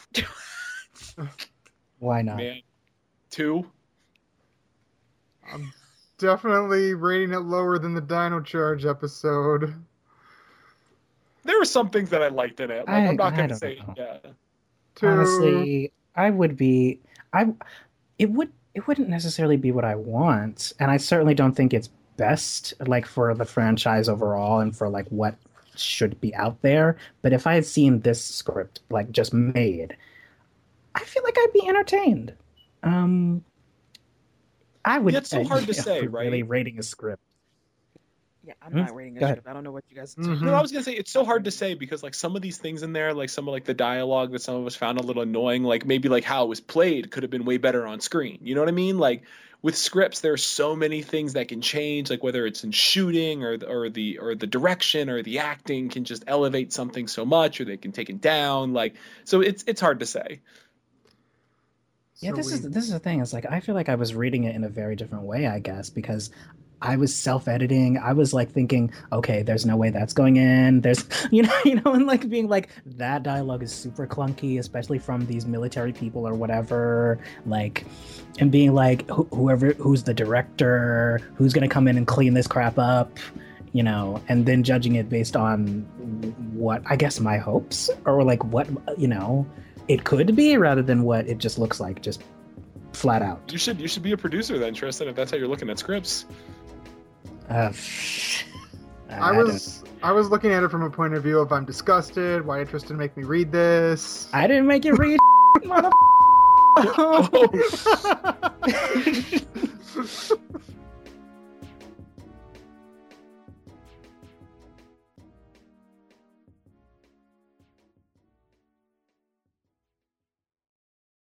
Why not? man, two. I'm definitely rating it lower than the Dino Charge episode. There were some things that I liked in it. Like, I- I'm not I gonna don't say know. yeah. Two. Honestly, I would be. I. It would. It wouldn't necessarily be what I want, and I certainly don't think it's best, like for the franchise overall, and for like what should be out there. But if I had seen this script like just made, I feel like I'd be entertained. Um, I would. Yeah, it's so hard to uh, say, for Really right? rating a script. Yeah, I'm Hmm? not rating Go a ahead. script. I don't know what you guys. Mhm. No, I was gonna say it's so hard to say because like some of these things in there, like some of like the dialogue that some of us found a little annoying, like maybe like how it was played could have been way better on screen. You know what I mean? Like with scripts, there are so many things that can change, like whether it's in shooting or or the or the direction or the acting can just elevate something so much, or they can take it down. Like, so it's it's hard to say. Yeah, So this we- is this is the thing. It's like I feel like I was reading it in a very different way, I guess, because I was self-editing. I was like thinking, okay, there's no way that's going in. There's, you know, you know, and like being like that dialogue is super clunky, especially from these military people or whatever. Like, and being like, wh- whoever who's the director, who's gonna come in and clean this crap up, you know, and then judging it based on what I guess my hopes or like what you know it could be rather than what it just looks like, just flat out. You should you should be a producer then, Tristan, if that's how you're looking at scripts. Uh, I was I was looking at it from a point of view of I'm disgusted. Why did Tristan make me read this? I didn't make you read, mother.